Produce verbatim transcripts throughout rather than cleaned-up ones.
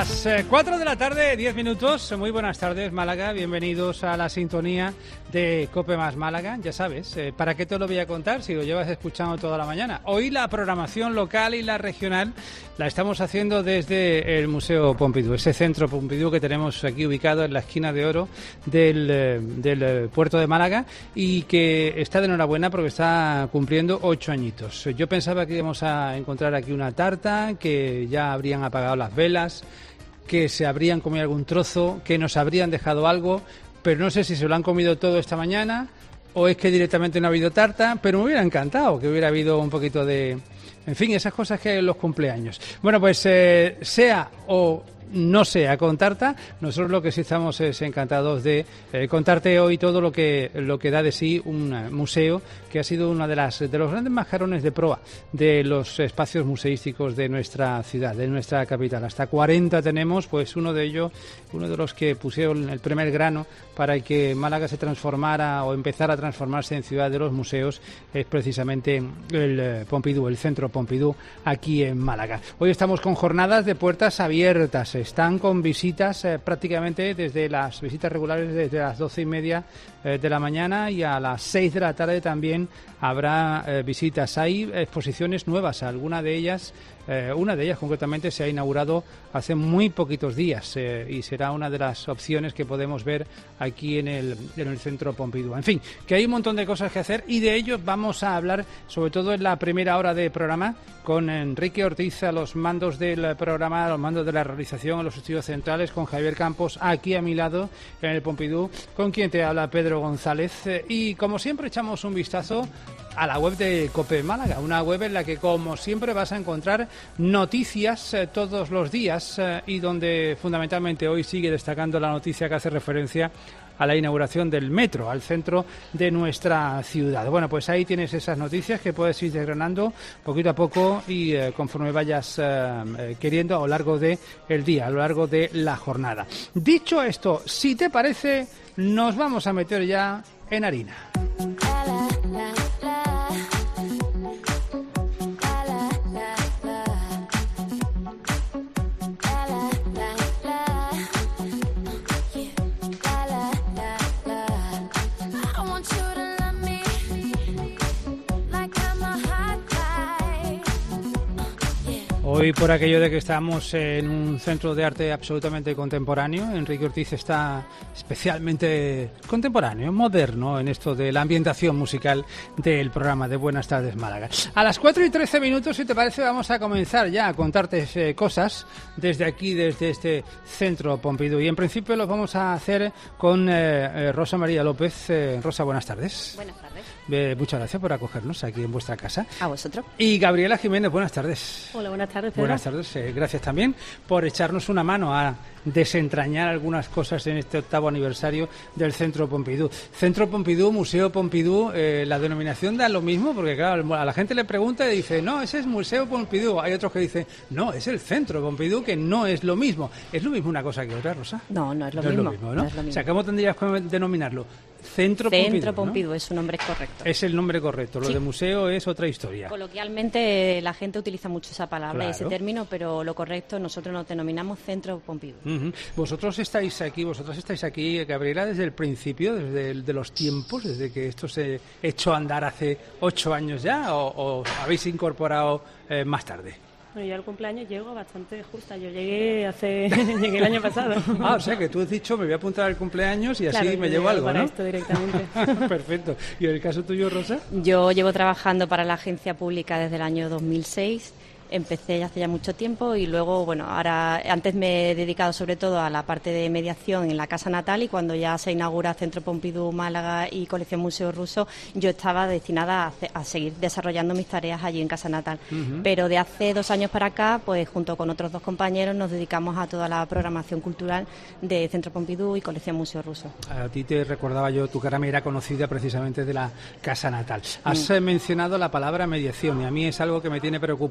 Las cuatro de la tarde, diez minutos. Muy buenas tardes, Málaga. Bienvenidos a la sintonía de COPE más Málaga. Ya sabes, eh, ¿para qué te lo voy a contar si lo llevas escuchando toda la mañana? Hoy la programación local y la regional la estamos haciendo desde el Museo Pompidou, ese centro Pompidou que tenemos aquí ubicado en la esquina de oro del, eh, del puerto de Málaga y que está de enhorabuena porque está cumpliendo ocho añitos. Yo pensaba que íbamos a encontrar aquí una tarta, que ya habrían apagado las velas, que se habrían comido algún trozo, que nos habrían dejado algo, pero no sé si se lo han comido todo esta mañana o es que directamente no ha habido tarta, pero me hubiera encantado que hubiera habido un poquito de... En fin, esas cosas que hay en los cumpleaños. Bueno, pues eh, sea o no sea con tarta, nosotros lo que sí estamos es encantados de eh, contarte hoy todo lo que lo que da de sí un uh, museo que ha sido uno de las de los grandes mascarones de proa de los espacios museísticos de nuestra ciudad, de nuestra capital. Hasta cuarenta tenemos, pues uno de ellos, uno de los que pusieron el primer grano para que Málaga se transformara o empezara a transformarse en ciudad de los museos es precisamente el eh, Pompidou, el centro Pompidou aquí en Málaga. Hoy estamos con jornadas de puertas abiertas. Están con visitas eh, prácticamente desde las visitas regulares desde las doce y media eh, de la mañana y a las seis de la tarde también habrá eh, visitas. Hay exposiciones nuevas, alguna de ellas, eh, una de ellas concretamente se ha inaugurado hace muy poquitos días eh, y será una de las opciones que podemos ver aquí en el, en el centro Pompidou. En fin, que hay un montón de cosas que hacer y de ello vamos a hablar sobre todo en la primera hora de programa con Enrique Ortiz a los mandos del programa, a los mandos de la realización, a los estudios centrales, con Javier Campos aquí a mi lado en el Pompidou, con quien te habla Pedro González. Y como siempre echamos un vistazo a la web de COPE Málaga, una web en la que como siempre vas a encontrar noticias eh, todos los días eh, y donde fundamentalmente hoy sigue destacando la noticia que hace referencia a la inauguración del metro, al centro de nuestra ciudad. Bueno, pues ahí tienes esas noticias que puedes ir desgranando poquito a poco y eh, conforme vayas eh, queriendo a lo largo de el día, a lo largo de la jornada. Dicho esto, si te parece, nos vamos a meter ya en harina. Hoy, por aquello de que estamos en un centro de arte absolutamente contemporáneo, Enrique Ortiz está especialmente contemporáneo, moderno en esto de la ambientación musical del programa de Buenas Tardes Málaga. A las cuatro y trece minutos, si te parece, vamos a comenzar ya a contarte eh, cosas desde aquí, desde este centro Pompidou. Y en principio lo vamos a hacer con eh, eh, Rosa María López. Eh, Rosa, buenas tardes. Buenas tardes. Eh, muchas gracias por acogernos aquí en vuestra casa. A vosotros. Y Gabriela Jiménez, buenas tardes. Hola, buenas tardes, Pedro. Buenas tardes, eh, gracias también por echarnos una mano a desentrañar algunas cosas en este octavo aniversario del Centro Pompidou. Centro Pompidou, Museo Pompidou, eh, la denominación da lo mismo, porque claro, a la gente le pregunta y dice, no, ese es Museo Pompidou. Hay otros que dicen, no, es el Centro Pompidou, que no es lo mismo. ¿Es lo mismo una cosa que otra, Rosa? No, no es lo no mismo. Es lo mismo, ¿no? No es lo mismo. O sea, ¿cómo tendrías que denominarlo? Centro, Centro Pompidou, Pompidou, ¿no? es su nombre correcto. Es el nombre correcto, lo Sí. de museo es otra historia. Coloquialmente la gente utiliza mucho esa palabra Claro. y ese término, pero lo correcto nosotros nos denominamos Centro Pompidou. Uh-huh. Vosotros estáis aquí, vosotras estáis aquí, Gabriela, desde el principio, desde el, de los tiempos, desde que esto se echó a andar hace ocho años ya, o, o habéis incorporado eh, más tarde. Bueno, yo al cumpleaños llego bastante justa. Yo llegué hace llegué el año pasado. Ah, o sea que tú has dicho, me voy a apuntar al cumpleaños y así Claro, me yo llevo algo, para ¿no? esto directamente. Perfecto. ¿Y en el caso tuyo, Rosa? Yo llevo trabajando para la agencia pública desde el año dos mil seis. Empecé hace ya mucho tiempo y luego, bueno, ahora antes me he dedicado sobre todo a la parte de mediación en la Casa Natal y cuando ya se inaugura Centro Pompidou Málaga y Colección Museo Ruso, yo estaba destinada a, hacer, a seguir desarrollando mis tareas allí en Casa Natal. Uh-huh. Pero de hace dos años para acá, pues junto con otros dos compañeros nos dedicamos a toda la programación cultural de Centro Pompidou y Colección Museo Ruso. A ti te recordaba yo, tu cara me era conocida precisamente de la Casa Natal. Has mm. mencionado la palabra mediación y a mí es algo que me tiene preocupado desde que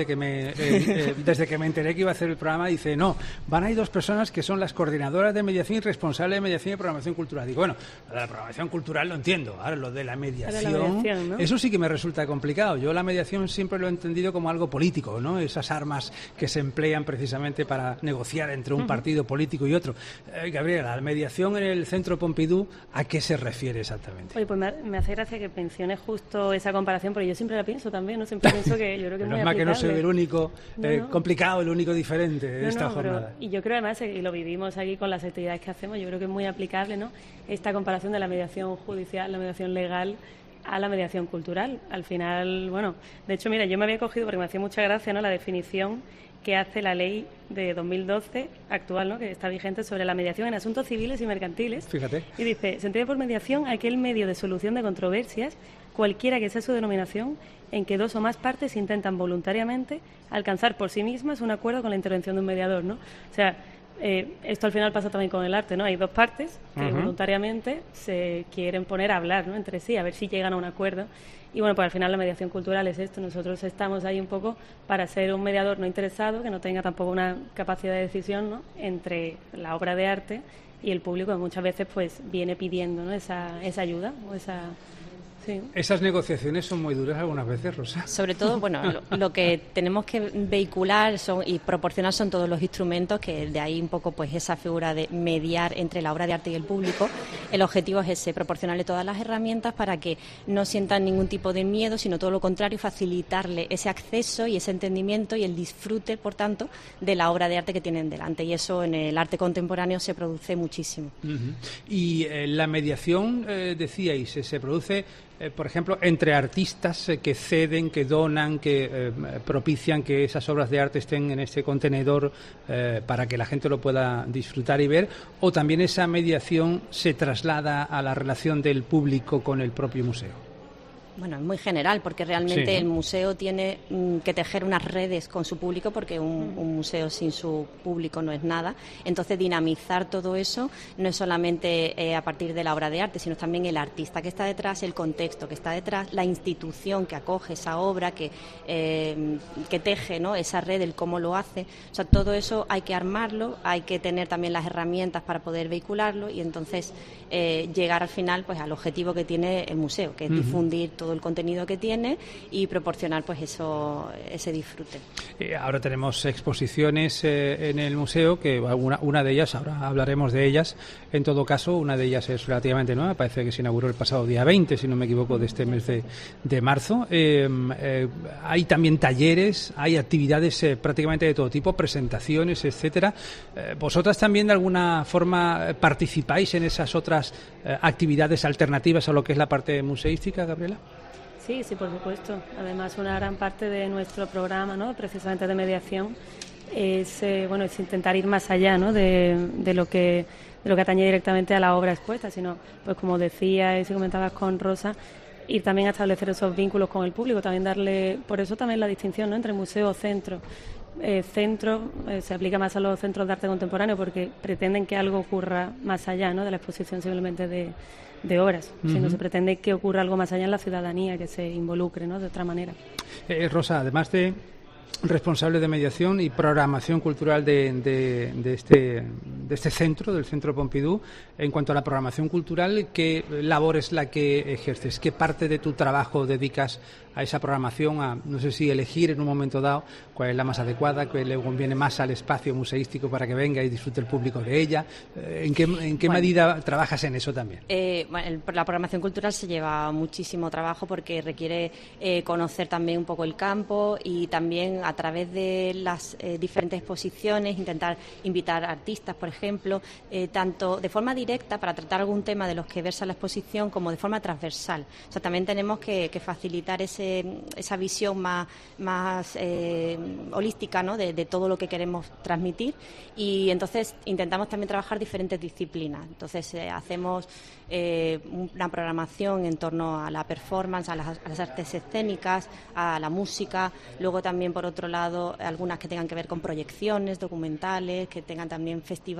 que me, eh, eh, desde que me enteré que iba a hacer el programa, dice, no, van a ir dos personas que son las coordinadoras de mediación y responsables de mediación y programación cultural. Digo, bueno, la programación cultural lo entiendo, ahora lo de la mediación, la mediación, ¿no? Eso sí que me resulta complicado. Yo la mediación siempre lo he entendido como algo político, ¿no? Esas armas que se emplean precisamente para negociar entre un uh-huh. partido político y otro. Eh, Gabriela, la mediación en el Centro Pompidou, ¿a qué se refiere exactamente? Oye, pues me, me hace gracia que menciones justo esa comparación, porque yo siempre la pienso también, ¿no? Siempre pienso que yo creo que es muy es más aplicable. Que no soy el único no, eh, no. complicado, el único diferente de no, esta no, jornada. Pero, y yo creo además, y lo vivimos aquí con las actividades que hacemos, yo creo que es muy aplicable, ¿no? Esta comparación de la mediación judicial, la mediación legal, a la mediación cultural. Al final, bueno, de hecho, mira, yo me había cogido, porque me hacía mucha gracia, ¿no?, la definición que hace la ley de dos mil doce actual, ¿no?, que está vigente, sobre la mediación en asuntos civiles y mercantiles. Fíjate. Y dice, se entiende por mediación aquel medio de solución de controversias, cualquiera que sea su denominación, en que dos o más partes intentan voluntariamente alcanzar por sí mismas un acuerdo con la intervención de un mediador, ¿no? O sea, eh, esto al final pasa también con el arte, ¿no? Hay dos partes que uh-huh. voluntariamente se quieren poner a hablar, ¿no?, entre sí, a ver si llegan a un acuerdo. Y bueno, pues al final la mediación cultural es esto. Nosotros estamos ahí un poco para ser un mediador no interesado, que no tenga tampoco una capacidad de decisión, ¿no?, entre la obra de arte y el público, que muchas veces pues viene pidiendo, ¿no?, esa, esa ayuda o esa... Sí. Esas negociaciones son muy duras algunas veces, Rosa. Sobre todo, bueno, lo, lo que tenemos que vehicular son y proporcionar son todos los instrumentos, que de ahí un poco pues esa figura de mediar entre la obra de arte y el público. El objetivo es ese, proporcionarle todas las herramientas para que no sientan ningún tipo de miedo, sino todo lo contrario, facilitarle ese acceso y ese entendimiento y el disfrute, por tanto, de la obra de arte que tienen delante. Y eso en el arte contemporáneo se produce muchísimo. Uh-huh. Y eh, la mediación, eh, decíais, se, se produce... Eh, por ejemplo, entre artistas eh, que ceden, que donan, que eh, propician que esas obras de arte estén en este contenedor eh, para que la gente lo pueda disfrutar y ver, o también esa mediación se traslada a la relación del público con el propio museo. Bueno, es muy general, porque realmente sí, ¿no? el museo tiene mm, que tejer unas redes con su público, porque un, un museo sin su público no es nada. Entonces, dinamizar todo eso no es solamente eh, a partir de la obra de arte, sino también el artista que está detrás, el contexto que está detrás, la institución que acoge esa obra, que, eh, que teje, ¿no?, esa red, el cómo lo hace. O sea, todo eso hay que armarlo, hay que tener también las herramientas para poder vehicularlo y entonces eh, llegar al final pues al objetivo que tiene el museo, que es uh-huh. difundir todo el contenido que tiene y proporcionar pues eso, ese disfrute. Eh, ahora tenemos exposiciones eh, en el museo, que una, una de ellas, ahora hablaremos de ellas, en todo caso, una de ellas es relativamente nueva, parece que se inauguró el pasado día veinte, si no me equivoco, de este mes de, de marzo. Eh, eh, hay también talleres, hay actividades eh, prácticamente de todo tipo, presentaciones, etcétera. Eh, ¿Vosotras también de alguna forma participáis en esas otras eh, actividades alternativas a lo que es la parte museística, Gabriela? Sí, sí, por supuesto. Además, una gran parte de nuestro programa, ¿no?, precisamente de mediación, es eh, bueno, es intentar ir más allá, ¿no?, de, de lo que de lo que atañe directamente a la obra expuesta, sino, pues como decía y si comentabas con Rosa, ir también a establecer esos vínculos con el público, también darle, por eso también la distinción, ¿no?, entre museo o centro. Eh, centro eh, se aplica más a los centros de arte contemporáneo porque pretenden que algo ocurra más allá, ¿no?, de la exposición simplemente de de obras, uh-huh. sino se pretende que ocurra algo más allá en la ciudadanía, que se involucre, ¿no?, de otra manera. Eh, Rosa, además de responsable de mediación y programación cultural de, de, de, este, de este centro, del Centro Pompidou, en cuanto a la programación cultural, ¿qué labor es la que ejerces? ¿Qué parte de tu trabajo dedicas a esa programación, a, no sé si elegir en un momento dado cuál es la más adecuada, que le conviene más al espacio museístico para que venga y disfrute el público de ella? ¿En qué, en qué bueno, medida trabajas en eso también? Eh, bueno, la programación cultural se lleva muchísimo trabajo porque requiere eh, conocer también un poco el campo y también a través de las eh, diferentes exposiciones intentar invitar artistas, por ejemplo, eh, tanto de forma directa para tratar algún tema de los que versa la exposición como de forma transversal. O sea, también tenemos que, que facilitar ese esa visión más, más eh, holística, ¿no?, de, de todo lo que queremos transmitir y entonces intentamos también trabajar diferentes disciplinas. Entonces eh, hacemos eh, una programación en torno a la performance, a las, a las artes escénicas, a la música, luego también por otro lado algunas que tengan que ver con proyecciones, documentales, que tengan también festivales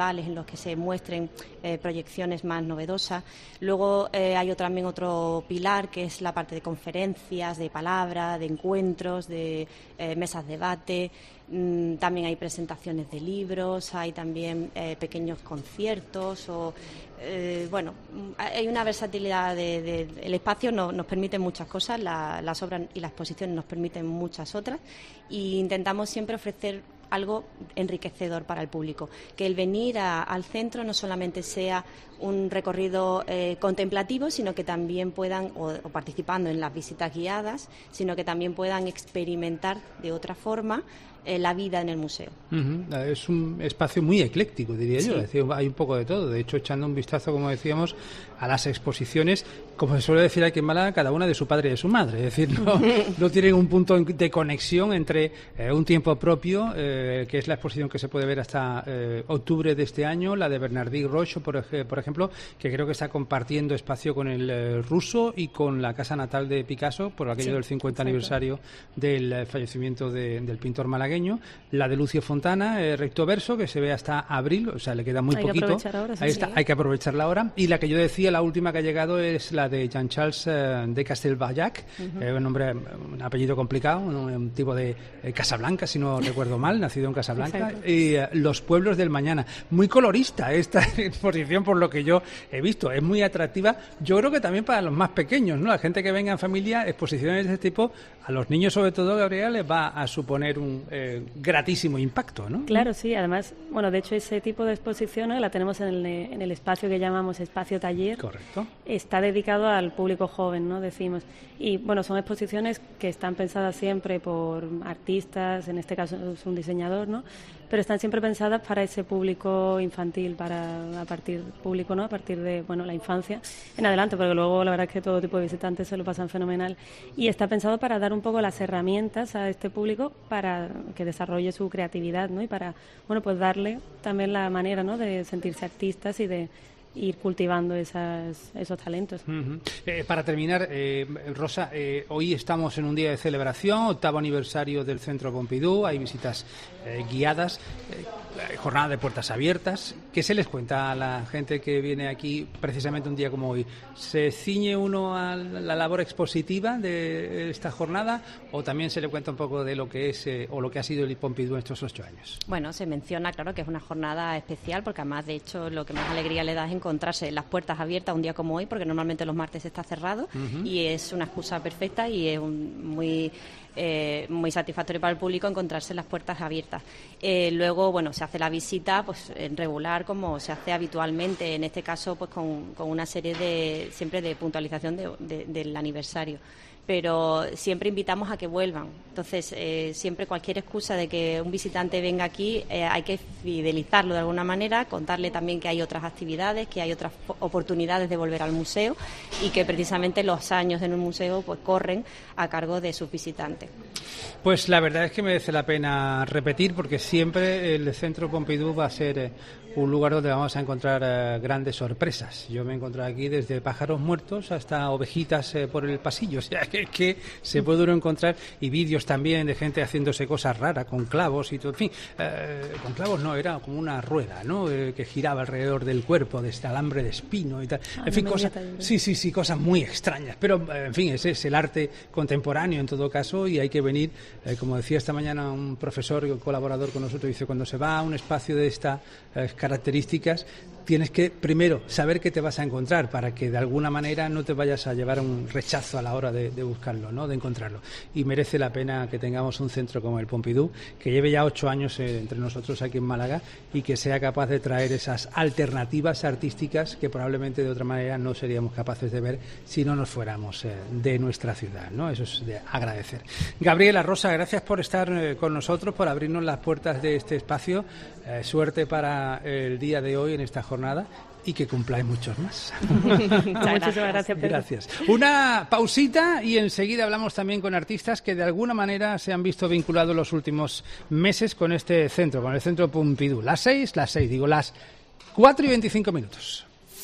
festivales en los que se muestren eh, proyecciones más novedosas. Luego eh, hay otro, también otro pilar que es la parte de conferencias, de palabra, de encuentros, de eh, mesas de debate. Mm, también hay presentaciones de libros, hay también eh, pequeños conciertos o eh, bueno, hay una versatilidad de, de, el espacio no, nos permite muchas cosas, la, las obras y las exposiciones nos permiten muchas otras, y intentamos siempre ofrecer algo enriquecedor para el público, que el venir a, al centro no solamente sea un recorrido eh, contemplativo, sino que también puedan, o, o participando en las visitas guiadas, sino que también puedan experimentar de otra forma eh, la vida en el museo. Uh-huh. Es un espacio muy ecléctico, diría sí. yo, es decir, hay un poco de todo. De hecho, echando un vistazo, como decíamos, a las exposiciones, como se suele decir aquí en Málaga, cada una de su padre y de su madre, es decir, no, no tienen un punto de conexión entre eh, un tiempo propio, eh, que es la exposición que se puede ver hasta eh, octubre de este año, la de Bernardí Rocho, por, ej- por ejemplo, que creo que está compartiendo espacio con el eh, ruso y con la casa natal de Picasso, por aquello sí, del cincuenta exacto. aniversario del eh, fallecimiento de, del pintor malagueño, la de Lucio Fontana, eh, recto verso, que se ve hasta abril, o sea, le queda muy hay poquito, que ahora, sí, ahí está, sí. hay que aprovecharla ahora, y la que yo decía, la última que ha llegado es la de Jean-Charles eh, de Castelbajac, uh-huh. eh, un nombre, un apellido complicado, un, un tipo de eh, Casablanca, si no recuerdo mal, nacido en Casablanca, exacto. y eh, Los pueblos del mañana. Muy colorista esta exposición, por lo que yo he visto, es muy atractiva, yo creo que también para los más pequeños, ¿no? La gente que venga en familia, exposiciones de este tipo, a los niños sobre todo, Gabriela, les va a suponer un eh, gratísimo impacto, ¿no? Claro, sí, además, bueno, de hecho ese tipo de exposiciones la tenemos en el, en el espacio que llamamos espacio taller. Correcto. Está dedicado al público joven, ¿no? Decimos. Y bueno, son exposiciones que están pensadas siempre por artistas, en este caso es un diseñador, ¿no? Pero están siempre pensadas para ese público infantil, para a partir público, ¿no? A partir de, bueno, la infancia en adelante, porque luego la verdad es que todo tipo de visitantes se lo pasan fenomenal. Y está pensado para dar un poco las herramientas a este público para que desarrolle su creatividad, ¿no? Y para, bueno, pues darle también la manera, ¿no? De sentirse artistas y de ir cultivando esas, esos talentos. Uh-huh. Eh, para terminar, eh, Rosa, eh, hoy estamos en un día de celebración, octavo aniversario del Centro Pompidou, hay visitas eh, guiadas, eh, jornada de puertas abiertas. ¿Qué se les cuenta a la gente que viene aquí precisamente un día como hoy? ¿Se ciñe uno a la labor expositiva de esta jornada o también se le cuenta un poco de lo que es eh, o lo que ha sido el Pompidou en estos ocho años? Bueno, se menciona, claro, que es una jornada especial porque además, de hecho, lo que más alegría le da es encontrarse las puertas abiertas un día como hoy, porque normalmente los martes está cerrado, uh-huh. y es una excusa perfecta y es un, muy eh, muy satisfactorio para el público encontrarse las puertas abiertas. Eh, luego, bueno, se hace la visita pues en regular como se hace habitualmente, en este caso pues con, con una serie de siempre de puntualización de, de, del aniversario. Pero siempre invitamos a que vuelvan. Entonces, eh, siempre cualquier excusa de que un visitante venga aquí, eh, hay que fidelizarlo de alguna manera, contarle también que hay otras actividades, que hay otras oportunidades de volver al museo y que precisamente los años en un museo pues corren a cargo de sus visitantes. Pues la verdad es que merece la pena repetir, porque siempre el Centro Pompidou va a ser eh, un lugar donde vamos a encontrar eh, grandes sorpresas. Yo me he encontrado aquí desde pájaros muertos hasta ovejitas eh, por el pasillo, o sea que, que se puede uno encontrar, y vídeos también de gente haciéndose cosas raras con clavos y todo, en fin, eh, con clavos no, era como una rueda, ¿no? Eh, que giraba alrededor del cuerpo, de este alambre de espino y tal, ah, en fin, no cosas, sí, sí, sí, cosas muy extrañas, pero eh, en fin, ese es el arte contemporáneo en todo caso, y hay que venir, eh, como decía esta mañana un profesor y un colaborador con nosotros, dice, cuando se va a un espacio de estas eh, características, tienes que primero saber qué te vas a encontrar para que de alguna manera no te vayas a llevar un rechazo a la hora de, de buscarlo, ¿no? De encontrarlo. Y merece la pena que tengamos un centro como el Pompidou, que lleve ya ocho años eh, entre nosotros aquí en Málaga y que sea capaz de traer esas alternativas artísticas que probablemente de otra manera no seríamos capaces de ver si no nos fuéramos eh, de nuestra ciudad, ¿no? Eso es de agradecer. Gabriela, Rosa, gracias por estar eh, con nosotros, por abrirnos las puertas de este espacio. Eh, suerte para el día de hoy en esta jornada. Nada, y que cumpláis muchos más. Muchísimas gracias, Pedro. Gracias. Una pausita y enseguida hablamos también con artistas que de alguna manera se han visto vinculados los últimos meses con este centro, con el Centro Pompidou. Las seis, las seis, digo, las cuatro y veinticinco minutos.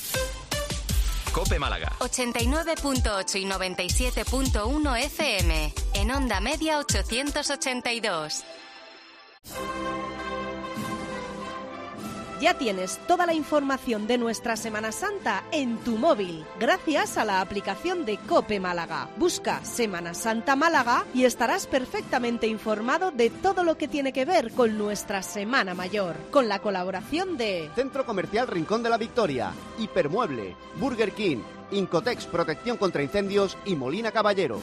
Cope Málaga. ochenta y nueve punto ocho y noventa y siete punto uno F M. En onda media ochocientos ochenta y dos. Ya tienes toda la información de nuestra Semana Santa en tu móvil, gracias a la aplicación de COPE Málaga. Busca Semana Santa Málaga y estarás perfectamente informado de todo lo que tiene que ver con nuestra Semana Mayor, con la colaboración de Centro Comercial Rincón de la Victoria, Hipermueble, Burger King, Incotex Protección contra Incendios y Molina Caballero.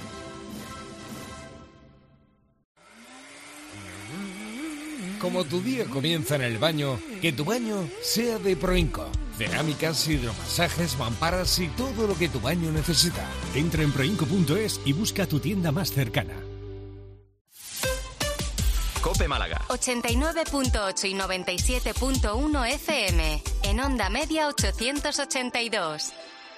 Como tu día comienza en el baño, que tu baño sea de Proinco. Cerámicas, hidromasajes, mamparas y todo lo que tu baño necesita. Entra en proinco punto es y busca tu tienda más cercana. Cope Málaga. ochenta y nueve punto ocho y noventa y siete punto uno F M. En onda media ochocientos ochenta y dos.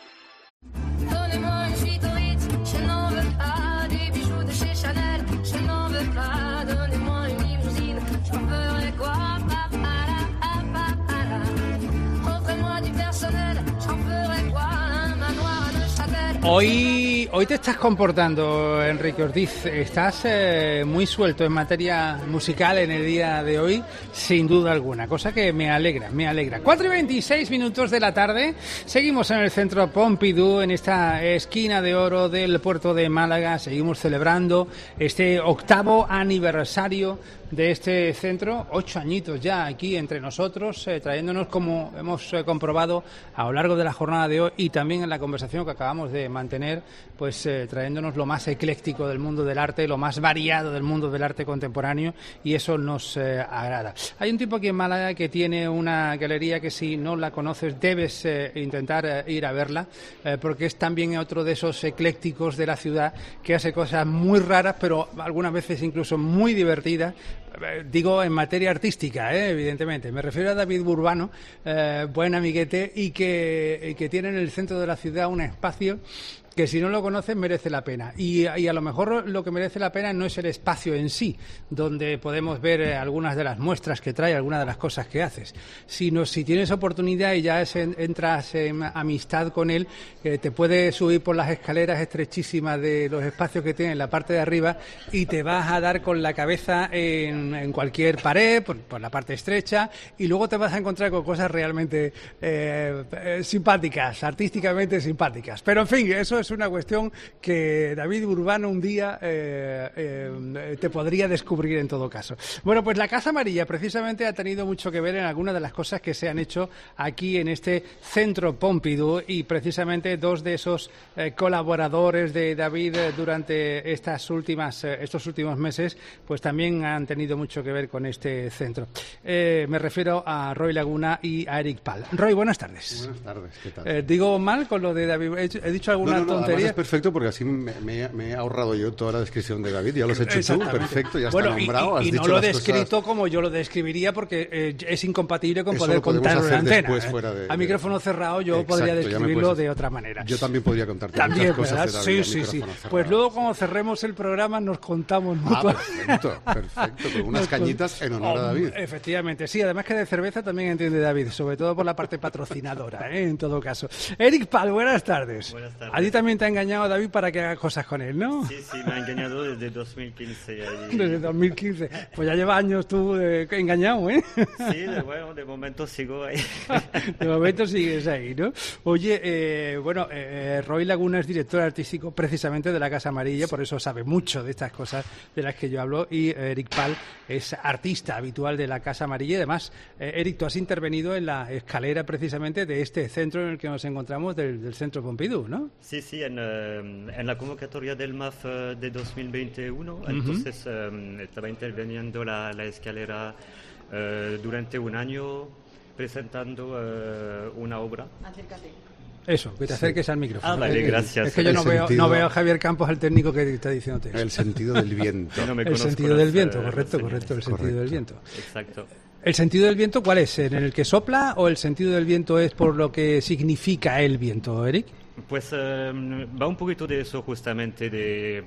Hoy, hoy te estás comportando, Enrique Ortiz. Estás eh, muy suelto en materia musical en el día de hoy, sin duda alguna, cosa que me alegra, me alegra. cuatro y veintiséis minutos de la tarde, seguimos en el centro Pompidou, en esta esquina de oro del puerto de Málaga. Seguimos celebrando este octavo aniversario de este centro, ocho añitos ya aquí entre nosotros, eh, trayéndonos, como hemos eh, comprobado a lo largo de la jornada de hoy y también en la conversación que acabamos de mantener, pues eh, trayéndonos lo más ecléctico del mundo del arte, lo más variado del mundo del arte contemporáneo, y eso nos eh, agrada. Hay un tipo aquí en Málaga que tiene una galería que, si no la conoces, debes eh, intentar eh, ir a verla, eh, porque es también otro de esos eclécticos de la ciudad que hace cosas muy raras, pero algunas veces incluso muy divertidas. Digo en materia artística, ¿eh? Evidentemente. Me refiero a David Burbano, eh, buen amiguete, y que, y que tiene en el centro de la ciudad un espacio que, si no lo conoces, merece la pena. Y, y a lo mejor lo que merece la pena no es el espacio en sí, donde podemos ver eh, algunas de las muestras que trae, algunas de las cosas que haces, sino si tienes oportunidad y ya es en, entras en amistad con él, eh, te puedes subir por las escaleras estrechísimas de los espacios que tiene en la parte de arriba y te vas a dar con la cabeza en, en cualquier pared, por, por la parte estrecha, y luego te vas a encontrar con cosas realmente eh, eh, simpáticas, artísticamente simpáticas. Pero, en fin, eso es una cuestión que David Urbano un día eh, eh, te podría descubrir en todo caso. Bueno, pues la Casa Amarilla precisamente ha tenido mucho que ver en algunas de las cosas que se han hecho aquí en este centro Pompidou, y precisamente dos de esos eh, colaboradores de David eh, durante estas últimas, eh, estos últimos meses, pues también han tenido mucho que ver con este centro. Eh, me refiero a Roy Laguna y a Eric Pal. Roy, buenas tardes. Buenas tardes, ¿qué tal? Eh, ¿Digo mal con lo de David? ¿He, he dicho alguna no, no, no, tontería? Es perfecto, porque así me, me, me he ahorrado yo toda la descripción de David. Ya lo has hecho tú, perfecto, ya bueno, está nombrado. Y, y, y no lo he descrito cosas... como yo lo describiría, porque eh, es incompatible con Eso poder contarlo en la antena. Fuera de, a micrófono cerrado yo Exacto, podría describirlo puedes... de otra manera. Yo también podría contarte también, muchas ¿verdad? cosas de David. Sí, sí, sí. Pues luego, cuando cerremos el programa, nos contamos mutuamente. Ah, perfecto, perfecto. Con unas cañitas en honor oh, a David. Efectivamente, sí. Además que de cerveza también entiende David, sobre todo por la parte patrocinadora, ¿eh? En todo caso. Eric Pal, buenas tardes. Buenas tardes. A ti también te ha engañado David para que hagas cosas con él, ¿no? Sí, sí, me ha engañado desde dos mil quince. Allí. Desde dos mil quince. Pues ya lleva años tú eh, engañado, ¿eh? Sí, de, bueno, de momento sigo ahí. De momento sigues ahí, ¿no? Oye, eh, bueno, eh, Roy Laguna es director artístico precisamente de la Casa Amarilla, por eso sabe mucho de estas cosas de las que yo hablo, y Eric Pal es artista habitual de la Casa Amarilla. Y además, eh, Eric, tú has intervenido en la escalera precisamente de este centro en el que nos encontramos, del, del Centro Pompidou, ¿no? Sí, sí, en, uh, en la convocatoria del M A F uh, de dos mil veintiuno, uh-huh. Entonces um, estaba interviniendo la, la escalera uh, durante un año presentando uh, una obra. Acércate. Eso, que te acerques sí. al micrófono. Ah, vale, gracias. Es que yo el no sentido, veo, no veo a Javier Campos, el técnico, que está diciéndote eso. El sentido del viento. No me el sentido del viento, las, correcto, las correcto, el correcto. sentido del viento. Exacto. ¿El sentido del viento cuál es? ¿En el que sopla o el sentido del viento es por lo que significa el viento, Eric? Pues um, va un poquito de eso justamente, de,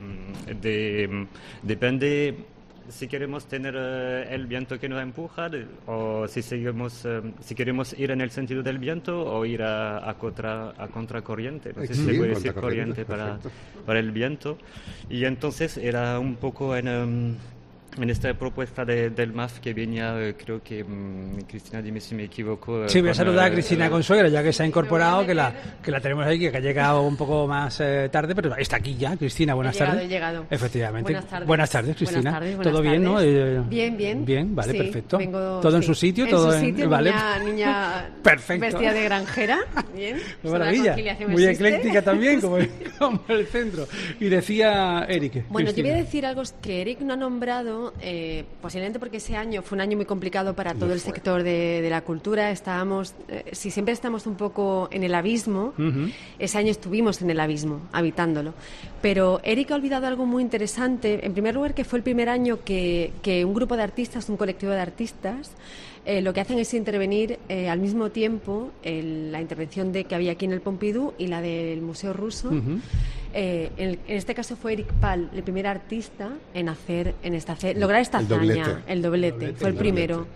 de depende si queremos tener uh, el viento que nos empuja de, o si seguimos uh, si queremos ir en el sentido del viento o ir a, a contra a contracorriente, no sé sí, si se puede decir corriente para, perfecto. para el viento, y entonces era un poco en um, en esta propuesta de, del M A F que venía, eh, creo que mmm, Cristina, dime si me equivoco. Eh, sí, voy a saludar eh, a Cristina eh, Consuegra, ya que se ha incorporado, que la que la tenemos ahí, que ha llegado un poco más eh, tarde, pero está aquí ya. Cristina, buenas he llegado, tardes. He llegado. Efectivamente. Buenas tardes. Buenas tardes, Cristina. Buenas tardes, buenas ¿Todo bien, tardes. no? Eh, bien, bien. Bien, vale, sí, perfecto. Vengo, todo sí. en su sitio, en todo su en sitio, vale. Niña, niña perfecto. Vestida de granjera. Bien. Qué maravilla. Muy existe. ecléctica también, como, como el centro. Y decía Eric. Bueno, Cristina. yo voy a decir algo que Eric no ha nombrado, eh, posiblemente porque ese año fue un año muy complicado para todo el sector de, de la cultura. Estábamos, eh, si siempre estamos un poco en el abismo, uh-huh. ese año estuvimos en el abismo, habitándolo. Pero Eric ha olvidado algo muy interesante. En primer lugar, que fue el primer año que, que un grupo de artistas, un colectivo de artistas, Eh, lo que hacen es intervenir eh, al mismo tiempo el, la intervención de que había aquí en el Pompidou y la del Museo Ruso. Uh-huh. eh, en, en este caso fue Eric Pal, el primer artista en hacer, en esta, hacer, lograr esta el hazaña, doblete. el doblete, fue el, el primero.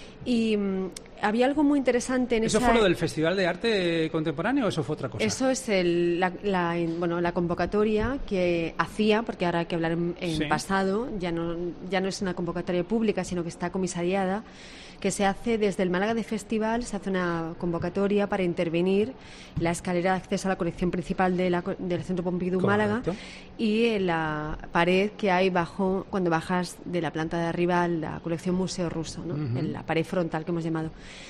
Y um, había algo muy interesante en ¿Eso esa... fue lo del Festival de Arte Contemporáneo o eso fue otra cosa? Eso es el, la, la, bueno, la convocatoria que hacía, porque ahora hay que hablar en, en sí. pasado, ya no, ya no es una convocatoria pública, sino que está comisariada, que se hace desde el Málaga de Festival, se hace una convocatoria para intervenir la escalera de acceso a la colección principal de la, del Centro Pompidou Correcto. Málaga y en la pared que hay bajo, cuando bajas de la planta de arriba, la colección Museo Ruso, ¿no? Uh-huh. En la pared frontal que hemos llamado.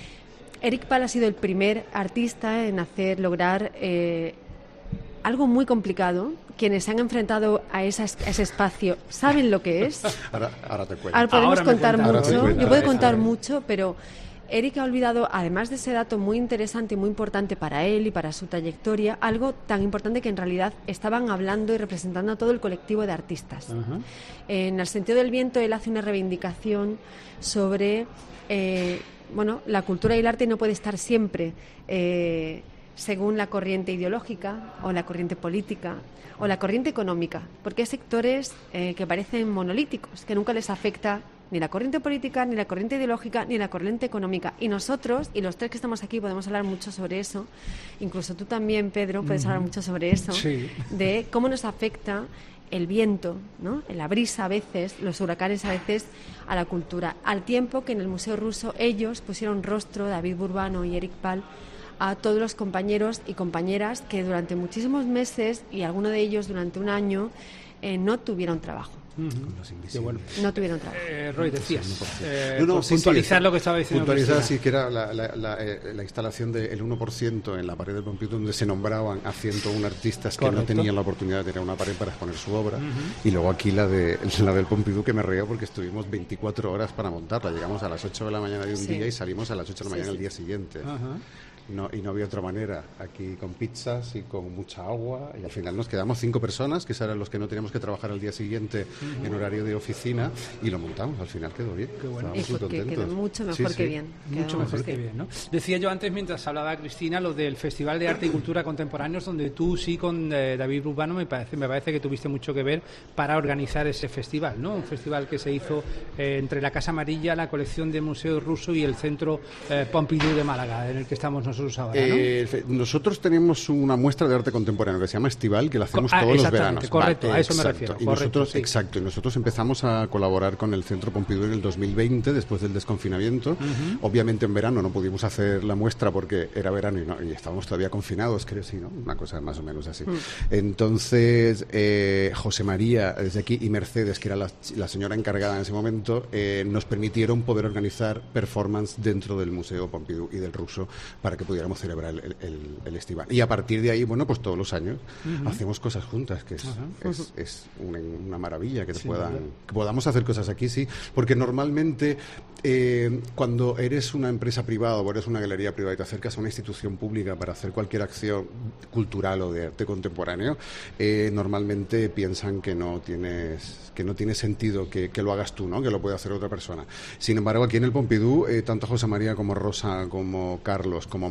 Eric Pal ha sido el primer artista en hacer, lograr eh, algo muy complicado. Quienes se han enfrentado a, esa, a ese espacio saben lo que es. Ahora, ahora te cuento. Ahora podemos ahora contar mucho. Yo puedo contar ver. mucho, pero Eric ha olvidado, además de ese dato muy interesante y muy importante para él y para su trayectoria, algo tan importante que en realidad estaban hablando y representando a todo el colectivo de artistas. Uh-huh. En el sentido del viento, él hace una reivindicación sobre eh, bueno, la cultura y el arte no puede estar siempre eh, según la corriente ideológica o la corriente política o la corriente económica, porque hay sectores eh, que parecen monolíticos, que nunca les afecta ni la corriente política, ni la corriente ideológica, ni la corriente económica. Y nosotros, y los tres que estamos aquí, podemos hablar mucho sobre eso. Incluso tú también, Pedro, puedes mm. hablar mucho sobre eso, sí. de cómo nos afecta el viento, ¿no? La brisa a veces, los huracanes a veces, a la cultura. Al tiempo que en el Museo Ruso ellos pusieron rostro, David Burbano y Eric Pal, a todos los compañeros y compañeras que durante muchísimos meses, y algunos de ellos durante un año, eh, no tuvieron trabajo. Uh-huh. Bueno. No tuvieron trabajo. Eh, Roy, decías. Eh, no, no, por sí, puntualizar sí, lo que estaba diciendo. Puntualizar, sí, que era la, la, la, eh, la instalación del uno por ciento en la pared del Pompidou, donde se nombraban a ciento uno artistas que Correcto. No tenían la oportunidad de tener una pared para exponer su obra. Uh-huh. Y luego aquí la, de, la del Pompidou, que me reía porque estuvimos veinticuatro horas para montarla. Llegamos a las ocho de la mañana de un sí. día y salimos a las ocho de la mañana sí, sí. el día siguiente. Uh-huh. No, y no había otra manera, aquí con pizzas y con mucha agua, y al final nos quedamos cinco personas, que eran los que no teníamos que trabajar al día siguiente uh-huh. en horario de oficina, y lo montamos, al final quedó bien. Qué bueno. Y porque quedó mucho mejor sí, que sí. bien. Mucho mejor sí. que bien, ¿no? Decía yo antes, mientras hablaba Cristina, lo del Festival de Arte y Cultura Contemporáneos, donde tú sí con eh, David Urbano me parece, me parece que tuviste mucho que ver para organizar ese festival, ¿no? Un festival que se hizo eh, entre la Casa Amarilla, la colección de Museo Ruso y el Centro eh, Pompidou de Málaga, en el que estamos nosotros ahora, ¿no? Eh, Nosotros tenemos una muestra de arte contemporáneo que se llama Estival, que la hacemos ah, todos los veranos. Correcto, vale, a eso exacto. me refiero. Y correcto, nosotros, sí. Exacto, y nosotros empezamos a colaborar con el Centro Pompidou en el dos mil veinte, después del desconfinamiento. Uh-huh. Obviamente en verano no pudimos hacer la muestra porque era verano y, no, y estábamos todavía confinados, creo, sí, ¿no? Una cosa más o menos así. Uh-huh. Entonces, eh, José María, desde aquí, y Mercedes, que era la, la señora encargada en ese momento, eh, nos permitieron poder organizar performance dentro del Museo Pompidou y del Ruso para que pudiéramos celebrar el, el, el Estival. Y a partir de ahí, bueno, pues todos los años uh-huh. hacemos cosas juntas, que es, uh-huh. es, es una, una maravilla que, te sí, puedan, que podamos hacer cosas aquí, sí, porque normalmente eh, cuando eres una empresa privada o eres una galería privada y te acercas a una institución pública para hacer cualquier acción cultural o de arte contemporáneo, eh, normalmente piensan que no tienes que no tiene sentido que, que lo hagas tú, ¿no? Que lo puede hacer otra persona. Sin embargo, aquí en el Pompidou, eh, tanto José María como Rosa, como Carlos, como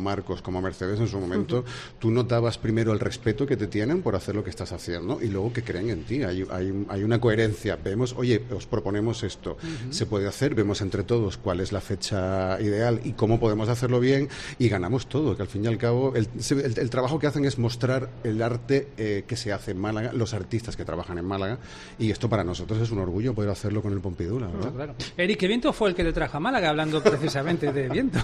Marcos, como Mercedes en su momento, uh-huh. tú notabas primero el respeto que te tienen por hacer lo que estás haciendo y luego que creen en ti. Hay, hay, hay una coherencia. Vemos, oye, os proponemos esto, uh-huh. se puede hacer, vemos entre todos cuál es la fecha ideal y cómo podemos hacerlo bien y ganamos todo, que al fin y al cabo el, el, el trabajo que hacen es mostrar el arte eh, que se hace en Málaga, los artistas que trabajan en Málaga, y esto para nosotros es un orgullo poder hacerlo con el Pompidou, la verdad. No, claro. Eric, ¿qué viento fue el que te trajo a Málaga, hablando precisamente de viento?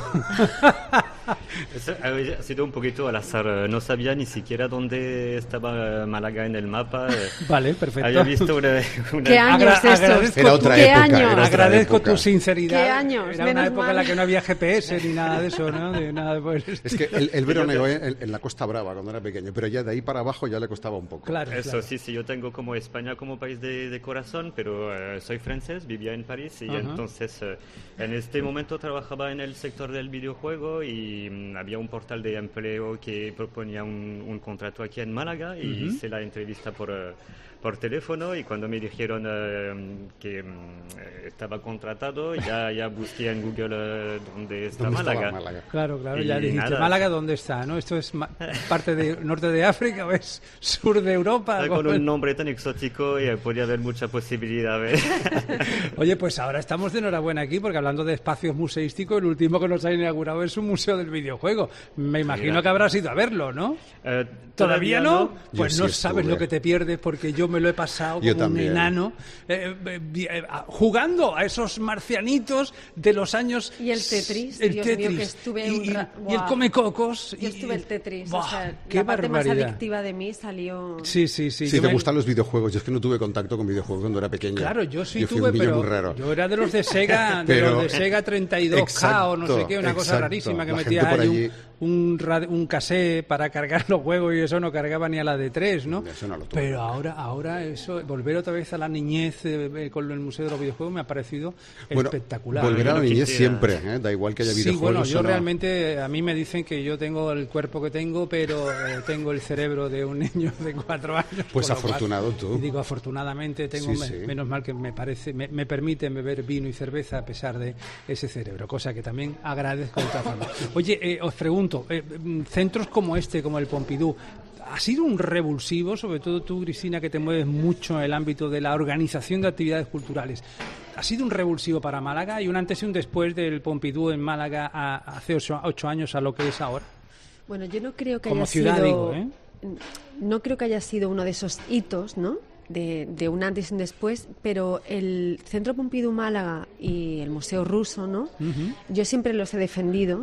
Eso ha sido un poquito al azar. No sabía ni siquiera dónde estaba Málaga en el mapa. Vale, perfecto. Había visto una... una... ¿Qué años Agra- estos? Era otra ¿Qué época. años? Era otra Agradezco época. tu sinceridad. ¿Qué años? Era Menos una época mal. en la que no había G P S ni nada de eso, ¿no? De nada de por el Es que él, él veroneó en, en la Costa Brava cuando era pequeño, pero ya de ahí para abajo ya le costaba un poco. Claro, Eso claro. sí, sí, yo tengo como España como país de, de corazón, pero uh, soy francés, vivía en París y Ajá. entonces uh, en este momento trabajaba en el sector del videojuego y um, había un portal de empleo que proponía un, un contrato aquí en Málaga y Uh-huh. hice la entrevista por... Uh, por teléfono y cuando me dijeron uh, que um, estaba contratado ya, ya busqué en Google uh, dónde está ¿Dónde Málaga. estaba Málaga? Claro, claro, Y ya dijiste, nada. Málaga, ¿dónde está? ¿No? ¿Esto es ma- parte de norte de África o es sur de Europa? Con un nombre tan exótico y podía haber mucha posibilidad. ¿eh? Oye, pues ahora estamos de enhorabuena aquí, porque hablando de espacios museísticos, el último que nos ha inaugurado es un museo del videojuego. Me imagino Mira. que habrás ido a verlo, ¿no? Eh, ¿Todavía no? Yo Pues sí no sabes estuve. lo que te pierdes, porque yo me lo he pasado Yo como un también. enano, eh, eh, eh, jugando a esos marcianitos de los años... Y el Tetris, el Dios mío, Tetris. que estuve y, un y- ra- y el Buah. Comecocos. Yo y- estuve el Tetris, Buah, o sea, qué la parte más barbaridad. adictiva de mí salió... Sí, sí, sí. Si yo te me- gustan los videojuegos, yo es que no tuve contacto con videojuegos cuando era pequeño. Claro, yo sí yo fui tuve, un niño pero muy raro. yo era de los de Sega, de Pero- los de Sega treinta y dos K o no sé qué, una cosa exacto. rarísima que La metía gente por ahí allí- un, un, rad- un cassette para cargar los juegos y eso no cargaba ni a la de tres, ¿no? Eso no lo tuve. Pero ahora, ahora eso, volver otra vez a la niñez eh, eh, con el Museo de los Videojuegos me ha parecido Bueno, espectacular. volver a la Yo niñez quisiera. siempre, ¿eh? Da igual que haya Sí, videojuegos. bueno, yo o no. realmente, a mí me dicen que yo tengo el cuerpo que tengo, pero eh, tengo el cerebro de un niño de cuatro años. Pues con lo cual- afortunado tú. Y digo, afortunadamente tengo, Sí, me- sí. menos mal que me parece, me, me permiten beber vino y cerveza a pesar de ese cerebro, cosa que también agradezco de otra forma. Oye, eh, os pregunto, eh, mm, centros como este, como el Pompidou, ¿ha sido un revulsivo, sobre todo tú, Cristina, que te mueves mucho en el ámbito de la organización de actividades culturales? ¿Ha sido un revulsivo para Málaga y un antes y un después del Pompidou en Málaga a- hace ocho, ocho años a lo que es ahora? Bueno, yo no creo que Como haya ciudad, sido... digo, ¿eh? No creo que haya sido uno de esos hitos, ¿no?, de, de un antes y un después, pero el Centro Pompidou Málaga y el Museo Ruso, ¿no?, Ujú. yo siempre los he defendido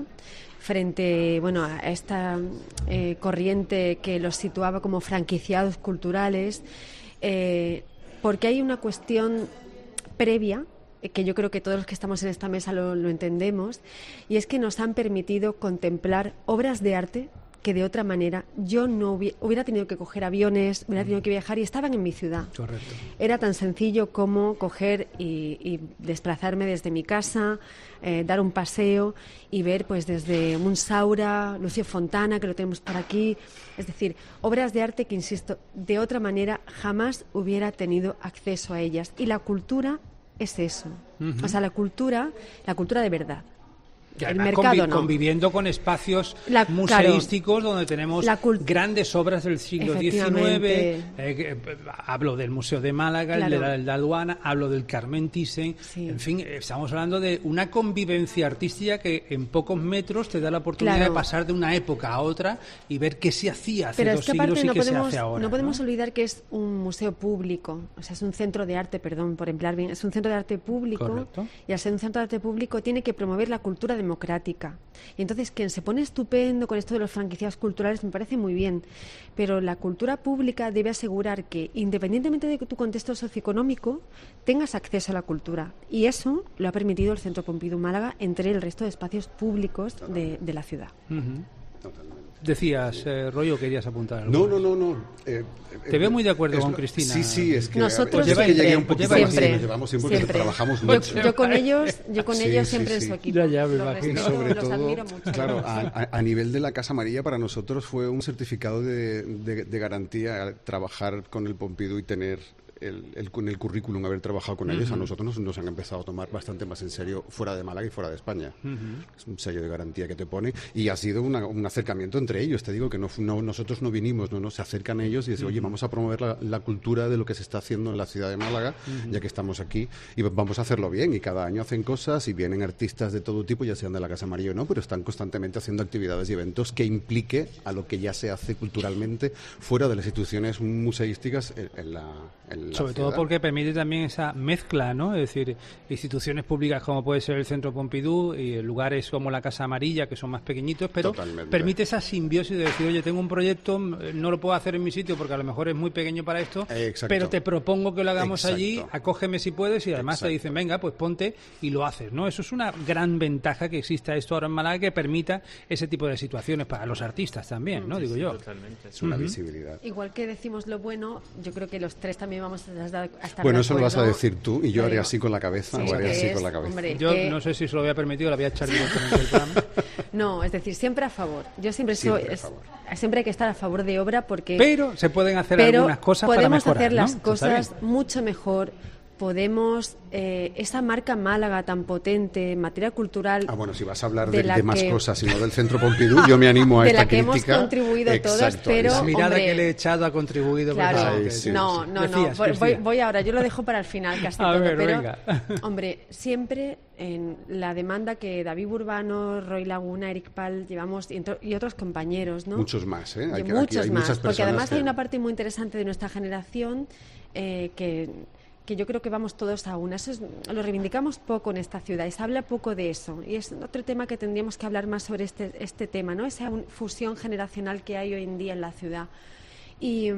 frente, bueno, a esta eh, corriente que los situaba como franquiciados culturales, eh, porque hay una cuestión previa eh, que yo creo que todos los que estamos en esta mesa lo, lo entendemos, y es que nos han permitido contemplar obras de arte que de otra manera yo no hubi- hubiera tenido que coger aviones, hubiera tenido que viajar y estaban en mi ciudad. Correcto. Era tan sencillo como coger y, y desplazarme desde mi casa, eh, dar un paseo y ver pues desde Munsaura, Lucio Fontana, que lo tenemos por aquí. Es decir, obras de arte que, insisto, de otra manera jamás hubiera tenido acceso a ellas. Y la cultura es eso. Ujú. O sea, la cultura, la cultura de verdad. Y El además mercado convi- no. conviviendo con espacios La- museísticos donde tenemos La cult- grandes obras del siglo Efectivamente. diecinueve. eh, que, eh, hablo del Museo de Málaga, el Claro. de la, el de Aduana, hablo del Carmen Thyssen. Sí. En fin, eh, estamos hablando de una convivencia artística que en pocos metros te da la oportunidad Claro. de pasar de una época a otra y ver qué se hacía hace Pero dos es que siglos aparte y no qué se podemos, hace ahora. no podemos ¿no? olvidar que es un museo público, o sea, es un centro de arte, perdón por emplear bien, es un centro de arte público. Correcto. Y al ser un centro de arte público tiene que promover la cultura democrática. Y entonces quien se pone estupendo con esto de los franquiciados culturales me parece muy bien, pero la cultura pública debe asegurar que independientemente de tu contexto socioeconómico tengas acceso a la cultura, y eso lo ha permitido el Centro Pompidou Málaga entre el resto de espacios públicos de, de la ciudad. Ujú. Decías, eh, Rollo, querías apuntar algo. No, no, no, no. Eh, Te veo muy de acuerdo es con lo- Cristina. Sí, sí, es que Nosotros a ver, es que siempre, llegué un poquito siempre, más y nos llevamos siempre, porque siempre. trabajamos Yo, mucho. yo con ellos, yo con Sí, ellos sí, siempre en sí. su equipo. Ya, ya, me Los imagino. Y respeto, sobre los todo, admiro mucho. claro, a, a- a nivel de la Casa Amarilla para nosotros fue un certificado de, de- de garantía trabajar con el Pompidou y tener el, el, el, el currículum, haber trabajado con uh-huh. ellos, a nosotros nos, nos han empezado a tomar bastante más en serio fuera de Málaga y fuera de España. Uh-huh. Es un sello de garantía que te pone y ha sido una, un acercamiento entre ellos. Te digo que no, no, nosotros no vinimos, no, no se acercan ellos y dicen, uh-huh. oye, vamos a promover la, la cultura de lo que se está haciendo en la ciudad de Málaga, uh-huh. ya que estamos aquí, y vamos a hacerlo bien. Y cada año hacen cosas y vienen artistas de todo tipo, ya sean de la Casa Amarilla o no, pero están constantemente haciendo actividades y eventos que implique a lo que ya se hace culturalmente fuera de las instituciones museísticas en, en la, en la Sobre ciudad. todo porque permite también esa mezcla, ¿no? Es decir, instituciones públicas como puede ser el Centro Pompidou y lugares como la Casa Amarilla, que son más pequeñitos, pero Totalmente. permite esa simbiosis de decir, oye, tengo un proyecto, no lo puedo hacer en mi sitio porque a lo mejor es muy pequeño para esto, Exacto. pero te propongo que lo hagamos Exacto. allí, acógeme si puedes, y además Exacto. te dicen, venga, pues ponte y lo haces, ¿no? Eso es una gran ventaja que exista esto ahora en Málaga, que permita ese tipo de situaciones para los artistas también, ¿no? Sí, Digo sí, yo. Totalmente. Es una uh-huh. visibilidad. Igual que decimos lo bueno, yo creo que los tres también vamos a estar Bueno, de eso lo vas a acuerdo. decir tú y yo haré así con la cabeza, Sí, o haré así es, con la cabeza. hombre, yo que... no sé si se lo había permitido, la voy a echar directamente del programa. No, es decir, siempre a favor. Yo siempre, siempre soy, a es, favor. siempre hay que estar a favor de obra porque... Pero se pueden hacer pero algunas cosas para podemos mejorar, hacer ¿no? las cosas mucho mejor. Podemos, eh, esa marca Málaga tan potente en materia cultural... Ah, bueno, si vas a hablar de, de, de de más que, cosas, sino del Centro Pompidou, yo me animo a de esta la que crítica. hemos contribuido Exacto, todos, pero... La mirada hombre, que le he echado ha contribuido. Claro, Ay, sí, no, sí. no, Decías, no, voy, decías. voy ahora, yo lo dejo para el final casi a todo, ver, pero, venga. hombre, siempre en la demanda que David Urbano, Roy Laguna, Eric Pal llevamos, y, y otros compañeros, ¿no? Muchos más, ¿eh? Hay Y que, muchos aquí hay más, muchas porque además que... hay una parte muy interesante de nuestra generación eh, que... que yo creo que vamos todos a una. Eso es, lo reivindicamos poco en esta ciudad y se habla poco de eso. Y es otro tema que tendríamos que hablar más sobre este, este tema, ¿no? Esa fusión generacional que hay hoy en día en la ciudad. Y,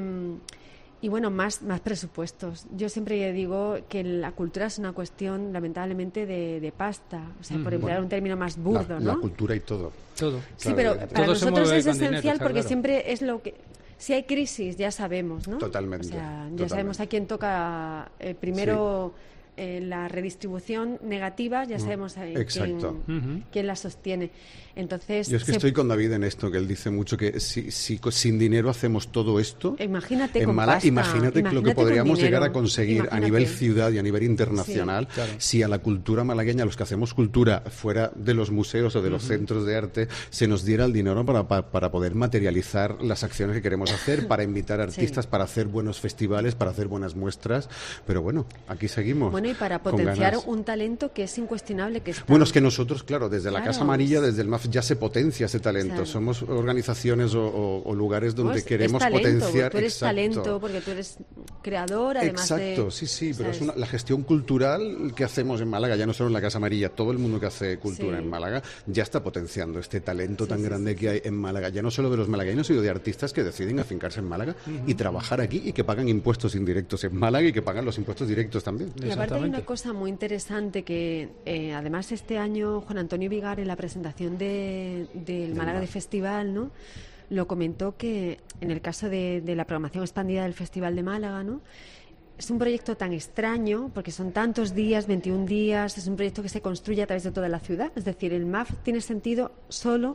y bueno, más, más presupuestos. Yo siempre digo que la cultura es una cuestión, lamentablemente, de, de pasta. O sea, por emplear bueno, un término más burdo, la, ¿no? La cultura y todo. Todo. Sí, claro, pero para todo nosotros es esencial dinero, porque claro. siempre es lo que... Si hay crisis, ya sabemos, ¿no? Totalmente. O sea, ya totalmente. sabemos a quién toca eh, primero sí. eh, la redistribución negativa, ya sabemos a quién, uh-huh. quién la sostiene. Entonces, yo es que se... estoy con David en esto, que él dice mucho que si, si sin dinero hacemos todo esto, imagínate en con Málaga, pasta, imagínate, imagínate lo que podríamos llegar a conseguir imagínate. a nivel ciudad y a nivel internacional sí, claro. si a la cultura malagueña, a los que hacemos cultura fuera de los museos o de los uh-huh. centros de arte, se nos diera el dinero para, para, para poder materializar las acciones que queremos hacer, para invitar artistas, sí. para hacer buenos festivales, para hacer buenas muestras, pero bueno, aquí seguimos. Bueno, y para potenciar un talento que es incuestionable que está... Bueno, es que nosotros, claro, desde claro. la Casa Amarilla, desde el M A F, ya se potencia ese talento. Claro. Somos organizaciones o, o, o lugares donde pues queremos talento, potenciar... Tú eres exacto. talento porque tú eres creador, además exacto, de... sí, sí, pero ¿sabes? es una, la gestión cultural que hacemos en Málaga, ya no solo en la Casa Amarilla, todo el mundo que hace cultura sí. en Málaga ya está potenciando este talento sí, tan sí, grande sí, que hay en Málaga, ya no solo de los malagueños, sino de artistas que deciden afincarse en Málaga uh-huh. y trabajar aquí y que pagan impuestos indirectos en Málaga y que pagan los impuestos directos también. Y aparte hay una cosa muy interesante que eh, además este año Juan Antonio Vigar en la presentación de, del Málaga de Festival, ¿no? Lo comentó que en el caso de, de la programación expandida del Festival de Málaga, ¿no? Es un proyecto tan extraño porque son tantos días, veintiún días, es un proyecto que se construye a través de toda la ciudad, es decir, el M A F tiene sentido solo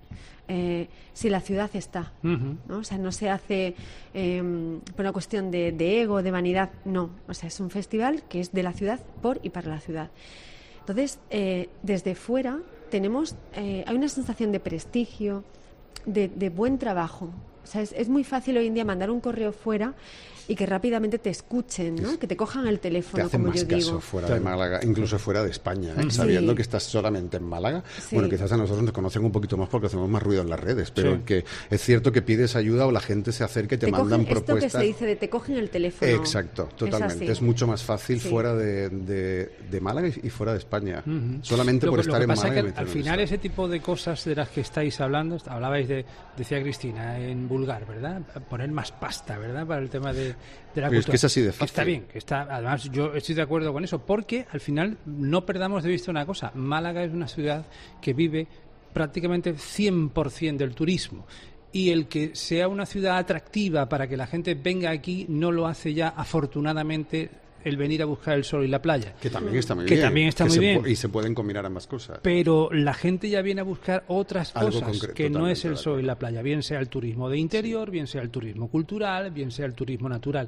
Eh, si la ciudad está, uh-huh. ¿no? O sea, no se hace eh, por una cuestión de, de ego, de vanidad, no. O sea, es un festival que es de la ciudad, por y para la ciudad. Entonces, eh, desde fuera tenemos, eh, hay una sensación de prestigio, de, de buen trabajo. O sea, es, es muy fácil hoy en día mandar un correo fuera y que rápidamente te escuchen, ¿no? Que te cojan el teléfono, te hacen como más yo caso digo. fuera de Málaga, incluso fuera de España, ¿eh? Sí. Sabiendo que estás solamente en Málaga. Sí. Bueno, quizás a nosotros nos conocen un poquito más porque hacemos más ruido en las redes, pero sí. que es cierto que pides ayuda o la gente se acerca y te, te mandan cogen, propuestas. Esto que se dice de te cogen el teléfono. Exacto, totalmente. Es, es mucho más fácil sí. fuera de, de, de Málaga y fuera de España. Uh-huh. Solamente lo, por lo estar que en pasa Málaga. Es que al final ese tipo de cosas de las que estáis hablando, hablabais de, decía Cristina, en vulgar, ¿verdad? Poner más pasta, ¿verdad? Para el tema de, de la Pero cultura. Es que es así de fácil. Que está bien, que está, además yo estoy de acuerdo con eso, porque al final no perdamos de vista una cosa, Málaga es una ciudad que vive prácticamente cien por ciento del turismo. Y el que sea una ciudad atractiva para que la gente venga aquí no lo hace ya, afortunadamente, el venir a buscar el sol y la playa. Que también está muy que bien. También está que muy se bien. Po- y se pueden combinar ambas cosas. Pero la gente ya viene a buscar otras Algo cosas concreto, que no es el totalmente, sol y la playa. Bien sea el turismo de interior, sí. bien sea el turismo cultural, bien sea el turismo natural.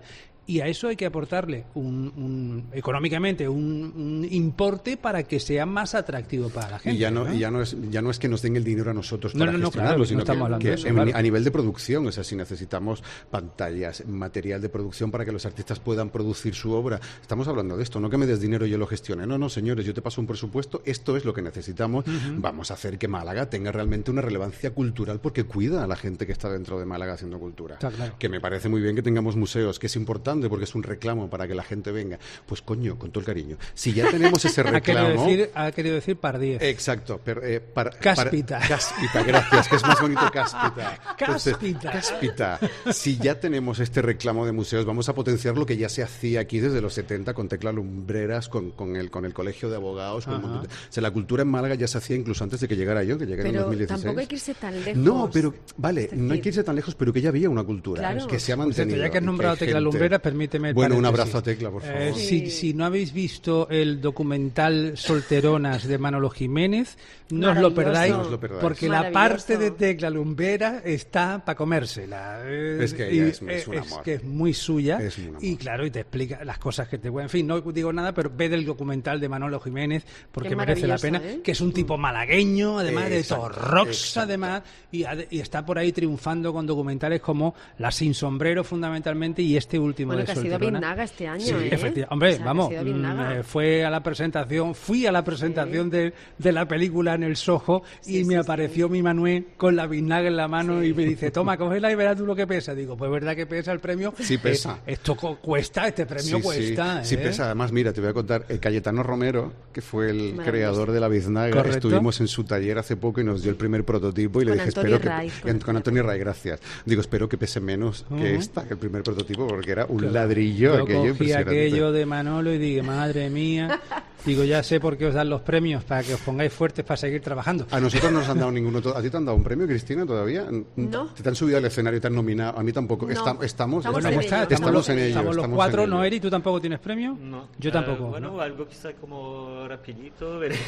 y a eso hay que aportarle un, un económicamente un, un importe para que sea más atractivo para la gente. Y ya no, ¿no? Y ya no es ya no es que nos den el dinero a nosotros no, para no, no, gestionarlo, claro, sino no estamos que, hablando que de eso, en, claro. a nivel de producción, o sea, si necesitamos pantallas, material de producción para que los artistas puedan producir su obra, estamos hablando de esto, no que me des dinero y yo lo gestione. No, no, señores, yo te paso un presupuesto, esto es lo que necesitamos, uh-huh. vamos a hacer que Málaga tenga realmente una relevancia cultural porque cuida a la gente que está dentro de Málaga haciendo cultura. Está claro. Que me parece muy bien que tengamos museos, que es importante porque es un reclamo para que la gente venga. Pues coño, con todo el cariño. Si ya tenemos ese reclamo... ha, querido decir, ha querido decir Pardiez. Exacto. Pero, eh, para, cáspita. Para, cáspita, gracias, que es más bonito cáspita. Cáspita. Entonces, cáspita. Si ya tenemos este reclamo de museos, vamos a potenciar lo que ya se hacía aquí desde los setenta con Tecla Lumbreras, con, con, el, con el Colegio de Abogados. Con o sea, la cultura en Málaga ya se hacía incluso antes de que llegara yo, que llegara pero en dos mil dieciséis. Tampoco hay que irse tan lejos. No, pero, vale, no hay que irse tan lejos, pero que ya había una cultura, claro. que se ha mantenido. Cierto, ya que has nombrado que Tecla gente... Lumbreras, permíteme... Bueno, paréntesis. un abrazo a Tecla, por favor. Eh, sí. si, si no habéis visto el documental Solteronas de Manolo Jiménez, no os lo perdáis, no os lo perdáis. porque la parte de Tecla Lumbreras está para comérsela. Eh, es que ella es, es un amor. Es que es muy suya. Es un amor. Y claro, y te explica las cosas que te... En fin, no digo nada, pero ve del documental de Manolo Jiménez, porque merece la pena, ¿eh? que es un tipo malagueño, además Exacto, de Torrox, exacto. además, y, y está por ahí triunfando con documentales como La Sin Sombrero, fundamentalmente, y este último bueno, de que ha sido Solterona. Bien Naga este año, Sí, ¿eh? efectivamente. Hombre, o sea, vamos, mm, fue a la presentación, fui a la presentación sí. de, de la película en el Soho sí, y sí, me sí, apareció sí. mi Manuel con la biznaga en la mano sí. y me dice, toma, cógela y verás tú lo que pesa. Digo, pues verdad que pesa el premio. Sí pesa. Eh, esto cuesta, este premio sí, cuesta. Sí, ¿eh? sí pesa. Además, mira, te voy a contar, el Cayetano Romero, que fue el creador de la biznaga, Correcto. Estuvimos en su taller hace poco y nos dio el primer prototipo y con le dije, Antonio espero Ray, que... Con, con Antonio Ray, gracias. Digo, espero que pese menos uh-huh. que esta, que el primer prototipo, porque era un claro. ladrillo Yo aquello cogí aquello de Manolo y dije, madre mía, digo, ya sé por qué os dan los premios, para que os pongáis fuertes para seguir trabajando. A nosotros no nos han dado ninguno. ¿A ti te han dado un premio, Cristina, todavía? No. ¿Te han subido al escenario y te han nominado? A mí tampoco. No. Está, estamos, estamos, bueno, en está, ello. estamos, estamos en ello. Estamos los estamos cuatro, en ¿no, ello. Eri? ¿Tú tampoco tienes premio? No. Yo tampoco. Uh, bueno, ¿no? algo quizá como rapidito, pero,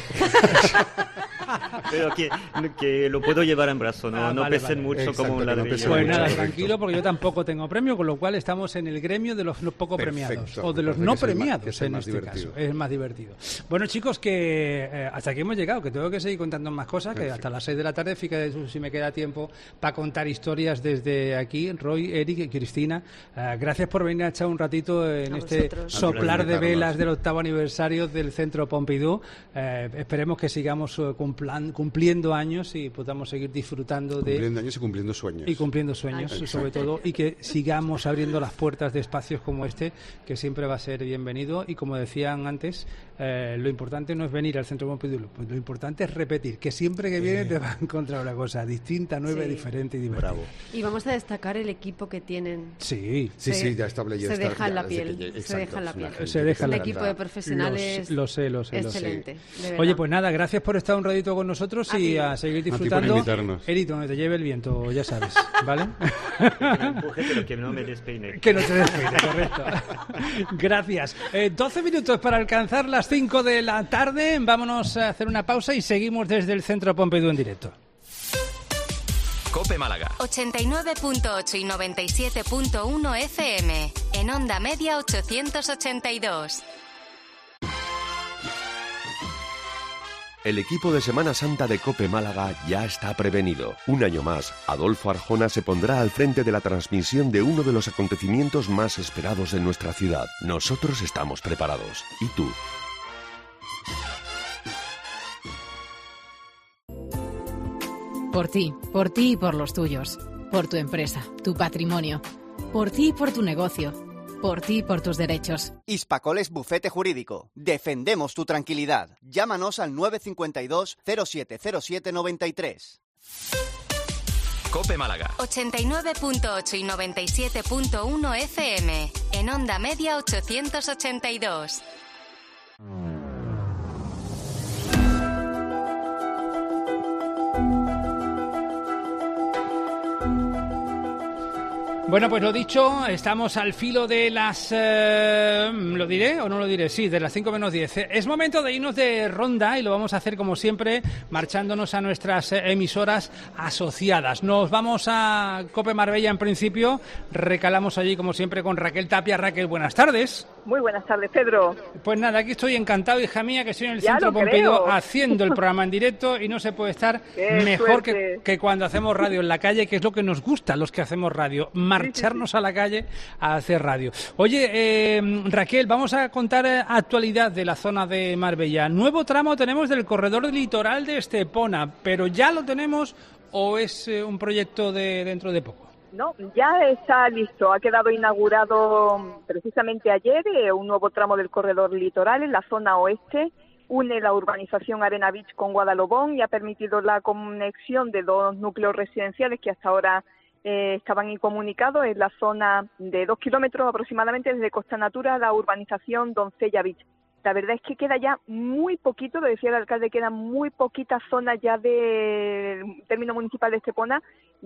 pero que, que lo puedo llevar en brazo, no, Ah, no vale, pesen vale. mucho Exacto, como un que no ladrillo. pesen Pues mucho, nada, correcto. tranquilo, porque yo tampoco tengo premio, con lo cual estamos en el gremio de los no poco Perfecto. premiados, o de los Me no parece que es el más- premiados es el en más este divertido. caso. Es más divertido. Bueno, chicos, que eh, hasta aquí hemos llegado, que tengo que seguir contando más cosas, que Perfecto. hasta las seis de la tarde, fíjate tú si me queda tiempo para contar historias desde aquí. Roy, Eric y Cristina, eh, gracias por venir a echar un ratito en A este vosotros. soplar de invitarnos. velas del octavo aniversario del Centro Pompidou. Eh, esperemos que sigamos eh, cumplan- cumpliendo años y podamos seguir disfrutando de... Cumpliendo años y cumpliendo sueños. Y cumpliendo sueños, Ay, sobre todo, y que sigamos abriendo las puertas de espacios como este, que siempre va a ser bienvenido. Y como decían antes, eh, lo importante no es venir al Centro Pompidou, pues lo importante es repetir, que siempre que vienes te vas a encontrar una cosa distinta, nueva, Sí. diferente y divertida. Bravo. Y vamos a destacar el equipo que tienen. Sí, Sí, Se- sí, ya está. Ya se está, deja en ya la desde piel, que llegue- se deja en la exacto, es una piel. gente Se que deja en Un la encanta. equipo de profesionales lo sé, lo sé, lo sé. excelente. de verdad. Oye, pues nada, gracias por estar un ratito con nosotros A y ti. a seguir por disfrutando. invitarnos. Eri, donde te lleve el viento, ya sabes, ¿vale? Que me empuje, pero que no me despeine. Que no te despeine, correcto. Gracias. Eh, doce minutos para alcanzar las cinco de la tarde. Vámonos a hacer una pausa y seguimos desde el Centro Pompidou en directo. Cope Málaga. ochenta y nueve punto ocho y noventa y siete punto uno F M. En onda media ochocientos ochenta y dos. El equipo de Semana Santa de Cope Málaga ya está prevenido. Un año más, Adolfo Arjona se pondrá al frente de la transmisión de uno de los acontecimientos más esperados de nuestra ciudad. Nosotros estamos preparados. ¿Y tú? Por ti, por ti y por los tuyos. Por tu empresa, tu patrimonio. Por ti y por tu negocio. Por ti y por tus derechos. Hispacoles Bufete Jurídico. Defendemos tu tranquilidad. Llámanos al nueve cinco dos cero siete cero siete noventa y tres. Cope Málaga. ochenta y nueve punto ocho y noventa y siete punto uno F M. En onda media ochocientos ochenta y dos. Bueno, pues lo dicho, estamos al filo de las... Eh, ¿Lo diré o no lo diré? Sí, de las cinco menos diez. Es momento de irnos de ronda y lo vamos a hacer como siempre, marchándonos a nuestras emisoras asociadas. Nos vamos a Cope Marbella en principio, recalamos allí como siempre con Raquel Tapia. Raquel, buenas tardes. Muy buenas tardes, Pedro. Pues nada, aquí estoy encantado, hija mía, que estoy en el ya Centro Pompidou haciendo el programa en directo y no se puede estar Qué mejor que, que cuando hacemos radio en la calle, que es lo que nos gusta a los que hacemos radio, marcharnos a la calle a hacer radio. Oye, eh, Raquel, vamos a contar eh, actualidad de la zona de Marbella. Nuevo tramo tenemos del corredor litoral de Estepona, pero ¿ya lo tenemos o es eh, un proyecto de dentro de poco? No, ya está listo. Ha quedado inaugurado precisamente ayer eh, un nuevo tramo del corredor litoral en la zona oeste. Une la urbanización Arena Beach con Guadalobón y ha permitido la conexión de dos núcleos residenciales que hasta ahora eh, estaban incomunicados en la zona de dos kilómetros aproximadamente desde Costa Natura a la urbanización Doncella Beach. La verdad es que queda ya muy poquito, lo decía el alcalde, quedan muy poquitas zonas ya del término municipal de Estepona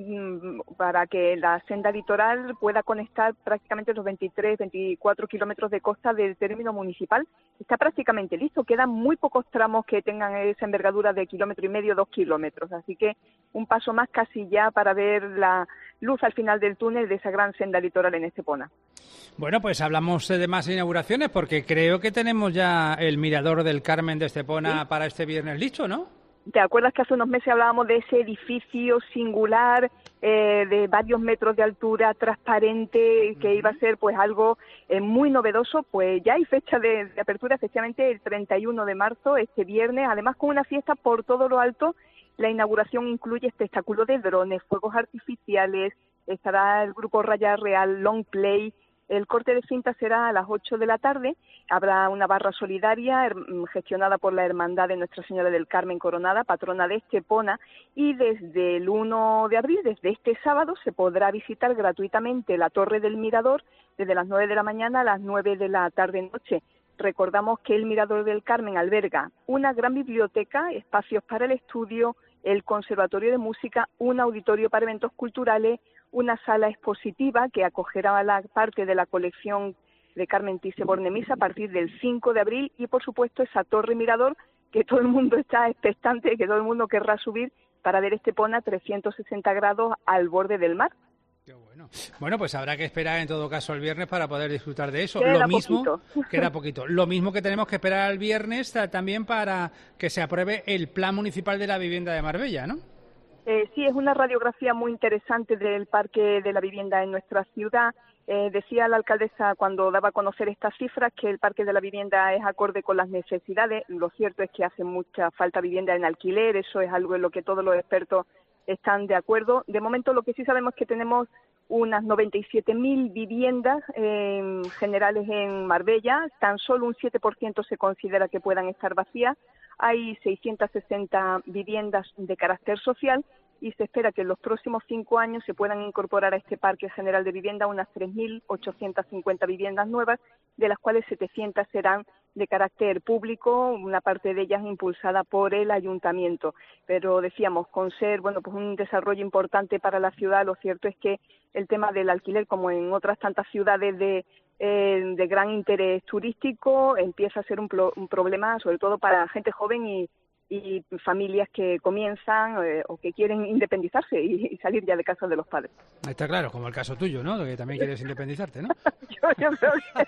para que la senda litoral pueda conectar prácticamente los veintitrés, veinticuatro kilómetros de costa del término municipal. Está prácticamente listo, quedan muy pocos tramos que tengan esa envergadura de kilómetro y medio, dos kilómetros, así que un paso más casi ya para ver la luz al final del túnel de esa gran senda litoral en Estepona. Bueno, pues hablamos de más inauguraciones porque creo que tenemos ya el Mirador del Carmen de Estepona ¿Sí? para este viernes listo, ¿no? ¿Te acuerdas que hace unos meses hablábamos de ese edificio singular eh, de varios metros de altura, transparente, que iba a ser pues algo eh, muy novedoso? Pues ya hay fecha de, de apertura, efectivamente el treinta y uno de marzo, este viernes, además con una fiesta por todo lo alto. La inauguración incluye espectáculo de drones, fuegos artificiales, estará el grupo Raya Real, Long Play. El corte de cinta será a las ocho de la tarde, habrá una barra solidaria gestionada por la Hermandad de Nuestra Señora del Carmen Coronada, patrona de Estepona, y desde el uno de abril, desde este sábado, se podrá visitar gratuitamente la Torre del Mirador desde las nueve de la mañana a las nueve de la tarde-noche. Recordamos que el Mirador del Carmen alberga una gran biblioteca, espacios para el estudio, el Conservatorio de Música, un auditorio para eventos culturales, una sala expositiva que acogerá la parte de la colección de Carmen Thyssen-Bornemisza a partir del cinco de abril y, por supuesto, esa torre mirador que todo el mundo está expectante, que todo el mundo querrá subir para ver Estepona trescientos sesenta grados al borde del mar. Qué bueno. Bueno, pues habrá que esperar en todo caso el viernes para poder disfrutar de eso. Queda Lo mismo, poquito. queda poquito. Lo mismo que tenemos que esperar el viernes también para que se apruebe el Plan Municipal de la Vivienda de Marbella, ¿no? Eh, sí, es una radiografía muy interesante del Parque de la Vivienda en nuestra ciudad. Eh, decía la alcaldesa cuando daba a conocer estas cifras que el Parque de la Vivienda es acorde con las necesidades. Lo cierto es que hace mucha falta vivienda en alquiler, eso es algo en lo que todos los expertos están de acuerdo. De momento lo que sí sabemos es que tenemos unas noventa y siete mil viviendas eh, generales en Marbella, tan solo un siete por ciento se considera que puedan estar vacías. Hay seiscientas sesenta viviendas de carácter social y se espera que en los próximos cinco años se puedan incorporar a este Parque General de Vivienda unas tres mil ochocientas cincuenta viviendas nuevas, de las cuales setecientas serán de carácter público, una parte de ellas impulsada por el ayuntamiento. Pero decíamos, con ser bueno pues un desarrollo importante para la ciudad, lo cierto es que el tema del alquiler, como en otras tantas ciudades de Eh, de gran interés turístico, empieza a ser un, pro, un problema sobre todo para gente joven y, y familias que comienzan eh, o que quieren independizarse y, y salir ya de casa de los padres. Está claro, como el caso tuyo, ¿no? Que también quieres independizarte, ¿no? yo, yo creo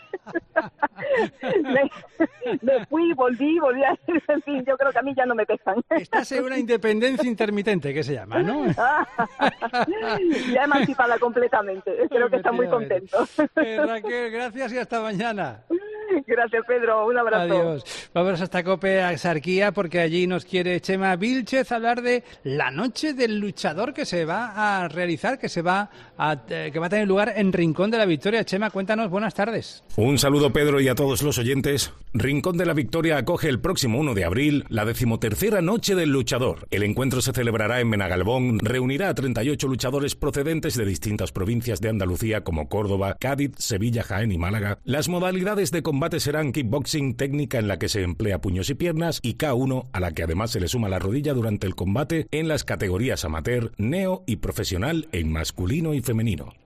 que me, me fui, volví, volví a ir, en fin, yo creo que a mí ya no me pesan. Estás en una independencia intermitente, que se llama, ¿no? Ya emancipada completamente, creo que está muy contento. Eh, Raquel, gracias y hasta mañana. Gracias, Pedro. Un abrazo. Adiós. Vamos hasta Cope a Sarquía porque allí nos quiere Chema Vilchez hablar de la noche del luchador que se va a realizar, que se va a, eh, que va a tener lugar en Rincón de la Victoria. Chema, cuéntanos, buenas tardes. Un saludo, Pedro, y a todos los oyentes. Rincón de la Victoria acoge el próximo uno de abril la decimotercera Noche del Luchador. El encuentro se celebrará en Benagalbón, reunirá a treinta y ocho luchadores procedentes de distintas provincias de Andalucía como Córdoba, Cádiz, Sevilla, Jaén y Málaga. Las modalidades de combate serán kickboxing, técnica en la que se emplea puños y piernas, y K uno, a la que además se le suma la rodilla durante el combate en las categorías amateur, neo y profesional en masculino y femenino.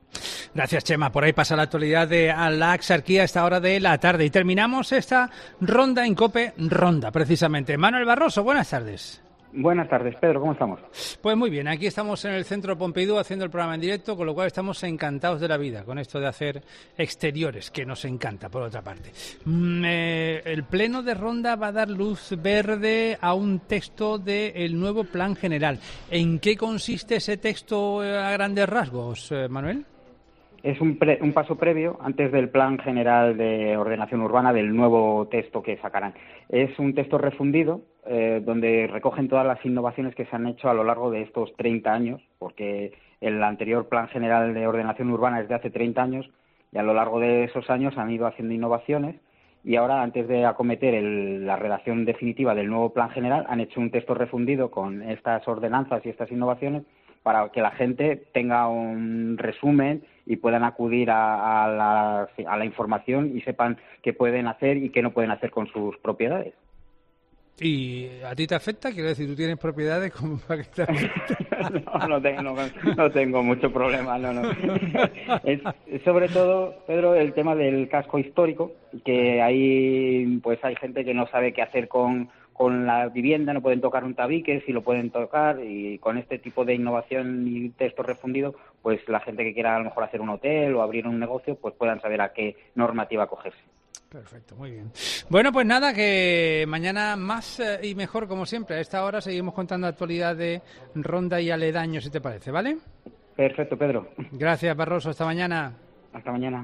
Gracias, Chema. Por ahí pasa la actualidad de la Axarquía a esta hora de la tarde. Y terminamos esta ronda en COPE Ronda, precisamente. Manuel Barroso, buenas tardes. Buenas tardes, Pedro, ¿cómo estamos? Pues muy bien, aquí estamos en el Centro Pompidou haciendo el programa en directo, con lo cual estamos encantados de la vida con esto de hacer exteriores, que nos encanta, por otra parte. Mm, eh, el Pleno de Ronda va a dar luz verde a un texto del nuevo Plan General. ¿En qué consiste ese texto eh, a grandes rasgos, eh, Manuel? Es un, pre, un paso previo antes del Plan General de Ordenación Urbana, del nuevo texto que sacarán. Es un texto refundido eh, donde recogen todas las innovaciones que se han hecho a lo largo de estos treinta años, porque el anterior Plan General de Ordenación Urbana es de hace treinta años y a lo largo de esos años han ido haciendo innovaciones y ahora, antes de acometer el, la redacción definitiva del nuevo Plan General, han hecho un texto refundido con estas ordenanzas y estas innovaciones para que la gente tenga un resumen y puedan acudir a, a, la, a la información y sepan qué pueden hacer y qué no pueden hacer con sus propiedades. ¿Y a ti te afecta? Quiero decir, ¿tú tienes propiedades como para que te afecte? no, no tengo, no, no tengo mucho problema, no, no. Es, es sobre todo, Pedro, el tema del casco histórico, que ahí pues hay gente que no sabe qué hacer con, con la vivienda, no pueden tocar un tabique, si lo pueden tocar, y con este tipo de innovación y texto refundido, pues la gente que quiera a lo mejor hacer un hotel o abrir un negocio, pues puedan saber a qué normativa acogerse. Perfecto, muy bien. Bueno, pues nada, que mañana más eh, y mejor, como siempre. A esta hora seguimos contando actualidad de Ronda y aledaños, si te parece, ¿vale? Perfecto, Pedro. Gracias, Barroso. Hasta mañana. Hasta mañana.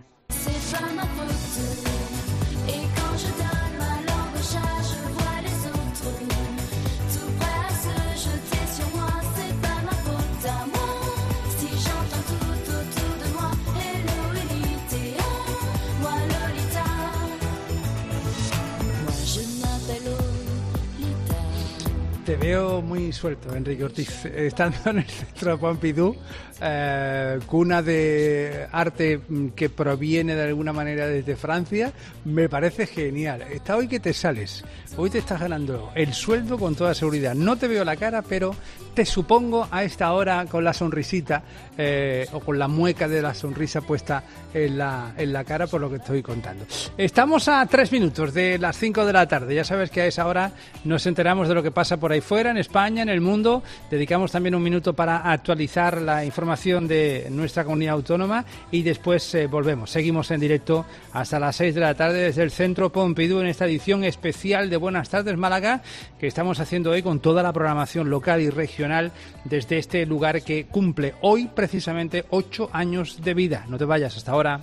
Te veo muy suelto, Enrique Ortiz, estando en el Centro Pompidou, eh, cuna de arte que proviene de alguna manera desde Francia. Me parece genial. Está hoy que te sales, hoy te estás ganando el sueldo con toda seguridad. No te veo la cara, pero te supongo a esta hora con la sonrisita eh, o con la mueca de la sonrisa puesta en la, en la cara, por lo que estoy contando. Estamos a tres minutos de las cinco de la tarde. Ya sabes que a esa hora nos enteramos de lo que pasa por ahí fuera, en España, en el mundo. Dedicamos también un minuto para actualizar la información de nuestra comunidad autónoma y después eh, volvemos. Seguimos en directo hasta las seis de la tarde desde el Centro Pompidou en esta edición especial de Buenas Tardes Málaga, que estamos haciendo hoy con toda la programación local y regional desde este lugar que cumple hoy precisamente ocho años de vida. No te vayas, hasta ahora.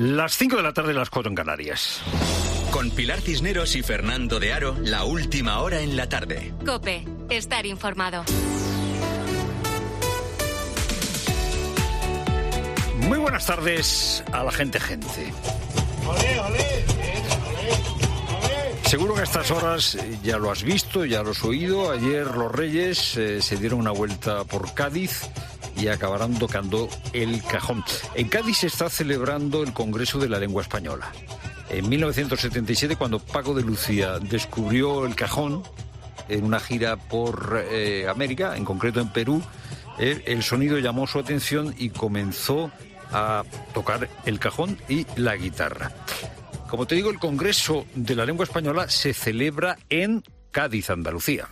Las cinco de la tarde, las cuatro en Canarias. Con Pilar Cisneros y Fernando de Aro, la última hora en la tarde. COPE, estar informado. Muy buenas tardes a la gente gente. Olé, olé, Seguro que a estas horas ya lo has visto, ya lo has oído. Ayer los Reyes eh, se dieron una vuelta por Cádiz y acabarán tocando el cajón. En Cádiz se está celebrando el Congreso de la Lengua Española. En mil novecientos setenta y siete, cuando Paco de Lucía descubrió el cajón en una gira por eh, América, en concreto en Perú, eh, el sonido llamó su atención y comenzó a tocar el cajón y la guitarra. Como te digo, el Congreso de la Lengua Española se celebra en Cádiz, Andalucía.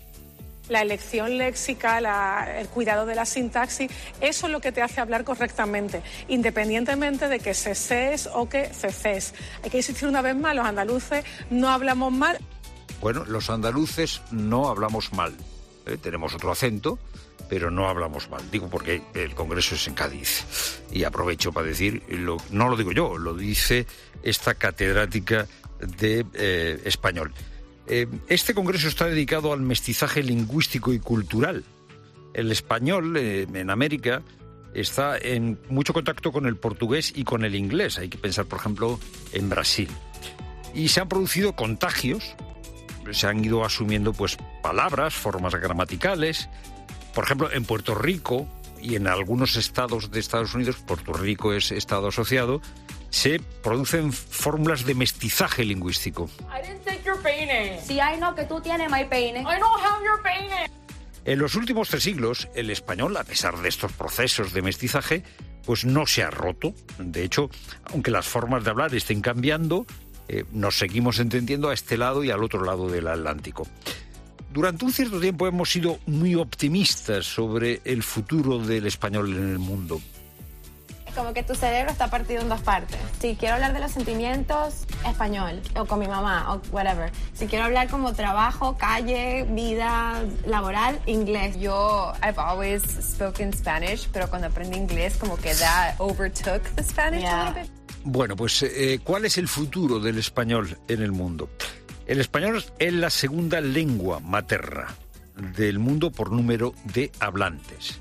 La elección léxica, la, el cuidado de la sintaxis, eso es lo que te hace hablar correctamente, independientemente de que ceses o que ceces. Hay que insistir una vez más, los andaluces no hablamos mal. Bueno, los andaluces no hablamos mal. ¿eh? Tenemos otro acento, pero no hablamos mal. Digo porque el Congreso es en Cádiz. Y aprovecho para decir, lo, no lo digo yo, lo dice esta catedrática de eh, español. Este congreso está dedicado al mestizaje lingüístico y cultural. El español eh, en América está en mucho contacto con el portugués y con el inglés. Hay que pensar, por ejemplo, en Brasil. Y se han producido contagios, se han ido asumiendo pues palabras, formas gramaticales. Por ejemplo, en Puerto Rico y en algunos estados de Estados Unidos, Puerto Rico es estado asociado, se producen fórmulas de mestizaje lingüístico. I didn't take your peine. Sí, I know que tú tienes my peine. I don't have your peine. En los últimos tres siglos, el español, a pesar de estos procesos de mestizaje, pues no se ha roto. De hecho, aunque las formas de hablar estén cambiando, eh, nos seguimos entendiendo a este lado y al otro lado del Atlántico. Durante un cierto tiempo hemos sido muy optimistas sobre el futuro del español en el mundo. Como que tu cerebro está partido en dos partes. Si quiero hablar de los sentimientos, español, o con mi mamá, o whatever. Si quiero hablar como trabajo, calle, vida laboral, inglés. Yo, I've always spoken Spanish, pero cuando aprendí inglés, como que that overtook the Spanish yeah. a little bit. Bueno, pues, eh, ¿cuál es el futuro del español en el mundo? El español es la segunda lengua materna del mundo por número de hablantes.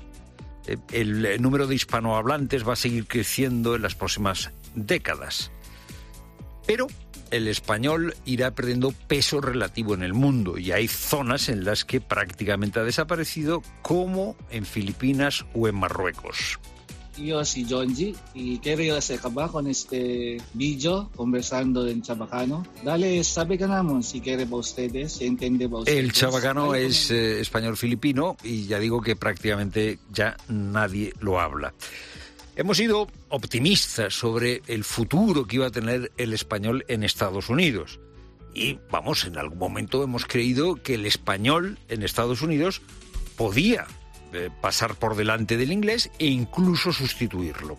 El número de hispanohablantes va a seguir creciendo en las próximas décadas. Pero el español irá perdiendo peso relativo en el mundo y hay zonas en las que prácticamente ha desaparecido, como en Filipinas o en Marruecos. Yo soy Jonji y quiero hacer acabar con este video conversando en chabacano. Dale, sabe ganamos si quiere para ustedes, si entiende para ustedes. El chabacano es eh, español filipino y ya digo que prácticamente ya nadie lo habla. Hemos sido optimistas sobre el futuro que iba a tener el español en Estados Unidos. Y, vamos, en algún momento hemos creído que el español en Estados Unidos podía pasar por delante del inglés e incluso sustituirlo.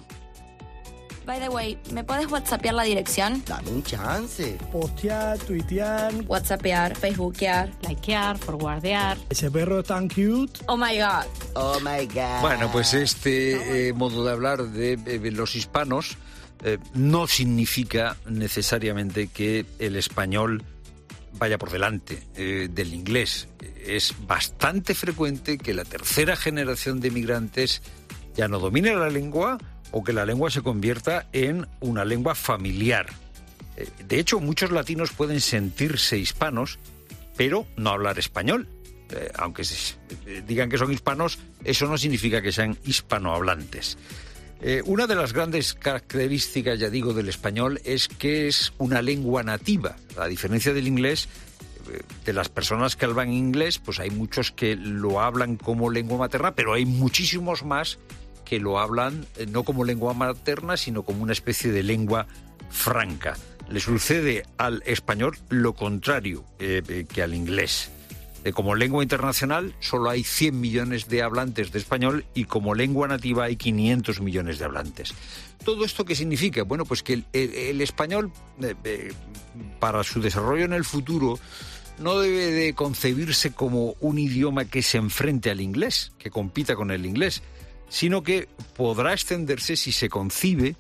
By the way, ¿me puedes whatsappear la dirección? Dame un chance. Postear, tuitear. Whatsappear, facebookear. Likear, forwardear. Ese perro tan cute. Oh my God. Oh my God. Bueno, pues este eh, modo de hablar de, de los hispanos eh, no significa necesariamente que el español vaya por delante eh, del inglés. Es bastante frecuente que la tercera generación de migrantes ya no domine la lengua o que la lengua se convierta en una lengua familiar. Eh, de hecho, muchos latinos pueden sentirse hispanos, pero no hablar español. Eh, aunque se, eh, digan que son hispanos, eso no significa que sean hispanohablantes. Eh, una de las grandes características, ya digo, del español es que es una lengua nativa. A diferencia del inglés, eh, de las personas que hablan inglés, pues hay muchos que lo hablan como lengua materna, pero hay muchísimos más que lo hablan eh, no como lengua materna, sino como una especie de lengua franca. Le sucede al español lo contrario eh, eh, que al inglés. Como lengua internacional solo hay cien millones de hablantes de español y como lengua nativa hay quinientos millones de hablantes. ¿Todo esto qué significa? Bueno, pues que el, el, el español, eh, eh, para su desarrollo en el futuro, no debe de concebirse como un idioma que se enfrente al inglés, que compita con el inglés, sino que podrá extenderse si se concibe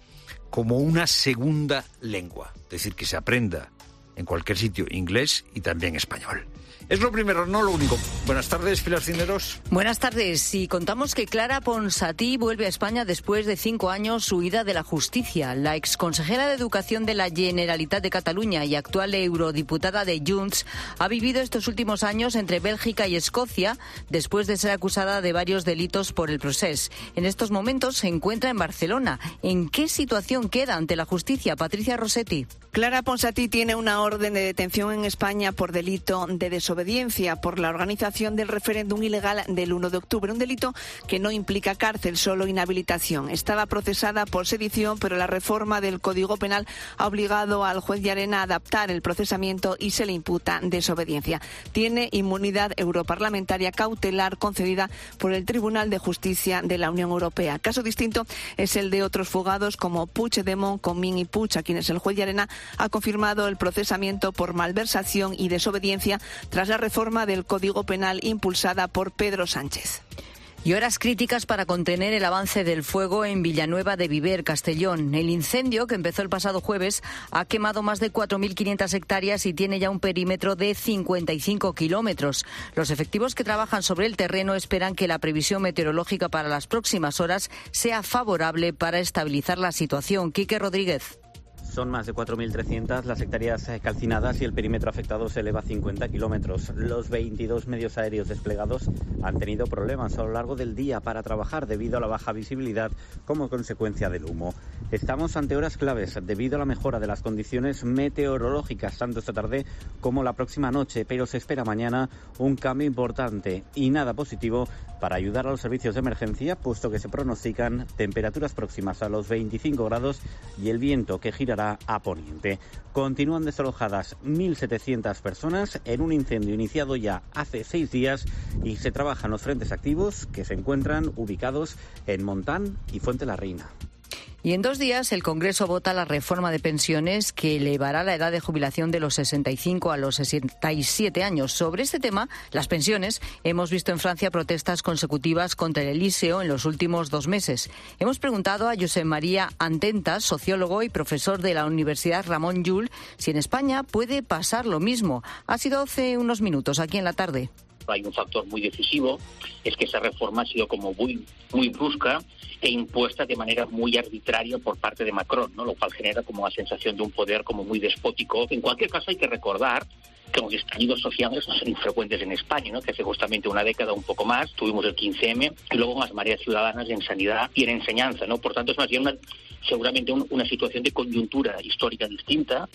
como una segunda lengua, es decir, que se aprenda en cualquier sitio inglés y también español. Es lo primero, no lo único. Buenas tardes, Pilar Cisneros. Buenas tardes. Y contamos que Clara Ponsatí vuelve a España después de cinco años huida de la justicia. La exconsejera de Educación de la Generalitat de Cataluña y actual eurodiputada de Junts ha vivido estos últimos años entre Bélgica y Escocia después de ser acusada de varios delitos por el Procés. En estos momentos se encuentra en Barcelona. ¿En qué situación queda ante la justicia? Patricia Rossetti. Clara Ponsatí tiene una orden de detención en España por delito de desobediencia por la organización del referéndum ilegal del uno de octubre, un delito que no implica cárcel, solo inhabilitación. Estaba procesada por sedición, pero la reforma del Código Penal ha obligado al juez Llarena a adaptar el procesamiento y se le imputa desobediencia. Tiene inmunidad europarlamentaria cautelar concedida por el Tribunal de Justicia de la Unión Europea. Caso distinto es el de otros fugados como Puigdemont, Comín y Puig, a quienes el juez Llarena ha confirmado el procesamiento por malversación y desobediencia tras la reforma del Código Penal impulsada por Pedro Sánchez. Y horas críticas para contener el avance del fuego en Villanueva de Viver, Castellón. El incendio, que empezó el pasado jueves, ha quemado más de cuatro mil quinientas hectáreas y tiene ya un perímetro de cincuenta y cinco kilómetros. Los efectivos que trabajan sobre el terreno esperan que la previsión meteorológica para las próximas horas sea favorable para estabilizar la situación. Quique Rodríguez. Son más de cuatro mil trescientas las hectáreas calcinadas y el perímetro afectado se eleva a cincuenta kilómetros. Los veintidós medios aéreos desplegados han tenido problemas a lo largo del día para trabajar debido a la baja visibilidad como consecuencia del humo. Estamos ante horas claves debido a la mejora de las condiciones meteorológicas tanto esta tarde como la próxima noche, pero se espera mañana un cambio importante y nada positivo para ayudar a los servicios de emergencia, puesto que se pronostican temperaturas próximas a los veinticinco grados y el viento que girará a poniente. Continúan desalojadas mil setecientas personas en un incendio iniciado ya hace seis días y se trabajan los frentes activos que se encuentran ubicados en Montán y Fuente la Reina. Y en dos días el Congreso vota la reforma de pensiones que elevará la edad de jubilación de los sesenta y cinco a los sesenta y siete años. Sobre este tema, las pensiones, hemos visto en Francia protestas consecutivas contra el Elíseo en los últimos dos meses. Hemos preguntado a Josep María Antentas, sociólogo y profesor de la Universidad Ramón Llull, si en España puede pasar lo mismo. Ha sido hace unos minutos, aquí en la tarde. Hay un factor muy decisivo, es que esa reforma ha sido como muy, muy brusca e impuesta de manera muy arbitraria por parte de Macron, ¿no? Lo cual genera como una sensación de un poder como muy despótico. En cualquier caso hay que recordar que los estallidos sociales no son infrecuentes en España, ¿no? Que hace justamente una década, un poco más, tuvimos el quince eme y luego unas mareas ciudadanas en sanidad y en enseñanza, ¿no? Por tanto, es más bien una, seguramente un, una situación de coyuntura histórica distinta.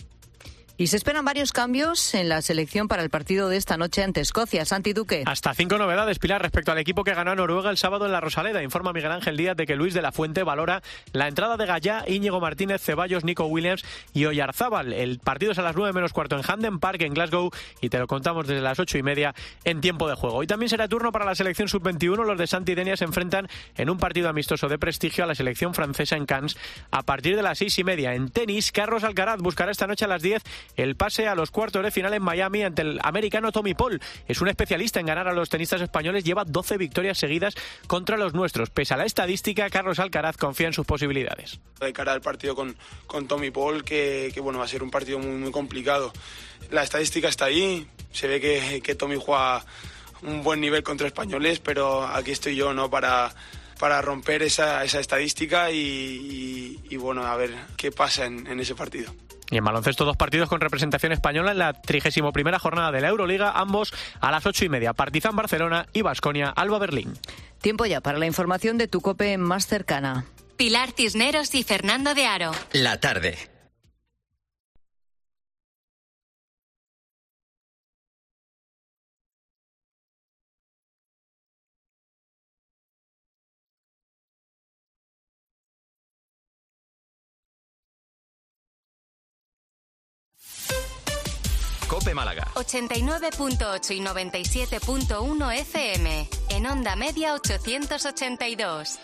Y se esperan varios cambios en la selección para el partido de esta noche ante Escocia. Santi Duque. Hasta cinco novedades, Pilar, respecto al equipo que ganó a Noruega el sábado en la Rosaleda. Informa Miguel Ángel Díaz de que Luis de la Fuente valora la entrada de Gallá, Íñigo Martínez, Ceballos, Nico Williams y Oyarzábal. El partido es a las nueve menos cuarto en Hampden Park, en Glasgow, y te lo contamos desde las ocho y media en tiempo de juego. Y también será turno para la selección sub veintiuno. Los de Santi Denia se enfrentan en un partido amistoso de prestigio a la selección francesa en Cannes a partir de las seis y media. En tenis, Carlos Alcaraz buscará esta noche a las diez el pase a los cuartos de final en Miami ante el americano Tommy Paul. Es un especialista en ganar a los tenistas españoles, lleva doce victorias seguidas contra los nuestros. Pese a la estadística, Carlos Alcaraz confía en sus posibilidades. De cara al partido con, con Tommy Paul, que, que bueno, va a ser un partido muy, muy complicado. La estadística está ahí, se ve que, que Tommy juega un buen nivel contra españoles, pero aquí estoy yo, ¿no?, para... para romper esa, esa estadística y, y, y bueno, a ver qué pasa en, en ese partido. Y en baloncesto, dos partidos con representación española en la trigésima primera jornada de la Euroliga, ambos a las ocho y media. Partizan Barcelona y Baskonia Alba Berlín. Tiempo ya para la información de tu COPE más cercana. Pilar Cisneros y Fernando de Aro. La tarde. COPE Málaga. ochenta y nueve punto ocho y noventa y siete punto uno F M. En onda media ochocientos ochenta y dos.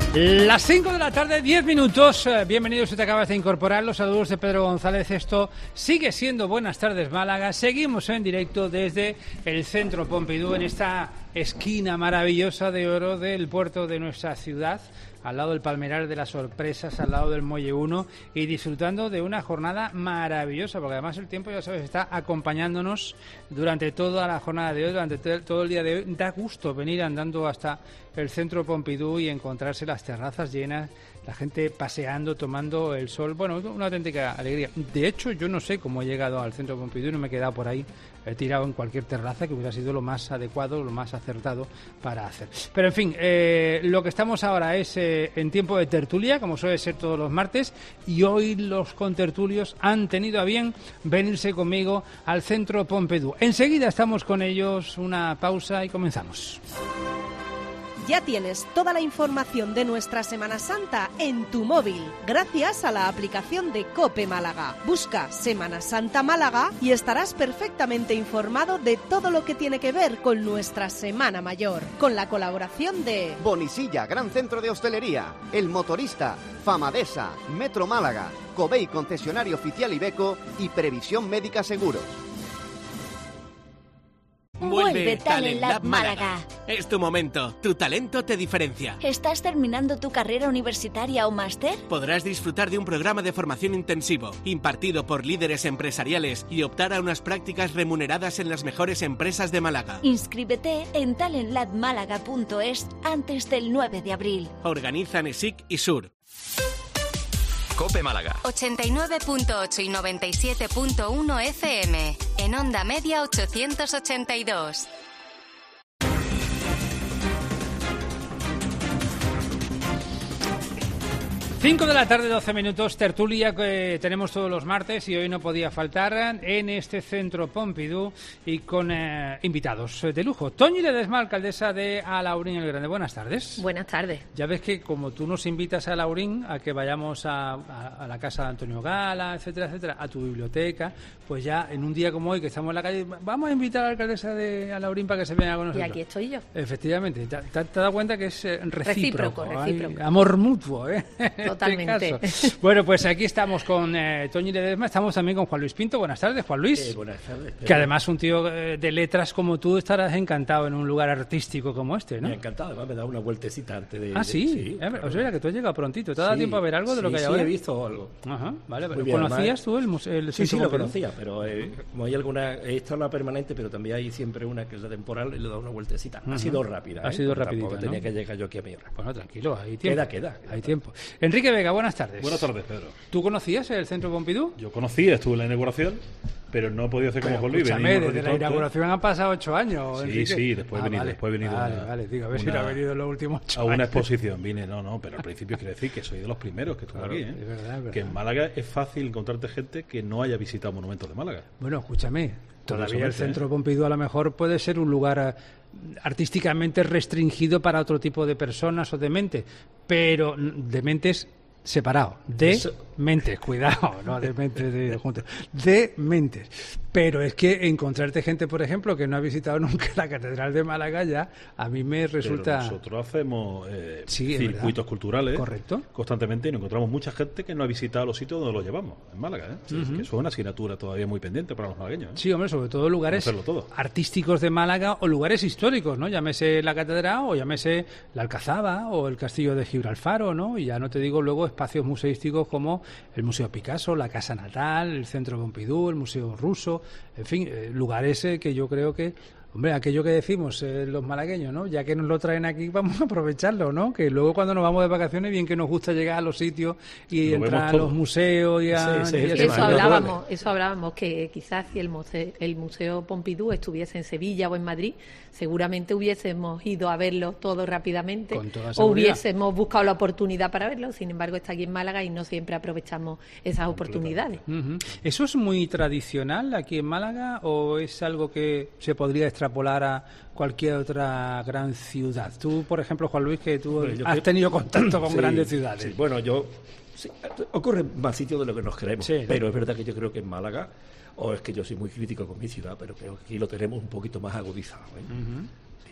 Las cinco de la tarde, diez minutos. Bienvenidos si te acabas de incorporar. Los saludos de Pedro González. Esto sigue siendo Buenas Tardes Málaga. Seguimos en directo desde el Centro Pompidou, en esta esquina maravillosa de oro del puerto de nuestra ciudad, al lado del Palmeral de las Sorpresas, al lado del Muelle uno, y disfrutando de una jornada maravillosa, porque además el tiempo, ya sabes, está acompañándonos durante toda la jornada de hoy, durante todo el día de hoy. Da gusto venir andando hasta el Centro Pompidou y encontrarse las terrazas llenas, la gente paseando, tomando el sol. Bueno, una auténtica alegría. De hecho, yo no sé cómo he llegado al Centro Pompidou, no me he quedado por ahí he tirado en cualquier terraza, que hubiera sido lo más adecuado, lo más acertado para hacer. Pero en fin, eh, lo que estamos ahora es eh, en tiempo de tertulia, como suele ser todos los martes, y hoy los contertulios han tenido a bien venirse conmigo al Centro Pompidou. Enseguida estamos con ellos, una pausa y comenzamos. Ya tienes toda la información de nuestra Semana Santa en tu móvil, gracias a la aplicación de COPE Málaga. Busca Semana Santa Málaga y estarás perfectamente informado de todo lo que tiene que ver con nuestra Semana Mayor, con la colaboración de Bonisilla, Gran Centro de Hostelería, El Motorista, Famadesa, Metro Málaga, Covey, concesionario oficial Iveco y Previsión Médica Seguros. Vuelve Talent Lab Málaga. Es tu momento, tu talento te diferencia. ¿Estás terminando tu carrera universitaria o máster? Podrás disfrutar de un programa de formación intensivo, impartido por líderes empresariales, y optar a unas prácticas remuneradas en las mejores empresas de Málaga. Inscríbete en talent lab málaga punto es antes del nueve de abril. Organizan E S I C y Sur. COPE Málaga. ochenta y nueve punto ocho y noventa y siete punto uno F M. En onda media ochocientos ochenta y dos. cinco de la tarde, doce minutos, tertulia que tenemos todos los martes y hoy no podía faltar en este Centro Pompidou y con eh, invitados de lujo. Toñi Ledesma, alcaldesa de Alaurín el Grande. Buenas tardes. Buenas tardes. Ya ves que como tú nos invitas a Alaurín a que vayamos a, a, a la casa de Antonio Gala, etcétera, etcétera, a tu biblioteca, pues ya en un día como hoy que estamos en la calle, vamos a invitar a la alcaldesa de Alaurín para que se venga con nosotros. Y aquí estoy yo. Efectivamente. ¿Te, te, te has dado cuenta que es eh, recíproco? Recíproco, recíproco. Hay amor mutuo, ¿eh? Totalmente. Bueno, pues aquí estamos con eh, Toñi Ledesma, estamos también con Juan Luis Pinto. Buenas tardes, Juan Luis. Eh, buenas tardes. Que además un tío eh, de letras como tú estarás encantado en un lugar artístico como este, ¿no? Me ha encantado, además me da una vueltecita antes de... Ah, sí, de, sí eh, claro. O sea, que tú has llegado prontito. ¿Te ha dado sí, tiempo a ver algo de lo sí, que hay sí, ahora? Sí, he visto algo. Ajá, vale. Muy Pero bien, ¿conocías además, tú el museo? El sí, sí, lo Pompidou? conocía, pero eh, como hay alguna... Esta es la permanente, pero también hay siempre una que es la temporal y le da una vueltecita. Uh-huh. Ha sido rápida. Ha ¿eh? sido Porque rapidita, tampoco ¿no? tenía que llegar yo aquí a mi hora. Bueno, tranquilo, hay tiempo. Queda, queda. queda hay tiempo. Enrique Vega, buenas tardes. Buenas tardes, Pedro. ¿Tú conocías el Centro Pompidou? Yo conocía, estuve en la inauguración, pero no he podido hacer como Juan Luis. Escúchame, desde la inauguración han pasado ocho años. Sí, Enrique. sí, después he ah, venido. Vale, después he venido vale, una, vale, digo, a ver una, si no ha venido en los últimos ocho A una años. exposición vine, no, no, pero al principio quiero decir que soy de los primeros que estuve claro, aquí, ¿eh? Es verdad, es verdad. Que en Málaga es fácil encontrarte gente que no haya visitado monumentos de Málaga. Bueno, escúchame, todavía el Centro ¿eh? Pompidou a lo mejor puede ser un lugar artísticamente restringido para otro tipo de personas o de mente, pero de mentes separado, de Eso. mentes, cuidado, no de mentes de juntos, de mentes. Pero es que encontrarte gente, por ejemplo, que no ha visitado nunca la Catedral de Málaga, ya a mí me resulta... Pero nosotros hacemos eh, sí, circuitos culturales correcto, constantemente y nos encontramos mucha gente que no ha visitado los sitios donde los llevamos, en Málaga, ¿eh? Sí, uh-huh. Es que eso es una asignatura todavía muy pendiente para los malagueños, ¿eh? Sí, hombre, sobre todo lugares todo. artísticos de Málaga o lugares históricos, ¿no? Llámese la Catedral o llámese la Alcazaba o el Castillo de Gibralfaro, ¿no? Y ya no te digo luego espacios museísticos como el Museo Picasso, la Casa Natal, el Centro Pompidou, el Museo Ruso, en fin, eh, lugares eh, que yo creo que, hombre, aquello que decimos eh, los malagueños, ¿no? Ya que nos lo traen aquí, vamos a aprovecharlo, ¿no? Que luego cuando nos vamos de vacaciones, bien que nos gusta llegar a los sitios y lo entrar a los museos y a... Sí, sí, y a eso hablábamos, eso hablábamos, que quizás si el museo, el Museo Pompidou estuviese en Sevilla o en Madrid, seguramente hubiésemos ido a verlo todo rápidamente o hubiésemos buscado la oportunidad para verlo. Sin embargo, está aquí en Málaga y no siempre aprovechamos esas oportunidades. Uh-huh. ¿Eso es muy tradicional aquí en Málaga o es algo que se podría extrapolar a cualquier otra gran ciudad? Tú, por ejemplo, Juan Luis, que tú bueno, has creo... tenido contacto con sí, grandes ciudades. Sí, bueno, yo... Sí, ocurre en más sitios de lo que nos creemos, sí, pero es verdad que yo creo que en Málaga, o es que yo soy muy crítico con mi ciudad, pero creo que aquí lo tenemos un poquito más agudizado, ¿eh? Uh-huh. Sí.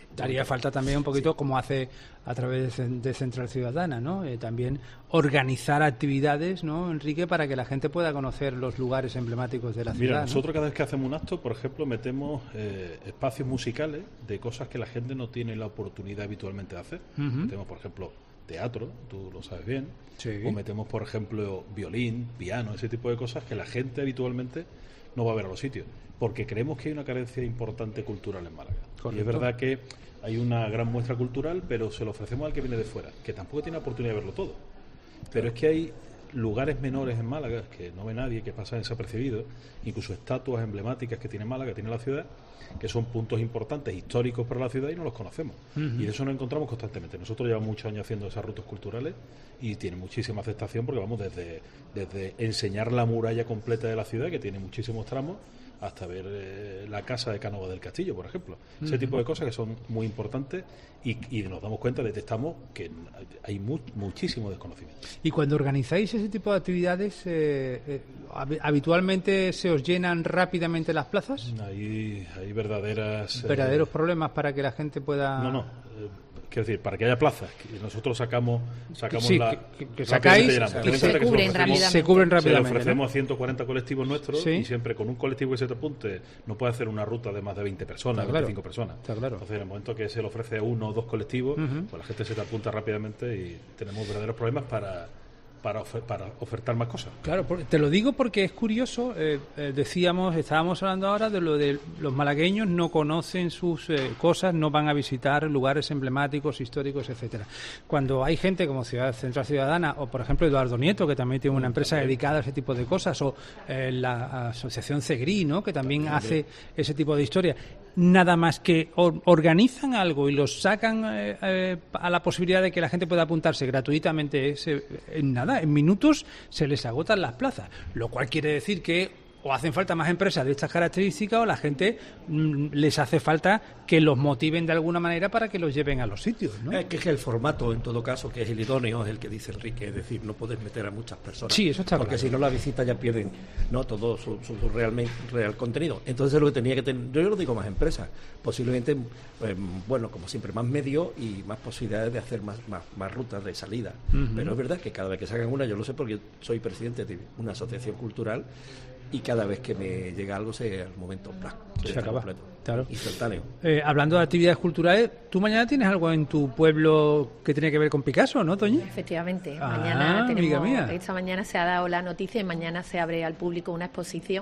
Haría falta también un poquito, sí, como hace a través de Central Ciudadana, ¿no? Eh, también organizar actividades, ¿no, Enrique, para que la gente pueda conocer los lugares emblemáticos de la ciudad. Mira, nosotros, ¿no?, cada vez que hacemos un acto, por ejemplo, metemos eh, espacios musicales de cosas que la gente no tiene la oportunidad habitualmente de hacer. Uh-huh. Metemos, por ejemplo, teatro, tú lo sabes bien, sí, o metemos, por ejemplo, violín, piano, ese tipo de cosas que la gente habitualmente no va a ver a los sitios, porque creemos que hay una carencia importante cultural en Málaga. Correcto. Y es verdad que hay una gran muestra cultural, pero se lo ofrecemos al que viene de fuera, que tampoco tiene oportunidad de verlo todo. Pero es que hay lugares menores en Málaga que no ve nadie, que pasan desapercibidos, incluso estatuas emblemáticas que tiene Málaga, que tiene la ciudad, que son puntos importantes, históricos para la ciudad y no los conocemos. Uh-huh. Y de eso nos encontramos constantemente. Nosotros llevamos muchos años haciendo esas rutas culturales y tiene muchísima aceptación, porque vamos desde, desde enseñar la muralla completa de la ciudad, que tiene muchísimos tramos, hasta ver eh, la casa de Cánovas del Castillo, por ejemplo. Uh-huh. Ese tipo de cosas que son muy importantes y, y nos damos cuenta, detectamos que hay mu- muchísimo desconocimiento. Y cuando organizáis ese tipo de actividades, eh, eh, ¿habitualmente se os llenan rápidamente las plazas? Hay, hay verdaderas... ¿Verdaderos eh, problemas para que la gente pueda...? No, no. Eh, quiero decir, para que haya plazas, que nosotros sacamos sacamos sí, la... Que, que sacáis y se cubren rápidamente. Se cubren rápidamente. Se le ofrecemos, ¿no?, a ciento cuarenta colectivos nuestros, ¿sí?, y siempre con un colectivo que se te apunte no puede hacer una ruta de más de veinte personas, Está veinticinco claro. personas. Está claro. Entonces, en el momento que se le ofrece a uno o dos colectivos, uh-huh, pues la gente se te apunta rápidamente y tenemos verdaderos problemas para... Para, ofer- para ofertar más cosas. Claro, te lo digo porque es curioso, eh, eh, decíamos, estábamos hablando ahora de lo de los malagueños no conocen sus eh, cosas, no van a visitar lugares emblemáticos, históricos, etcétera. Cuando hay gente como Ciudad Central Ciudadana, o por ejemplo Eduardo Nieto, que también tiene una empresa dedicada a ese tipo de cosas, o eh, la Asociación Cegrí, ¿no?, que también hace ese tipo de historia, nada más que or- organizan algo y los sacan eh, eh, a la posibilidad de que la gente pueda apuntarse gratuitamente, ese, en nada, en minutos se les agotan las plazas, lo cual quiere decir que o hacen falta más empresas de estas características o la gente mmm, les hace falta que los motiven de alguna manera para que los lleven a los sitios, ¿no? Es que es el formato, en todo caso, que es el idóneo, es el que dice Enrique, es decir, no puedes meter a muchas personas. Sí, eso está porque claro. si no, la visita ya pierden, ¿no?, todo su, su, su realmente, real contenido. Entonces, lo que tenía que tener, yo lo digo, más empresas, posiblemente, eh, bueno, como siempre, más medios y más posibilidades de hacer más, más, más rutas de salida. Uh-huh. Pero es verdad que cada vez que sacan una, yo lo sé porque soy presidente de una asociación cultural, y cada vez que me llega algo, se al momento ¡plac! Se, se acaba, completo, claro, instantáneo. Eh, hablando de actividades culturales, ¿tú mañana tienes algo en tu pueblo que tiene que ver con Picasso, no, Toñi? Efectivamente, ah, mañana tenemos, mía. esta mañana se ha dado la noticia y mañana se abre al público una exposición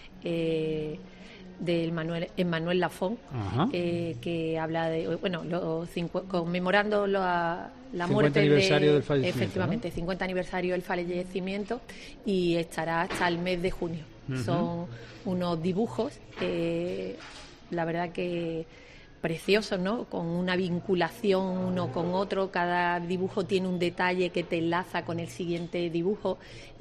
eh, del Manuel Emmanuel Lafont, eh, que habla de, bueno, los cincu- conmemorando la, la muerte aniversario de, del fallecimiento, efectivamente, ¿no?, cincuenta aniversario del fallecimiento, y estará hasta el mes de junio. Uh-huh. Son unos dibujos, eh, la verdad que preciosos, ¿no?, con una vinculación uno con otro, cada dibujo tiene un detalle que te enlaza con el siguiente dibujo,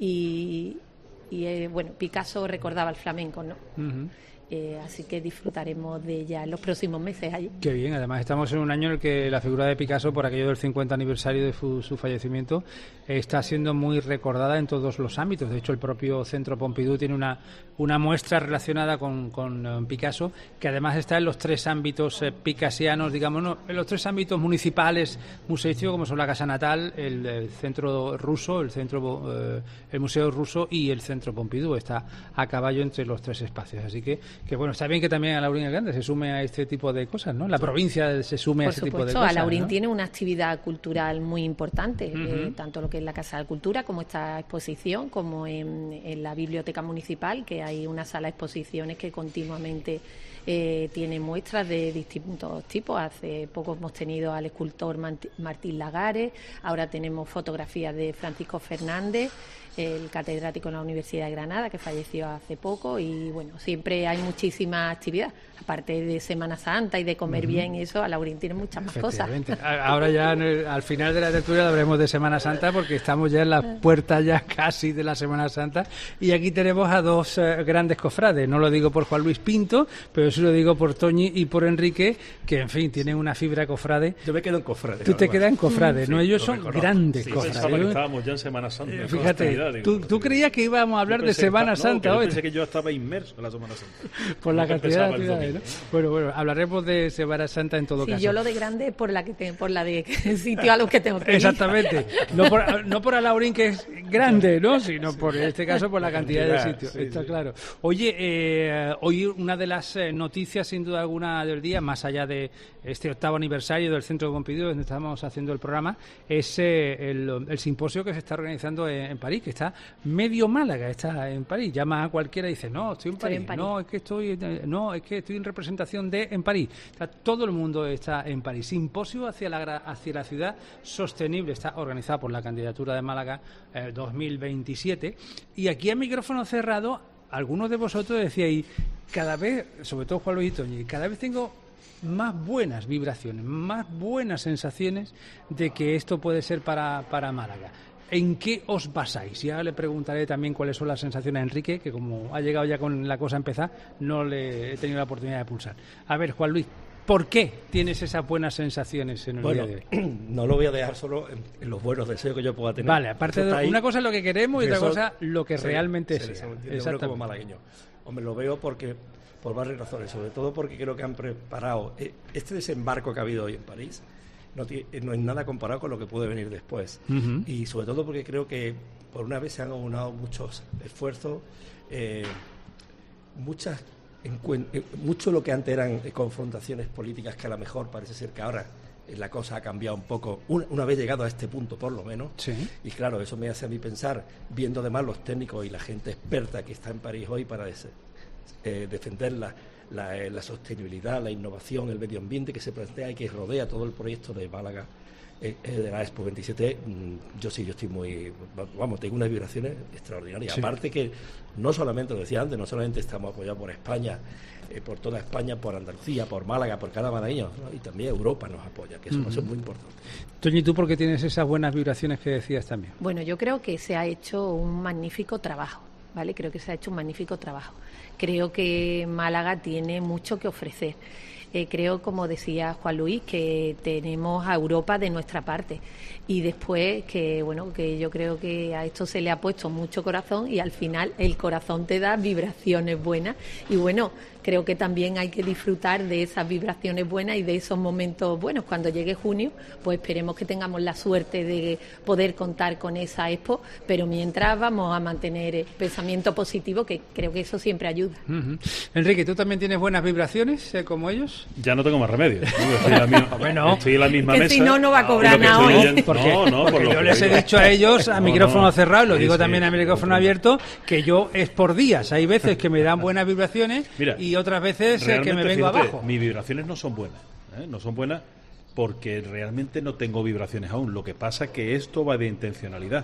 y, y eh, bueno, Picasso recordaba el flamenco, ¿no? Uh-huh. Eh, así que disfrutaremos de ella en los próximos meses allí. Qué bien, además estamos en un año en el que la figura de Picasso, por aquello del cincuenta aniversario de su, su fallecimiento, eh, está siendo muy recordada en todos los ámbitos. De hecho, el propio Centro Pompidou tiene una, una muestra relacionada con, con um, Picasso, que además está en los tres ámbitos eh, picasianos, digamos, no, en los tres ámbitos municipales museísticos, como son la Casa Natal, el, el Centro Ruso, el centro eh, el Museo Ruso y el Centro Pompidou. Está a caballo entre los tres espacios, así que que bueno, está bien que también Alaurín el Grande se sume a este tipo de cosas, ¿no? La provincia se sume Por a este supuesto, tipo de cosas. Alaurín, ¿no?, tiene una actividad cultural muy importante, uh-huh, eh, tanto lo que es la Casa de Cultura como esta exposición, como en, en la Biblioteca Municipal, que hay una sala de exposiciones que continuamente eh, tiene muestras de distintos tipos. Hace poco hemos tenido al escultor Martín Lagares, ahora tenemos fotografías de Francisco Fernández, el catedrático en la Universidad de Granada, que falleció hace poco, y bueno, siempre hay muchísima actividad, aparte de Semana Santa y de comer uh-huh. bien y eso, Alaurín tiene muchas más cosas. Ahora ya en el, al final de la tertulia hablaremos de Semana Santa, porque estamos ya en la puerta ya casi de la Semana Santa, y aquí tenemos a dos eh, grandes cofrades. No lo digo por Juan Luis Pinto, pero eso lo digo por Toñi y por Enrique, que en fin, tienen una fibra cofrade. Yo me quedo en cofrade. Tú te quedas en cofrade, ¿no? Ellos son grandes sí, cofrades. Pensaba que estábamos ya en Semana Santa. Eh, fíjate, tú, tú creías que íbamos a hablar pensé, de Semana no, Santa yo hoy. pensé que yo estaba inmerso en la Semana Santa. Por la cantidad de actividades, ¿no? Bueno, bueno, hablaremos de Semana Santa en todo sí, caso. Yo lo de grande es por la que te, por la de sitio a los que tengo que ir. Exactamente. No por, no por Alaurín, que es grande, ¿no? Sino por, en este caso, por la cantidad de sitios. Sí, está sí. claro. Oye, eh, hoy una de las eh, noticias, sin duda alguna, del día, más allá de este octavo aniversario del Centro de Pompidou, donde estamos haciendo el programa, es eh, el, el simposio que se está organizando en, en París, que está medio Málaga, está en París. Llama a cualquiera y dice, no, estoy en París. Estoy en París. No, es que estoy, no, es que estoy en representación de en París. Está, todo el mundo está en París. Simposio hacia la, hacia la ciudad sostenible. Está organizada por la candidatura de Málaga eh, dos mil veintisiete. Y aquí a micrófono cerrado, algunos de vosotros decíais, cada vez, sobre todo Juan Luis y Toñi, cada vez tengo más buenas vibraciones, más buenas sensaciones de que esto puede ser para, para Málaga. ¿En qué os basáis? Ya le preguntaré también cuáles son las sensaciones a Enrique, que como ha llegado ya con la cosa a empezar, no le he tenido la oportunidad de pulsar. A ver, Juan Luis, ¿por qué tienes esas buenas sensaciones en el bueno, día de hoy? No lo voy a dejar solo en, en los buenos deseos que yo pueda tener. Vale, aparte de una cosa es lo que queremos y otra cosa lo que se, realmente se, sea. Se Exactamente. Como malagueño. Hombre, lo veo porque por varias razones, sobre todo porque creo que han preparado este desembarco que ha habido hoy en París. No, tiene, no es nada comparado con lo que puede venir después. Uh-huh. Y sobre todo porque creo que por una vez se han aunado muchos esfuerzos, eh, muchas encuen- eh, mucho lo que antes eran eh, confrontaciones políticas, que a lo mejor parece ser que ahora eh, la cosa ha cambiado un poco, una, una vez llegado a este punto por lo menos. Sí. Y claro, eso me hace a mí pensar, viendo además los técnicos y la gente experta que está en París hoy para des- eh, defender la La, la sostenibilidad, la innovación, el medio ambiente que se plantea y que rodea todo el proyecto de Málaga, eh, de la Expo veintisiete, yo sí, yo estoy muy, vamos, tengo unas vibraciones extraordinarias. Sí. Aparte que no solamente, lo decía antes, no solamente estamos apoyados por España, eh, por toda España, por Andalucía, por Málaga, por cada malagueño, ¿no? Y también Europa nos apoya, que eso, uh-huh. eso es muy importante. Toñi, ¿tú por qué tienes esas buenas vibraciones que decías también? Bueno, yo creo que se ha hecho un magnífico trabajo, ¿vale? Creo que se ha hecho un magnífico trabajo. Creo que Málaga tiene mucho que ofrecer. Eh, creo, como decía Juan Luis, que tenemos a Europa de nuestra parte. Y después, que bueno, que yo creo que a esto se le ha puesto mucho corazón y al final el corazón te da vibraciones buenas. Y bueno, creo que también hay que disfrutar de esas vibraciones buenas y de esos momentos buenos. Cuando llegue junio, pues esperemos que tengamos la suerte de poder contar con esa expo, pero mientras vamos a mantener el pensamiento positivo, que creo que eso siempre ayuda. Uh-huh. Enrique, ¿tú también tienes buenas vibraciones eh, como ellos? Ya no tengo más remedio. Estoy en la misma, bueno, estoy en la misma que mesa. Si no, no va a cobrar nada hoy. ¿Por qué? No, no, porque por yo les he dicho a ellos a no, micrófono no, cerrado, lo sí, digo sí, también a micrófono sí, abierto, que yo es por días. Hay veces que me dan buenas vibraciones. Mira, y otras veces eh, que me vengo fíjate, abajo. Mis vibraciones no son buenas, ¿eh? no son buenas porque realmente no tengo vibraciones aún. Lo que pasa es que esto va de intencionalidad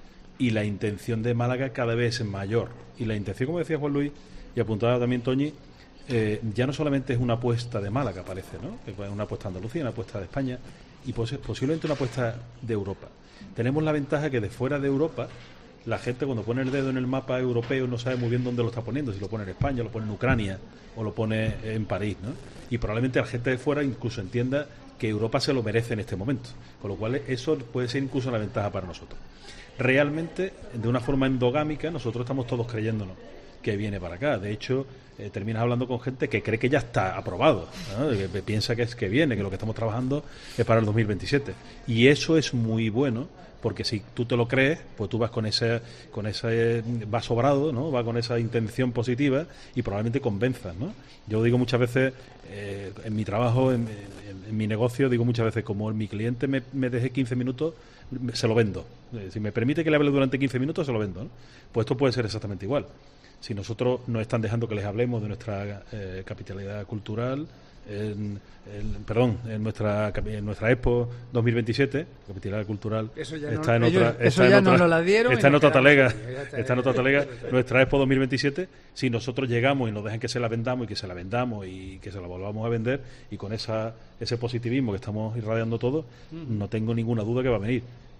y la intención de Málaga cada vez es mayor. Y la intención, como decía Juan Luis y apuntaba también Toñi, eh, ya no solamente es una apuesta de Málaga, parece, ¿no? Es una apuesta de Andalucía, una apuesta de España y pues, posiblemente una apuesta de Europa. Tenemos la ventaja que de fuera de Europa la gente cuando pone el dedo en el mapa europeo no sabe muy bien dónde lo está poniendo, si lo pone en España, lo pone en Ucrania o lo pone en París, ¿no? Y probablemente la gente de fuera incluso entienda que Europa se lo merece en este momento, con lo cual eso puede ser incluso una ventaja para nosotros. Realmente, de una forma endogámica, nosotros estamos todos creyéndonos que viene para acá. De hecho, eh, terminas hablando con gente que cree que ya está aprobado, ¿no? Que piensa que es que viene, que lo que estamos trabajando es para el dos mil veintisiete. Y eso es muy bueno, porque si tú te lo crees, pues tú vas con ese, con ese va sobrado, ¿no? Va con esa intención positiva y probablemente convenzas, ¿no? Yo digo muchas veces, eh, en mi trabajo, en, en, en mi negocio, digo muchas veces, como mi cliente me, me deje quince minutos, se lo vendo. Si me permite que le hable durante quince minutos, se lo vendo, ¿no? Pues esto puede ser exactamente igual. Si nosotros nos están dejando que les hablemos de nuestra eh, capitalidad cultural, en, en, perdón, en nuestra en nuestra Expo dos mil veintisiete, capitalidad cultural eso ya está no, en otra, ellos, está eso en ya otra, no nos la dieron está en otra talega, está, está en otra talega, nuestra Expo dos mil veintisiete. Si nosotros llegamos y nos dejan que se la vendamos y que se la vendamos y que se la volvamos a vender y con esa ese positivismo que estamos irradiando todos, no tengo ninguna duda que va a venir.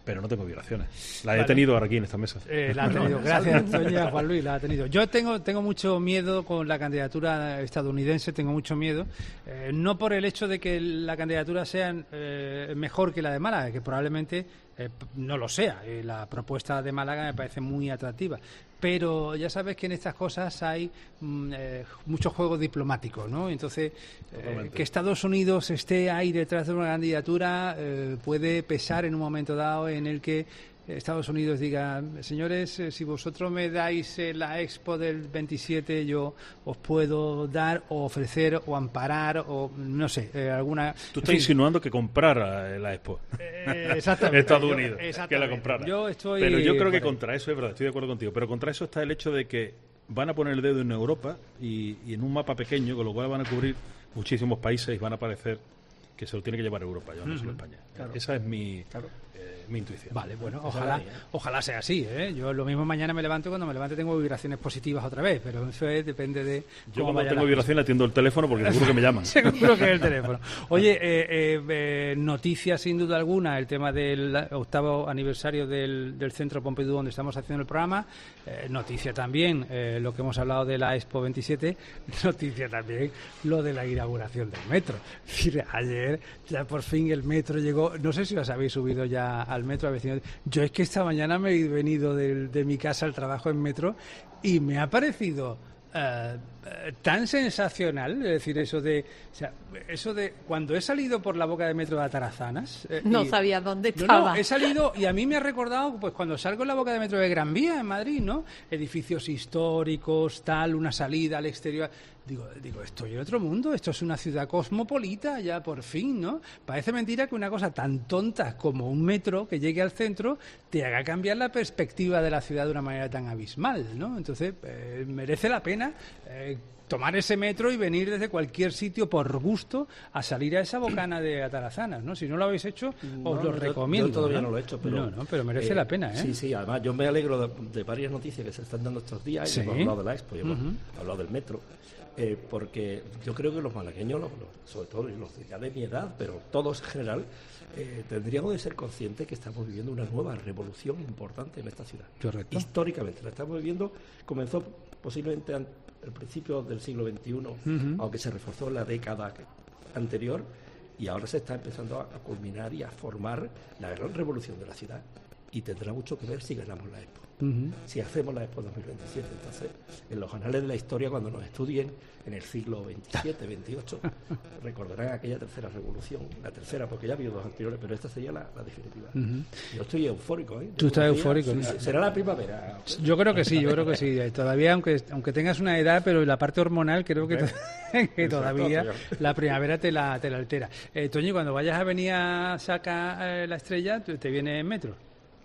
pero no tengo vibraciones. La he vale. tenido ahora aquí en esta mesa. Eh, la ha tenido, gracias, doña Juan Luis, la ha tenido. Yo tengo tengo mucho miedo con la candidatura estadounidense, tengo mucho miedo, eh, no por el hecho de que la candidatura sea eh, mejor que la de Málaga, que probablemente eh, no lo sea. Eh, la propuesta de Málaga me parece muy atractiva. Pero ya sabes que en estas cosas hay mm, eh, mucho juego diplomático, ¿no? Entonces, eh, que Estados Unidos esté ahí detrás de una candidatura eh, puede pesar en un momento dado en el que Estados Unidos diga, señores, eh, si vosotros me dais eh, la Expo del veintisiete, yo os puedo dar o ofrecer o amparar o no sé, eh, alguna... Tú estás insinuando que comprara la Expo. Eh, exactamente. Estados Unidos, yo, exactamente. que la comprara. Yo estoy pero yo creo que contra eso, es verdad, estoy de acuerdo contigo, pero contra eso está el hecho de que van a poner el dedo en Europa y, y en un mapa pequeño, con lo cual van a cubrir muchísimos países y van a parecer que se lo tiene que llevar a Europa, ya no uh-huh. solo España. Claro. Esa es mi... Claro. mi intuición. Vale, bueno, ojalá ojalá sea así, ¿eh? Yo lo mismo mañana me levanto, cuando me levante tengo vibraciones positivas otra vez, pero eso es, depende de yo cuando tengo vibraciones atiendo el teléfono porque seguro que me llaman. Seguro que es el teléfono. Oye, eh, eh, eh, noticia sin duda alguna, el tema del octavo aniversario del, del Centro Pompidou donde estamos haciendo el programa, eh, noticia también eh, lo que hemos hablado de la Expo veintisiete, noticia también lo de la inauguración del metro. Ayer ya por fin el metro llegó, no sé si os habéis subido ya al metro a vecinos. Yo es que esta mañana me he venido de, de mi casa al trabajo en metro y me ha parecido uh, tan sensacional, es decir, eso de, o sea, eso de cuando he salido por la boca de metro de Atarazanas, eh, no y, sabía dónde estaba. No, no, he salido y a mí me ha recordado, pues cuando salgo en la boca de metro de Gran Vía en Madrid, ¿no? Edificios históricos, tal, una salida al exterior. Digo, digo, estoy en otro mundo, esto es una ciudad cosmopolita ya por fin, ¿no? Parece mentira que una cosa tan tonta como un metro que llegue al centro te haga cambiar la perspectiva de la ciudad de una manera tan abismal, ¿no? Entonces, eh, merece la pena eh, tomar ese metro y venir desde cualquier sitio por gusto a salir a esa bocana de Atarazanas, ¿no? Si no lo habéis hecho, no, os lo yo, recomiendo. Yo todavía ¿no? no lo he hecho, pero... No, no, pero merece eh, la pena, ¿eh? Sí, sí, además yo me alegro de, de varias noticias que se están dando estos días. ¿Sí? Hemos hablado de la Expo, hemos uh-huh. hablado del metro. Eh, porque yo creo que los malagueños, los, los, sobre todo los de, ya de mi edad, pero todos en general, eh, tendríamos de ser conscientes que estamos viviendo una nueva revolución importante en esta ciudad. Correcto. Históricamente la estamos viviendo, comenzó posiblemente al principio del siglo veintiuno, uh-huh. aunque se reforzó en la década anterior, y ahora se está empezando a, a culminar y a formar la gran revolución de la ciudad. Y tendrá mucho que ver si ganamos la Expo. Uh-huh. Si hacemos la Expo dos mil veintisiete, entonces en los anales de la historia, cuando nos estudien en el siglo veintisiete, veintiocho, recordarán aquella tercera revolución, la tercera, porque ya ha habido dos anteriores, pero esta sería la, la definitiva. Uh-huh. Yo estoy eufórico, ¿eh? Tú estás eufórico, sí, ¿no? Será la primavera. Yo creo que sí, yo creo que sí. Todavía, aunque aunque tengas una edad, pero la parte hormonal creo que, que todavía la primavera te la, te la altera. Eh, Toñi, cuando vayas a venir a sacar eh, la estrella, te viene en metro.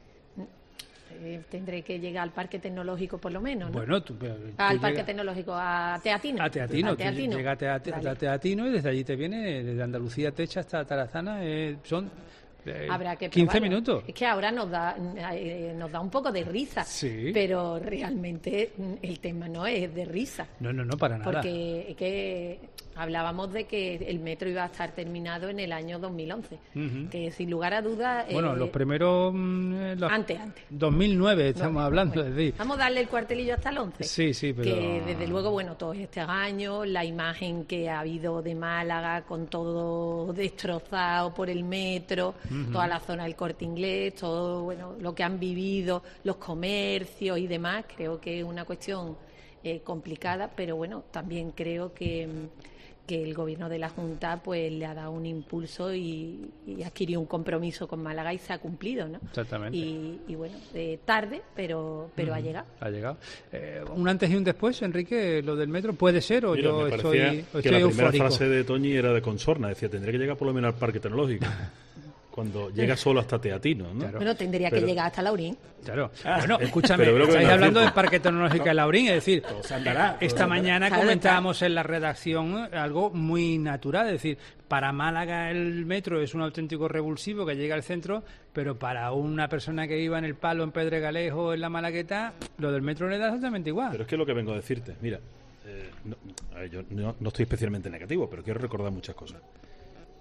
Eh, tendré que llegar al Parque Tecnológico por lo menos, ¿no? Bueno, tú, tú al llega... Parque Tecnológico, a Teatino. A Teatino, a Teatino. Llega a, Teat... vale. a Teatino y desde allí te viene, desde Andalucía Techa hasta Tarazana, eh, son eh, Habrá que quince probarlo. minutos. Es que ahora nos da eh, nos da un poco de risa, sí. Pero realmente el tema no es de risa. No, no, no, para nada. Porque es que hablábamos de que el metro iba a estar terminado en el año dos mil once, uh-huh. que sin lugar a dudas... Bueno, eh, los primeros... Los antes, antes. dos mil nueve estamos no, hablando. Bueno, es decir. Vamos a darle el cuartelillo hasta el once. Sí, sí, pero... Que desde luego, bueno, todos estos años, la imagen que ha habido de Málaga con todo destrozado por el metro, uh-huh. toda la zona del Corte Inglés, todo, bueno, lo que han vivido, los comercios y demás, creo que es una cuestión eh, complicada, pero bueno, también creo que... que el gobierno de la Junta pues le ha dado un impulso y, y adquirió un compromiso con Málaga y se ha cumplido, ¿no? Exactamente. Y, y bueno, eh, tarde, pero pero uh-huh. ha llegado. Ha llegado. Eh, ¿Un antes y un después, Enrique, lo del metro? ¿Puede ser o Mira, yo me estoy, que estoy la eufórico? primera frase de Toñi era de consorna, decía, tendría que llegar por lo menos al Parque Tecnológico. Cuando llega solo hasta Teatino, ¿no? Claro. Bueno, tendría pero, que llegar hasta Laurín. Claro. Ah, bueno, escúchame, estáis hablando del Parque Tecnológico de Laurín, es decir, andará, esta mañana andará. Comentábamos en la redacción algo muy natural, es decir, para Málaga el metro es un auténtico revulsivo que llega al centro, pero para una persona que iba en el Palo, en Pedregales o en la Malagueta, lo del metro le da exactamente igual. Pero es que es lo que vengo a decirte, mira, eh, no, a ver, yo no, no estoy especialmente negativo, pero quiero recordar muchas cosas.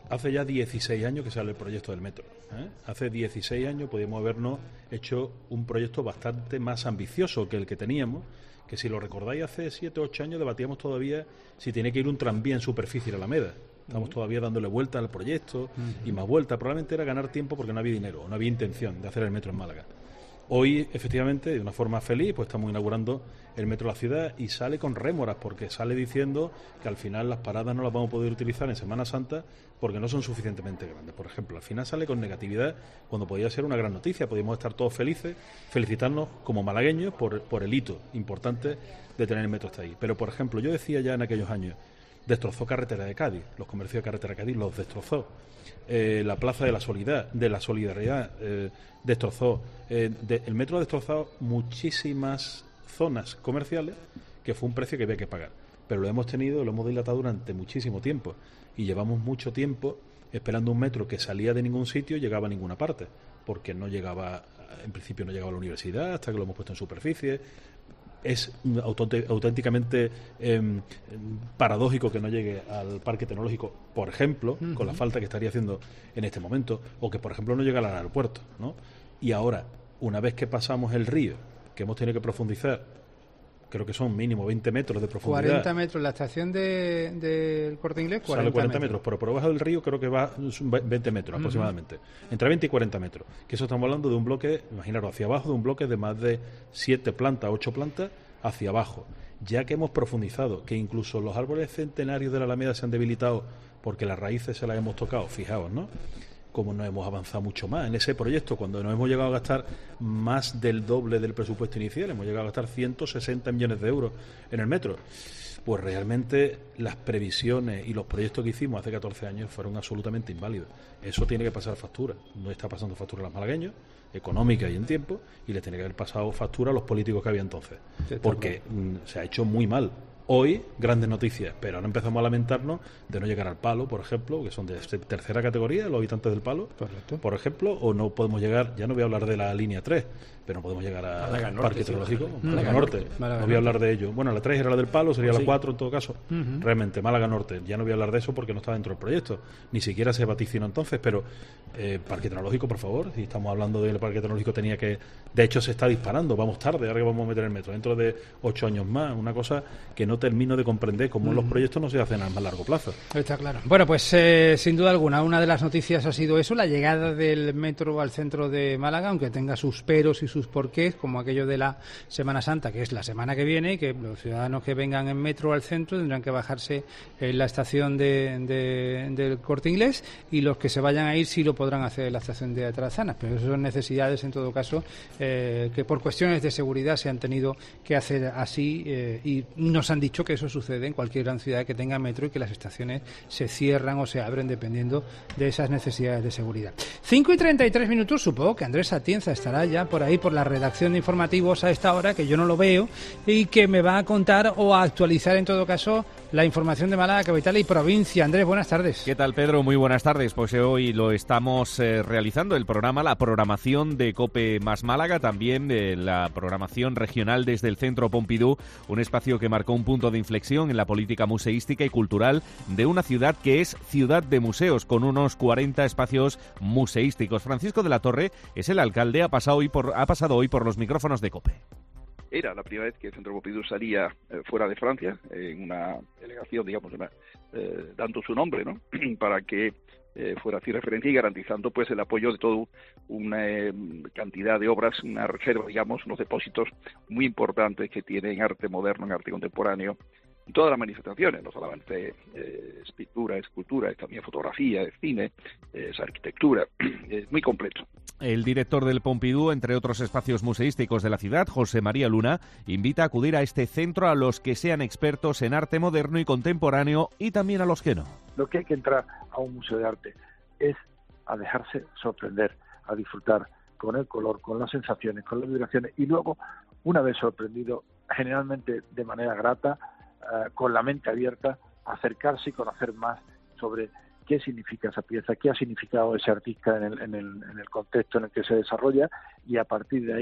hace ya dieciséis años que sale el proyecto del metro. ¿eh? Hace dieciséis años podíamos habernos hecho un proyecto bastante más ambicioso que el que teníamos, que si lo recordáis hace siete o ocho años debatíamos todavía si tiene que ir un tranvía en superficie a la Alameda. Estamos uh-huh. todavía dándole vuelta al proyecto uh-huh. y más vuelta. Probablemente era ganar tiempo porque no había dinero, no había intención de hacer el metro en Málaga. Hoy, efectivamente, de una forma feliz, pues estamos inaugurando el metro de la ciudad y sale con rémoras, porque sale diciendo que al final las paradas no las vamos a poder utilizar en Semana Santa porque no son suficientemente grandes. Por ejemplo, al final sale con negatividad cuando podía ser una gran noticia. Podíamos estar todos felices, felicitarnos como malagueños por, por el hito importante de tener el metro hasta ahí. Pero, por ejemplo, yo decía ya en aquellos años, destrozó carretera de Cádiz, los comercios de carretera de Cádiz los destrozó. Eh, la plaza de la solidaridad, de la solidaridad eh, destrozó. Eh, de, el metro ha destrozado muchísimas zonas comerciales que fue un precio que había que pagar. Pero lo hemos tenido, lo hemos dilatado durante muchísimo tiempo y llevamos mucho tiempo esperando un metro que salía de ningún sitio y llegaba a ninguna parte, porque no llegaba, en principio no llegaba a la universidad hasta que lo hemos puesto en superficie. Es auténticamente eh, paradójico que no llegue al parque tecnológico, por ejemplo, uh-huh. con la falta que estaría haciendo en este momento, o que, por ejemplo, no llegue al aeropuerto, ¿no? Y ahora, una vez que pasamos el río, que hemos tenido que profundizar, creo que son mínimo veinte metros de profundidad. cuarenta metros, la estación del de, de Corte Inglés, cuarenta, sale cuarenta metros. metros, pero por debajo del río creo que va veinte metros uh-huh. aproximadamente, entre veinte y cuarenta metros, que eso estamos hablando de un bloque, imaginaros, hacia abajo, de un bloque de más de siete plantas, ocho plantas, hacia abajo. Ya que hemos profundizado, que incluso los árboles centenarios de la Alameda se han debilitado porque las raíces se las hemos tocado, fijaos, ¿no? Como no hemos avanzado mucho más en ese proyecto, cuando nos hemos llegado a gastar más del doble del presupuesto inicial, hemos llegado a gastar ciento sesenta millones de euros en el metro, pues realmente las previsiones y los proyectos que hicimos hace catorce años fueron absolutamente inválidos. Eso tiene que pasar factura, no está pasando factura a los malagueños, económica y en tiempo, y les tiene que haber pasado factura a los políticos que había entonces, porque mm, se ha hecho muy mal. Hoy, grandes noticias, pero ahora empezamos a lamentarnos de no llegar al Palo, por ejemplo, que son de tercera categoría, los habitantes del Palo, Correcto. por ejemplo, o no podemos llegar, ya no voy a hablar de la línea tres, pero no podemos llegar al Parque Tecnológico, sí, Málaga, Málaga Norte, Málaga no voy a hablar de ello. Bueno, la tres era la del Palo, sería sí. la cuatro en todo caso, uh-huh. realmente, Málaga Norte, ya no voy a hablar de eso porque no está dentro del proyecto, ni siquiera se vaticinó entonces, pero eh, Parque Tecnológico, por favor, si estamos hablando del Parque Tecnológico tenía que, de hecho se está disparando, vamos tarde, ahora que vamos a meter el metro, dentro de ocho años más, una cosa que no termino de comprender cómo mm. los proyectos no se hacen a más largo plazo. Está claro. Bueno, pues eh, sin duda alguna, una de las noticias ha sido eso, la llegada del metro al centro de Málaga, aunque tenga sus peros y sus porqués, como aquello de la Semana Santa, que es la semana que viene, y que los ciudadanos que vengan en metro al centro tendrán que bajarse en la estación de, de, del Corte Inglés, y los que se vayan a ir sí lo podrán hacer en la estación de Atarazanas, pero eso son necesidades, en todo caso, eh, que por cuestiones de seguridad se han tenido que hacer así, eh, y nos han dicho que eso sucede en cualquier gran ciudad que tenga metro y que las estaciones se cierran o se abren dependiendo de esas necesidades de seguridad. cinco y treinta y tres minutos, supongo que Andrés Atienza estará ya por ahí por la redacción de informativos a esta hora, que yo no lo veo, y que me va a contar o a actualizar en todo caso la información de Málaga, capital y provincia. Andrés, buenas tardes. ¿Qué tal, Pedro? Muy buenas tardes. Pues hoy lo estamos eh, realizando, el programa, la programación de COPE más Málaga, también de la programación regional desde el Centro Pompidou, un espacio que marcó un punto de inflexión en la política museística y cultural de una ciudad que es ciudad de museos, con unos cuarenta espacios museísticos. Francisco de la Torre es el alcalde, ha pasado hoy por, ha pasado hoy por los micrófonos de COPE. Era la primera vez que el Centro Pompidou salía eh, fuera de Francia, eh, en una delegación, digamos, una, eh, dando su nombre, ¿no? Para que eh, fuera así referencia y garantizando pues el apoyo de toda una eh, cantidad de obras, una reserva, digamos, unos depósitos muy importantes que tiene en arte moderno, en arte contemporáneo, en todas las manifestaciones, no solamente eh, pintura, escultura, también fotografía, cine, eh, es arquitectura, es muy completo. El director del Pompidou, entre otros espacios museísticos de la ciudad, José María Luna, invita a acudir a este centro a los que sean expertos en arte moderno y contemporáneo y también a los que no. Lo que hay que entrar a un museo de arte es a dejarse sorprender, a disfrutar con el color, con las sensaciones, con las vibraciones, y luego, una vez sorprendido, generalmente de manera grata, Uh, con la mente abierta, acercarse y conocer más sobre qué significa esa pieza, qué ha significado ese artista en el, en el, en el contexto en el que se desarrolla, y a partir de ahí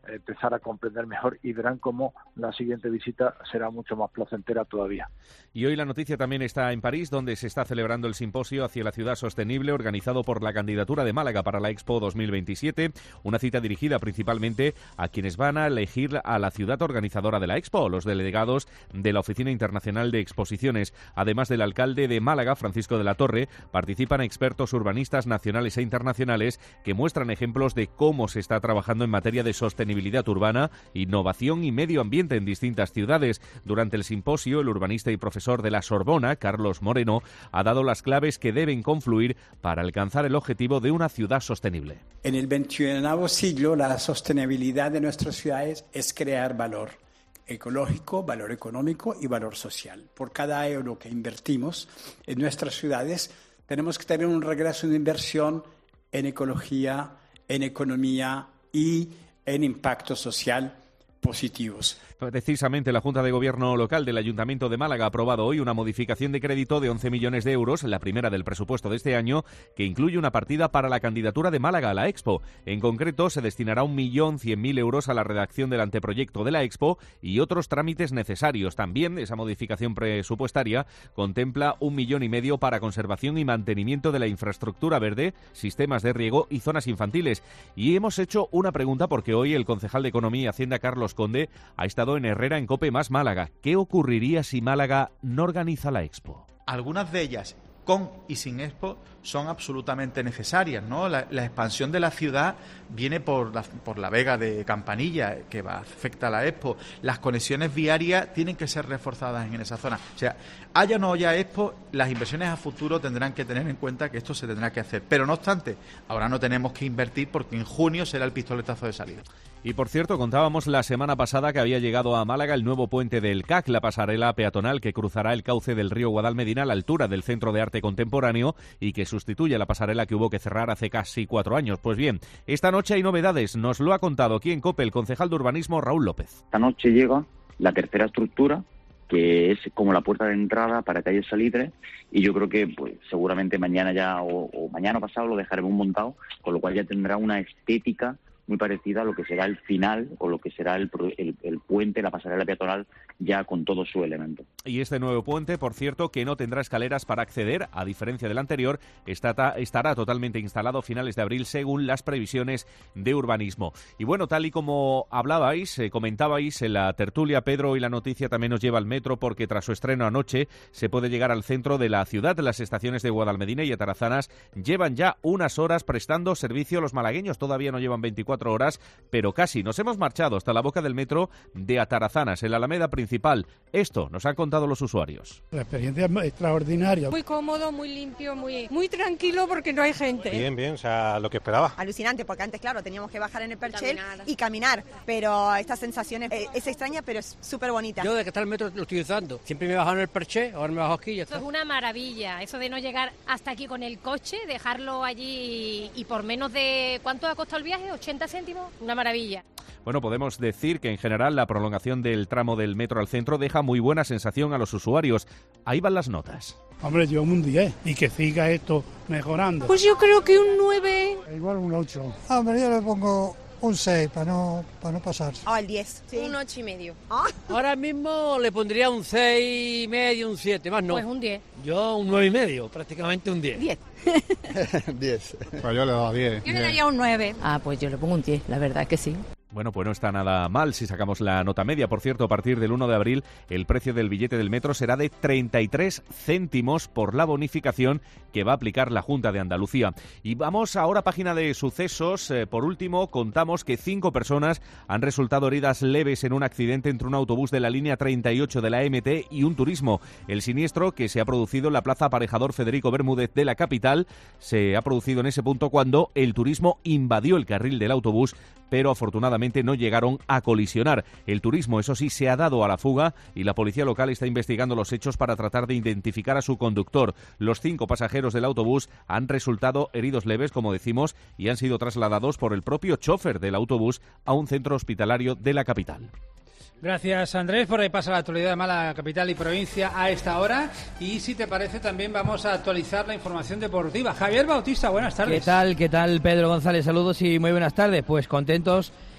empezar a comprender mejor y verán cómo la siguiente visita será mucho más placentera todavía. Y hoy la noticia también está en París, donde se está celebrando el simposio hacia la ciudad sostenible organizado por la candidatura de Málaga para la Expo dos mil veintisiete, una cita dirigida principalmente a quienes van a elegir a la ciudad organizadora de la Expo, los delegados de la Oficina Internacional de Exposiciones. Además del alcalde de Málaga, Francisco de la Torre, participan expertos urbanistas nacionales e internacionales que muestran ejemplos de cómo se está trabajando en materia de sostenibilidad urbana, innovación y medio ambiente en distintas ciudades. Durante el simposio, el urbanista y profesor de la Sorbona, Carlos Moreno, ha dado las claves que deben confluir para alcanzar el objetivo de una ciudad sostenible. En el veintiuno siglo, la sostenibilidad de nuestras ciudades es crear valor ecológico, valor económico y valor social. Por cada euro que invertimos en nuestras ciudades, tenemos que tener un regreso de inversión en ecología, en economía y en impacto social positivos. Precisamente la Junta de Gobierno local del Ayuntamiento de Málaga ha aprobado hoy una modificación de crédito de once millones de euros, la primera del presupuesto de este año, que incluye una partida para la candidatura de Málaga a la Expo. En concreto, se destinará un millón cien mil euros a la redacción del anteproyecto de la Expo y otros trámites necesarios. También esa modificación presupuestaria contempla un millón y medio para conservación y mantenimiento de la infraestructura verde, sistemas de riego y zonas infantiles. Y hemos hecho una pregunta porque hoy el concejal de Economía y Hacienda, Carlos Conde, ha estado en Herrera en COPE más Málaga. ¿Qué ocurriría si Málaga no organiza la Expo? Algunas de ellas, con y sin Expo, son absolutamente necesarias, ¿no? La, la expansión de la ciudad viene por la, por la Vega de Campanilla, que va, afecta a la Expo. Las conexiones viarias tienen que ser reforzadas en esa zona. O sea, haya o no haya Expo, las inversiones a futuro tendrán que tener en cuenta que esto se tendrá que hacer. Pero no obstante, ahora no tenemos que invertir porque en junio será el pistoletazo de salida. Y por cierto, contábamos la semana pasada que había llegado a Málaga el nuevo puente del C A C, la pasarela peatonal que cruzará el cauce del río Guadalmedina a la altura del Centro de Arte Contemporáneo y que sustituye a la pasarela que hubo que cerrar hace casi cuatro años. Pues bien, esta noche hay novedades. Nos lo ha contado aquí en COPE el concejal de Urbanismo, Raúl López. Esta noche llega la tercera estructura, que es como la puerta de entrada para calle Salitre, y yo creo que pues seguramente mañana ya o, o mañana pasado lo dejaremos montado, con lo cual ya tendrá una estética muy parecida a lo que será el final o lo que será el, el, el puente, la pasarela peatonal, ya con todo su elemento. Y este nuevo puente, por cierto, que no tendrá escaleras para acceder, a diferencia del anterior, está, estará totalmente instalado a finales de abril según las previsiones de urbanismo. Y bueno, tal y como hablabais, eh, comentabais en la tertulia, Pedro, y la noticia también nos lleva al metro porque tras su estreno anoche se puede llegar al centro de la ciudad. Las estaciones de Guadalmedina y Atarazanas llevan ya unas horas prestando servicio a los malagueños. Todavía no llevan veinticuatro horas, pero casi. Nos hemos marchado hasta la boca del metro de Atarazanas, en la Alameda principal. Esto nos han contado los usuarios. La experiencia es extraordinaria. Muy cómodo, muy limpio, muy, muy tranquilo porque no hay gente. Bien, bien, o sea, lo que esperaba. Alucinante, porque antes, claro, teníamos que bajar en el perchel caminar. y caminar, pero esta sensación es, es extraña, pero es súper bonita. Yo desde que está el metro lo estoy usando. Siempre me he bajado en el perché, ahora me bajo aquí y ya está. Eso es una maravilla, eso de no llegar hasta aquí con el coche, dejarlo allí y por menos de... ¿Cuánto ha costado el viaje? ¿ochenta céntimos? Una maravilla. Bueno, podemos decir que en general la prolongación del tramo del metro al centro deja muy buena sensación a los usuarios. Ahí van las notas. Hombre, yo un diez y que siga esto mejorando. Pues yo creo que un nueve. Igual un ocho. Hombre, yo le pongo un seis para no, para no pasar. Ah, el diez. Sí. Un ocho y medio. ¿Ah? Ahora mismo le pondría un seis y medio, un siete, más no. Pues un diez. Yo un nueve y medio, prácticamente un diez. diez. diez. Pues yo le doy diez. Yo le daría un nueve. Ah, pues yo le pongo un diez, la verdad es que sí. Bueno, pues no está nada mal si sacamos la nota media. Por cierto, a partir del uno de abril el precio del billete del metro será de treinta y tres céntimos por la bonificación que va a aplicar la Junta de Andalucía. Y vamos ahora a página de sucesos. Eh, por último, contamos que cinco personas han resultado heridas leves en un accidente entre un autobús de la línea treinta y ocho de la M T y un turismo. El siniestro, que se ha producido en la plaza Aparejador Federico Bermúdez de la capital, se ha producido en ese punto cuando el turismo invadió el carril del autobús, pero afortunadamente no llegaron a colisionar. El turismo, eso sí, se ha dado a la fuga y la policía local está investigando los hechos para tratar de identificar a su conductor. Los cinco pasajeros del autobús han resultado heridos leves, como decimos, y han sido trasladados por el propio chofer del autobús a un centro hospitalario de la capital. Gracias, Andrés. Por ahí pasa la actualidad de Málaga, capital y provincia a esta hora. Y si te parece, también vamos a actualizar la información deportiva. Javier Bautista, buenas tardes. ¿Qué tal? ¿Qué tal, Pedro González? Saludos y muy buenas tardes. Pues contentos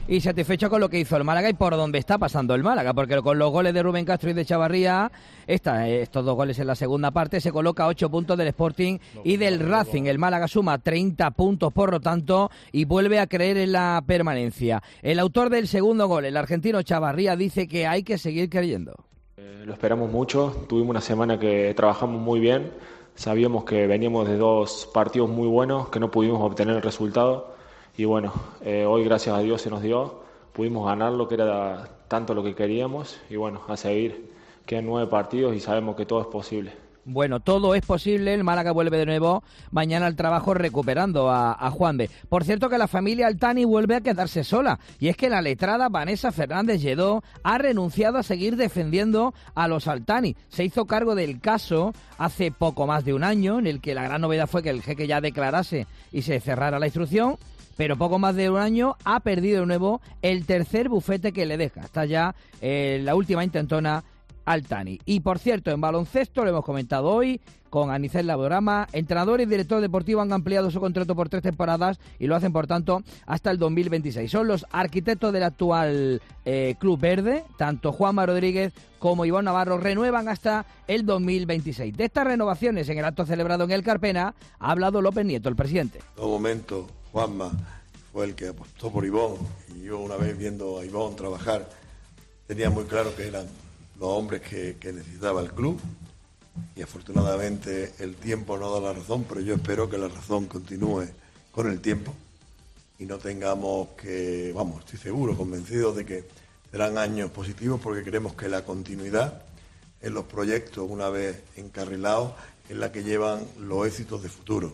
y satisfecho con lo que hizo el Málaga y por dónde está pasando el Málaga, porque con los goles de Rubén Castro y de Chavarría, esta, estos dos goles en la segunda parte, se coloca a ocho puntos del Sporting y del Racing. El Málaga suma treinta puntos, por lo tanto, y vuelve a creer en la permanencia. El autor del segundo gol, el argentino Chavarría, dice que hay que seguir creyendo. Eh, lo esperamos mucho, tuvimos una semana que trabajamos muy bien, sabíamos que veníamos de dos partidos muy buenos, que no pudimos obtener el resultado. Y bueno, eh, hoy gracias a Dios se nos dio, pudimos ganar lo que era tanto lo que queríamos y bueno, a seguir, quedan nueve partidos y sabemos que todo es posible. Bueno, todo es posible, el Málaga vuelve de nuevo mañana al trabajo recuperando a, a Juanbe. Por cierto que la familia Altani vuelve a quedarse sola, y es que la letrada Vanessa Fernández Lledó ha renunciado a seguir defendiendo a los Altani. Se hizo cargo del caso hace poco más de un año, en el que la gran novedad fue que el jeque ya declarase y se cerrara la instrucción. Pero poco más de un año ha perdido de nuevo el tercer bufete que le deja. Está ya eh, la última intentona Altani. Y por cierto, en baloncesto, lo hemos comentado hoy con Anicel Laborama, entrenador y director deportivo han ampliado su contrato por tres temporadas y lo hacen, por tanto, hasta el dos mil veintiséis. Son los arquitectos del actual eh, Club Verde, tanto Juanma Rodríguez como Iván Navarro, renuevan hasta el dos mil veintiséis. De estas renovaciones, en el acto celebrado en el Carpena, ha hablado López Nieto, el presidente. En todo momento, Juanma fue el que apostó por Ivón, y yo una vez viendo a Ivón trabajar, tenía muy claro que eran los hombres que, que necesitaba el club, y afortunadamente el tiempo no da la razón, pero yo espero que la razón continúe con el tiempo y no tengamos que, vamos, estoy seguro, convencido de que serán años positivos, porque creemos que la continuidad en los proyectos, una vez encarrilados, es la que llevan los éxitos de futuro.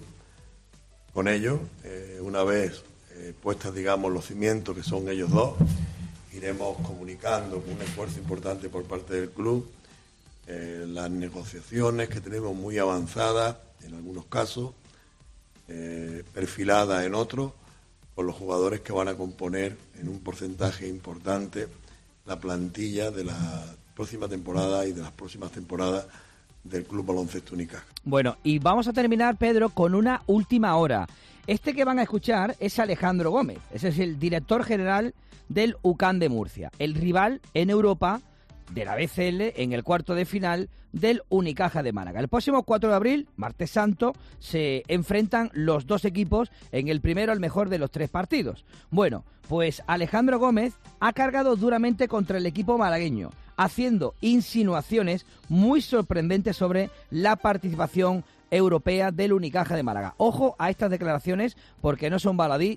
Con ello, eh, una vez eh, puestas, digamos, los cimientos, que son ellos dos, iremos comunicando con un esfuerzo importante por parte del club eh, las negociaciones que tenemos muy avanzadas en algunos casos, eh, perfiladas en otros, con los jugadores que van a componer en un porcentaje importante la plantilla de la próxima temporada y de las próximas temporadas del Club Baloncesto Unicaja. Bueno, y vamos a terminar, Pedro, con una última hora. Este que van a escuchar es Alejandro Gómez, ese es el director general del U C A M de Murcia, el rival en Europa de la B C L en el cuarto de final del Unicaja de Málaga. El próximo cuatro de abril, martes santo, se enfrentan los dos equipos en el primero al mejor de los tres partidos. Bueno, pues Alejandro Gómez ha cargado duramente contra el equipo malagueño, haciendo insinuaciones muy sorprendentes sobre la participación europea del Unicaja de Málaga. Ojo a estas declaraciones, porque no son baladí,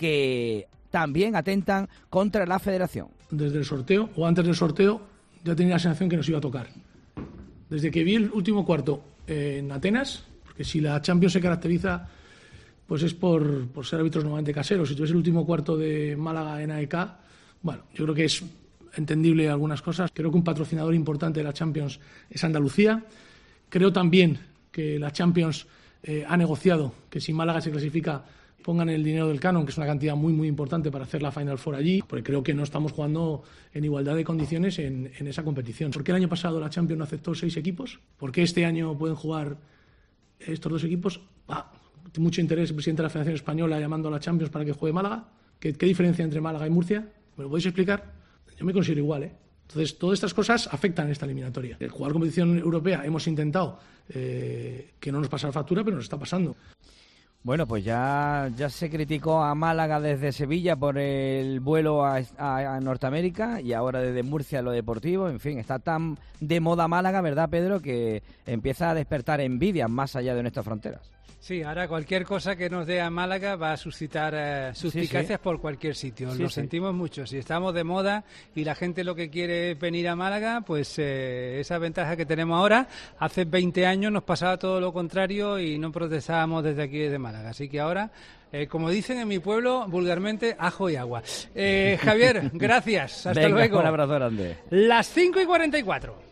que también atentan contra la federación. Desde el sorteo, o antes del sorteo, ya tenía la sensación que nos iba a tocar. Desde que vi el último cuarto eh, en Atenas, porque si la Champions se caracteriza, pues es por, por ser árbitros normalmente caseros. Si tú ves el último cuarto de Málaga en A E K, bueno, yo creo que es entendible algunas cosas. Creo que un patrocinador importante de la Champions es Andalucía. Creo también que la Champions eh, ha negociado que si Málaga se clasifica, pongan el dinero del canon, que es una cantidad muy muy importante para hacer la Final Four allí, porque creo que no estamos jugando en igualdad de condiciones en, en esa competición. ¿Por qué el año pasado la Champions no aceptó seis equipos? ¿Por qué este año pueden jugar estos dos equipos? Ah, mucho interés el presidente de la Federación Española llamando a la Champions para que juegue Málaga. ¿Qué, qué diferencia entre Málaga y Murcia? ¿Me lo podéis explicar? Yo me considero igual, ¿eh? Entonces, todas estas cosas afectan esta eliminatoria. El jugar competición europea hemos intentado eh, que no nos pasara factura, pero nos está pasando. Bueno, pues ya, ya se criticó a Málaga desde Sevilla por el vuelo a, a, a Norteamérica, y ahora desde Murcia lo deportivo. En fin, está tan de moda Málaga, ¿verdad, Pedro?, que empieza a despertar envidia más allá de nuestras fronteras. Sí, ahora cualquier cosa que nos dé a Málaga va a suscitar eh, suspicacias sí, sí. por cualquier sitio. Sí, lo sí. sentimos mucho. Si estamos de moda y la gente lo que quiere es venir a Málaga, pues eh, esa ventaja que tenemos ahora, hace veinte años nos pasaba todo lo contrario y no protestábamos desde aquí, desde Málaga. Así que ahora, eh, como dicen en mi pueblo, vulgarmente, ajo y agua. Eh, Javier, gracias. Hasta Venga, luego. Un abrazo grande. Las cinco y cuarenta y cuatro.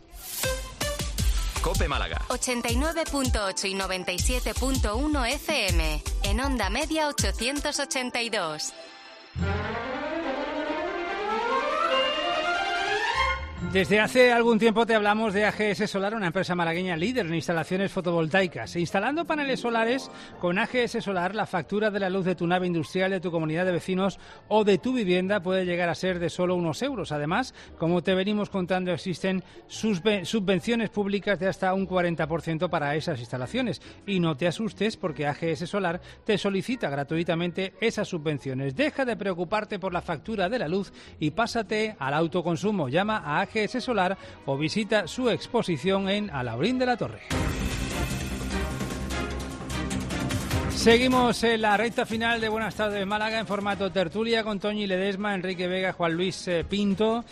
COPE Málaga. ochenta y nueve punto ocho y noventa y siete punto uno F M. En onda media ochocientos ochenta y dos. Desde hace algún tiempo te hablamos de A G S Solar, una empresa malagueña líder en instalaciones fotovoltaicas. Instalando paneles solares con A G S Solar, la factura de la luz de tu nave industrial, de tu comunidad de vecinos o de tu vivienda puede llegar a ser de solo unos euros. Además, como te venimos contando, existen subvenciones públicas de hasta un cuarenta por ciento para esas instalaciones. Y no te asustes, porque A G S Solar te solicita gratuitamente esas subvenciones. Deja de preocuparte por la factura de la luz y pásate al autoconsumo. Llama a A G S Solar o visita su exposición en Alhaurín de la Torre. Seguimos en la recta final de Buenas Tardes Málaga en formato tertulia con Toñi Ledesma, Enrique Vega, Juan Luis eh, Pinto.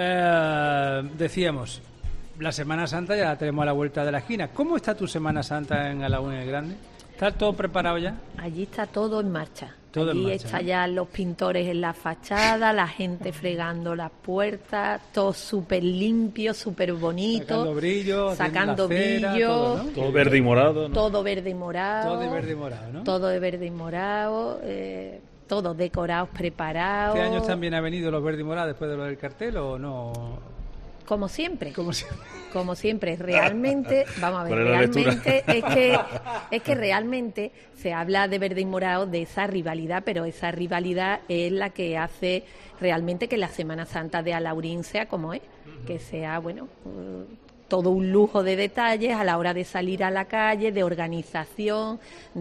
Eh, decíamos, la Semana Santa ya la tenemos a la vuelta de la esquina. ¿Cómo está tu Semana Santa en Alhaurín el Grande? ¿Está todo preparado ya? Allí está todo en marcha. Todo Allí en marcha, está ¿no? ya los pintores en la fachada, la gente fregando las puertas, todo súper limpio, súper bonito. Sacando brillo, sacando la cera, brillo. todo, ¿no? Todo verde y morado, ¿no? Todo verde y morado. Todo de verde y morado, ¿no? Todo de verde y morado. Eh, todos decorados, preparados. ¿Este año también ha venido los verde y morados después de lo del cartel o no? Como siempre. Como siempre. Como siempre, realmente, vamos a ver, ¿Cuál es la realmente lectura? es que es que realmente se habla de verde y morado, de esa rivalidad, pero esa rivalidad es la que hace realmente que la Semana Santa de Alhaurín sea como es, que sea, bueno, eh, todo un lujo de detalles a la hora de salir a la calle, de organización,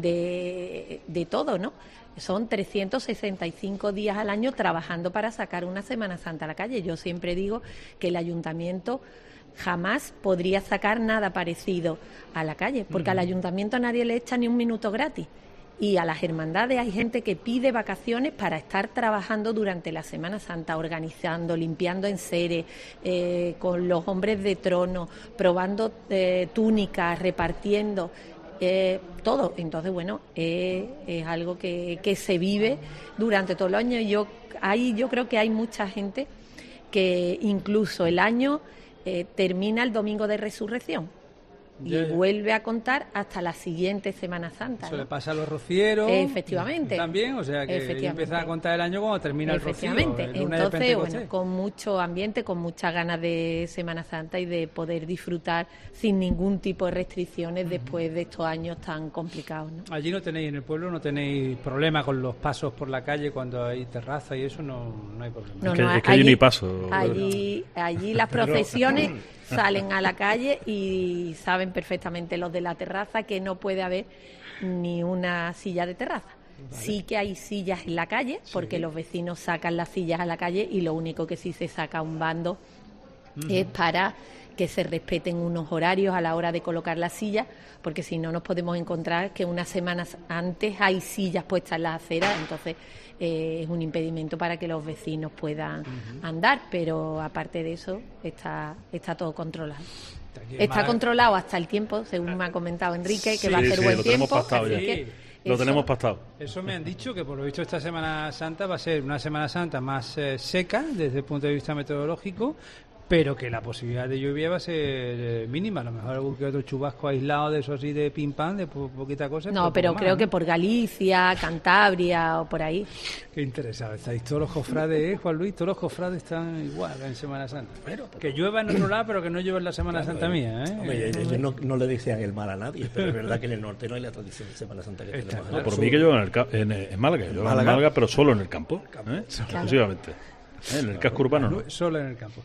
de, de todo, ¿no? Son trescientos sesenta y cinco días al año trabajando para sacar una Semana Santa a la calle. Yo siempre digo que el ayuntamiento jamás podría sacar nada parecido a la calle, porque al ayuntamiento nadie le echa ni un minuto gratis. Y a las hermandades hay gente que pide vacaciones para estar trabajando durante la Semana Santa, organizando, limpiando enseres, eh, con los hombres de trono, probando eh, túnicas, repartiendo, eh, todo. Entonces, bueno, eh, es algo que, que se vive durante todo el año. Yo, hay, yo creo que hay mucha gente que incluso el año eh, termina el domingo de Resurrección. Y Ya, ya. vuelve a contar hasta la siguiente Semana Santa. Eso ¿no? le pasa a los rocieros. Efectivamente. También, o sea que Efectivamente. empiezan a contar el año cuando termina el rocío. Efectivamente. El lunes de Entonces, Pentecostés. bueno, con mucho ambiente, con muchas ganas de Semana Santa y de poder disfrutar sin ningún tipo de restricciones después de estos años tan complicados, ¿no? Allí no tenéis, en el pueblo no tenéis problema con los pasos por la calle cuando hay terraza y eso, no, no hay problema. No, Es que- no, es que allí ni paso. Allí, allí las Pero- procesiones salen a la calle y saben perfectamente los de la terraza que no puede haber ni una silla de terraza. Sí que hay sillas en la calle, porque los vecinos sacan las sillas a la calle y lo único que sí se saca un bando es para que se respeten unos horarios a la hora de colocar las sillas, porque si no nos podemos encontrar que unas semanas antes hay sillas puestas en las aceras, entonces eh, es un impedimento para que los vecinos puedan andar, pero aparte de eso está, está todo controlado. en Está Málaga- controlado hasta el tiempo, según me ha comentado Enrique, que Sí, va a ser sí, buen lo tenemos tiempo. pactado ya. así que Lo eso- tenemos pactado. Eso me han dicho, que por lo visto esta Semana Santa va a ser una Semana Santa más eh, seca desde el punto de vista meteorológico, pero que la posibilidad de lluvia va a ser eh, mínima. A lo mejor algún que otro chubasco aislado de eso así de pim pam, de po- poquita cosa. No, pero poco creo más, que ¿no? por Galicia, Cantabria o por ahí. Qué interesado estáis. Todos los cofrades, ¿eh, Juan Luis? Todos los cofrades están igual en Semana Santa. Que llueva en otro lado, pero que no llueva en la Semana Claro, Santa eh, mía, ¿eh? hombre, ellos no, no le decían el mal a nadie, pero es verdad que en el norte no hay la tradición de Semana Santa que tenemos. No, en el por sur. mí que yo en, el, ca- en, en Málaga, yo en Málaga. Málaga, pero solo en el campo, ¿eh? exclusivamente. ¿Eh? En el casco urbano no. Solo en el campo.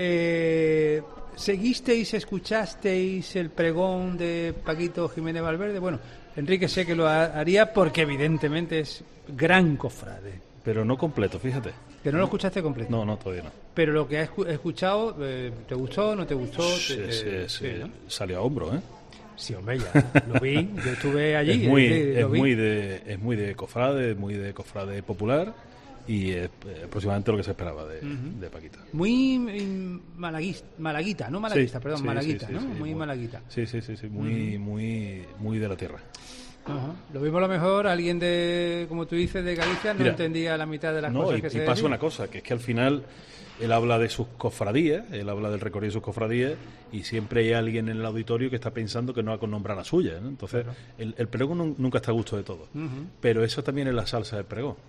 Eh, ¿Seguisteis, escuchasteis el pregón de Paquito Jiménez Valverde? Bueno, Enrique sé que lo ha- haría porque evidentemente es gran cofrade. Pero no completo, fíjate. ¿Que no lo escuchaste completo? No, no, todavía no. Pero lo que has escu- escuchado, eh, ¿te gustó, no te gustó? Sí, Te- sí, te- sí. ¿no? Salió a hombro, ¿eh? Sí, hombre, ya lo vi, yo estuve allí. Es muy, es decir, es lo vi. muy de, es muy de cofrade, muy de cofrade popular y es eh, aproximadamente lo que se esperaba de, Ujú. de Paquita. Muy mm, malaguis- malaguita, no malaguista, Sí, perdón, sí, malaguita, sí, ¿no? sí, sí, muy, muy- malaguita. Sí, sí, sí, sí, muy, Ujú. muy, muy de la tierra. Ajá. Lo mismo a lo mejor alguien de, como tú dices, de Galicia no Mira, entendía la mitad de las No, cosas y, que y se pasa decían. una cosa, que es que al final él habla de sus cofradías, él habla del recorrido de sus cofradías y siempre hay alguien en el auditorio que está pensando que no va a nombrar la suya, ¿no? Entonces, Claro. el, el pregón nun- nunca está a gusto de todo. Ujú. Pero eso también es la salsa del pregón.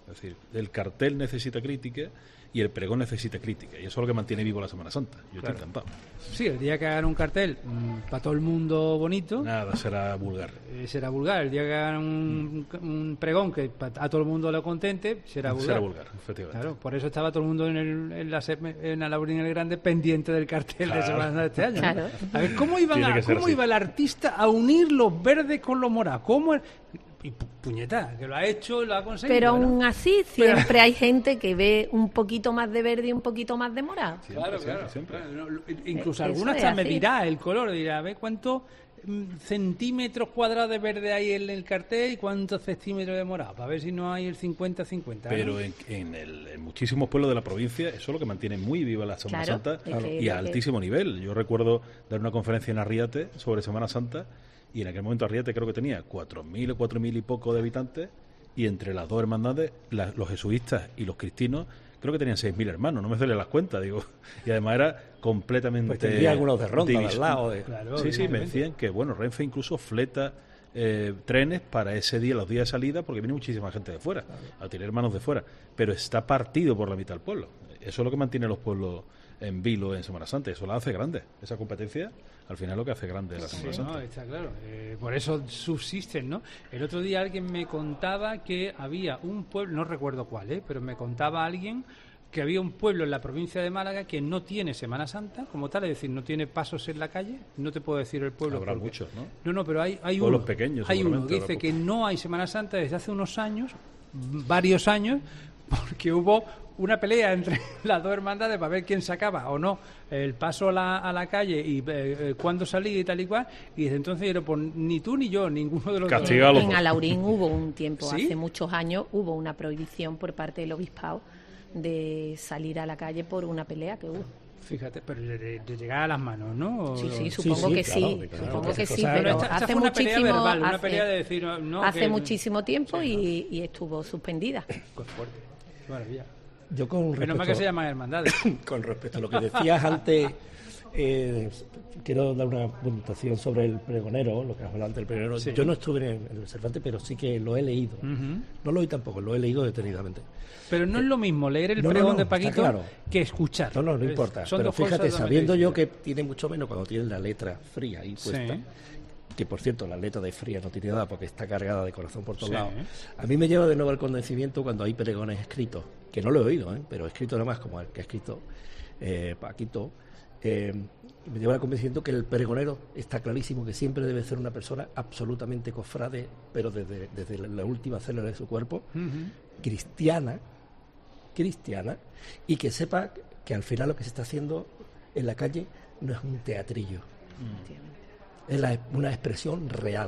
Es decir, el cartel necesita crítica y el pregón necesita crítica. Y eso es lo que mantiene vivo la Semana Santa. Yo claro. estoy encantado. Sí, el día que hagan un cartel mmm, para todo el mundo bonito... Nada, será vulgar. Eh, será vulgar. El día que hagan un, mm. un pregón que a todo el mundo lo contente, será vulgar. Será vulgar, efectivamente. Claro, por eso estaba todo el mundo en, el, en, la, en Alhaurín el Grande pendiente del cartel claro. de Semana Santa de este año. Claro. A ver, ¿cómo, iban a, cómo iba el artista a unir los verdes con los morados? ¿Cómo...? Y puñeta, que lo ha hecho y lo ha conseguido. Pero aún ¿no? así siempre Pero... hay gente que ve un poquito más de verde y un poquito más de morado. Siempre, claro, claro. Siempre, siempre. Incluso eh, alguna hasta me dirá el color, dirá, a ver cuántos centímetros cuadrados de verde hay en el cartel y cuántos centímetros de morado, para ver si no hay el cincuenta cincuenta. Pero ¿no? en, en, el, en muchísimos pueblos de la provincia eso es lo que mantiene muy viva la Semana claro, Santa claro. y a altísimo que... nivel. Yo recuerdo dar una conferencia en Arriate sobre Semana Santa. Y en aquel momento Arriate creo que tenía cuatro mil o cuatro mil y poco de habitantes, y entre las dos hermandades, la, los jesuitas y los cristinos, creo que tenían seis mil hermanos, no me sale las cuentas, digo. Y además era completamente... Pues tendría algunos de Ronda al lado. De... Claro, sí, sí, me decían que, bueno, Renfe incluso fleta eh, trenes para ese día, los días de salida, porque viene muchísima gente de fuera, a tener hermanos de fuera, pero está partido por la mitad del pueblo. Eso es lo que mantiene los pueblos en vilo en Semana Santa, eso la hace grande, esa competencia al final es lo que hace grande la Semana sí, Santa. No, está claro, eh, por eso subsisten, ¿no? El otro día alguien me contaba que había un pueblo, no recuerdo cuál, ¿eh? pero me contaba alguien que había un pueblo en la provincia de Málaga que no tiene Semana Santa como tal, es decir, no tiene pasos en la calle, no te puedo decir el pueblo. Habrá porque... muchos, ¿no? No, no, pero hay, hay Pueblos uno, pequeños, hay uno que dice que no hay Semana Santa desde hace unos años, varios años, porque hubo una pelea entre las dos hermandades para ver quién sacaba o no el paso a la, a la calle y eh, eh, cuándo salía y tal y cual, y desde entonces yo, pues, ni tú ni yo, ninguno de los dos. En Alhaurín hubo un tiempo, ¿sí? hace muchos años, hubo una prohibición por parte del obispado de salir a la calle por una pelea que hubo. Fíjate, pero de, de llegar a las manos, ¿no? Sí, sí, supongo sí, sí, que claro, sí, claro, supongo claro, que sí, pero esta, esta hace una muchísimo, pelea verbal, una hace, pelea de decir, no, hace que, muchísimo tiempo sí, y, y estuvo suspendida. Qué fuerte, qué maravilla. Yo con respecto, menos mal que se llaman hermandades. Con respecto a lo que decías antes, eh, quiero dar una puntuación sobre el pregonero, lo que has hablado antes del pregonero. Sí. Yo no estuve en el Cervantes, pero sí que lo he leído. Uh-huh. No lo oí tampoco, lo he leído detenidamente. Pero no eh, es lo mismo leer el no, pregón no, no, de Paquito claro. que escuchar. No, no, no importa. Son pero fíjate, sabiendo yo que tiene mucho menos cuando tiene la letra fría ahí puesta, sí. que por cierto la letra de fría no tiene nada porque está cargada de corazón por todos sí. lados, a mí me lleva de nuevo el convencimiento cuando hay pregones escritos, que no lo he oído, ¿eh? pero escrito nada más como el que ha escrito eh, Paquito, eh, me lleva el convencimiento que el pregonero está clarísimo que siempre debe ser una persona absolutamente cofrade, pero desde, desde la última célula de su cuerpo, uh-huh. cristiana, cristiana, y que sepa que al final lo que se está haciendo en la calle no es un teatrillo. Uh-huh. Es la, una expresión real.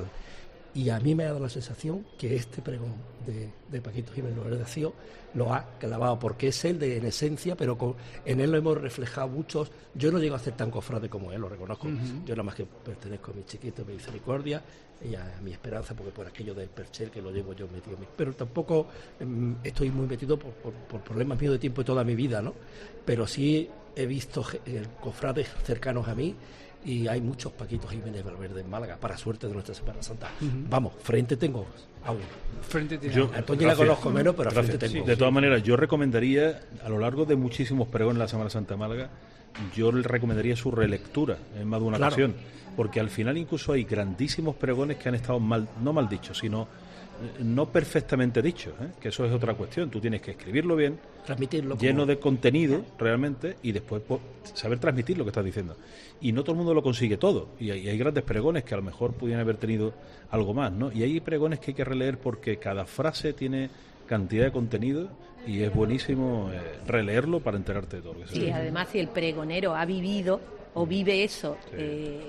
Y a mí me ha dado la sensación que este pregón de, de Paquito Jiménez Loredacio lo ha clavado, porque es él de, en esencia, pero con, en él lo hemos reflejado muchos. Yo no llego a ser tan cofrade como él, lo reconozco. Uh-huh. Yo nada más que pertenezco a mi chiquito, a mi misericordia, y a, a mi esperanza, porque por aquello del perchel que lo llevo yo metido. Pero tampoco um, estoy muy metido por, por, por problemas míos de tiempo de toda mi vida, ¿no? Pero sí he visto eh, cofrades cercanos a mí, y hay muchos Paquitos Jiménez Valverde en Málaga, para suerte de nuestra Semana Santa. Uh-huh. Vamos, frente tengo a uno. Frente tiene yo, a Antonio la conozco menos, pero gracias. frente tengo. Sí. De todas maneras, yo recomendaría, a lo largo de muchísimos pregones en la Semana Santa de Málaga, yo le recomendaría su relectura en más de una claro. ocasión, porque al final incluso hay grandísimos pregones que han estado mal, no mal dichos, sino no perfectamente dichos, ¿eh? que eso es otra cuestión. Tú tienes que escribirlo bien, transmitirlo lleno como... de contenido realmente, y después pues, saber transmitir lo que estás diciendo. Y no todo el mundo lo consigue todo, y hay, y hay grandes pregones que a lo mejor pudieran haber tenido algo más, ¿no? Y hay pregones que hay que releer porque cada frase tiene cantidad de contenido y es buenísimo eh, releerlo para enterarte de todo lo que se Sí, además si el pregonero ha vivido o vive eso, sí. eh,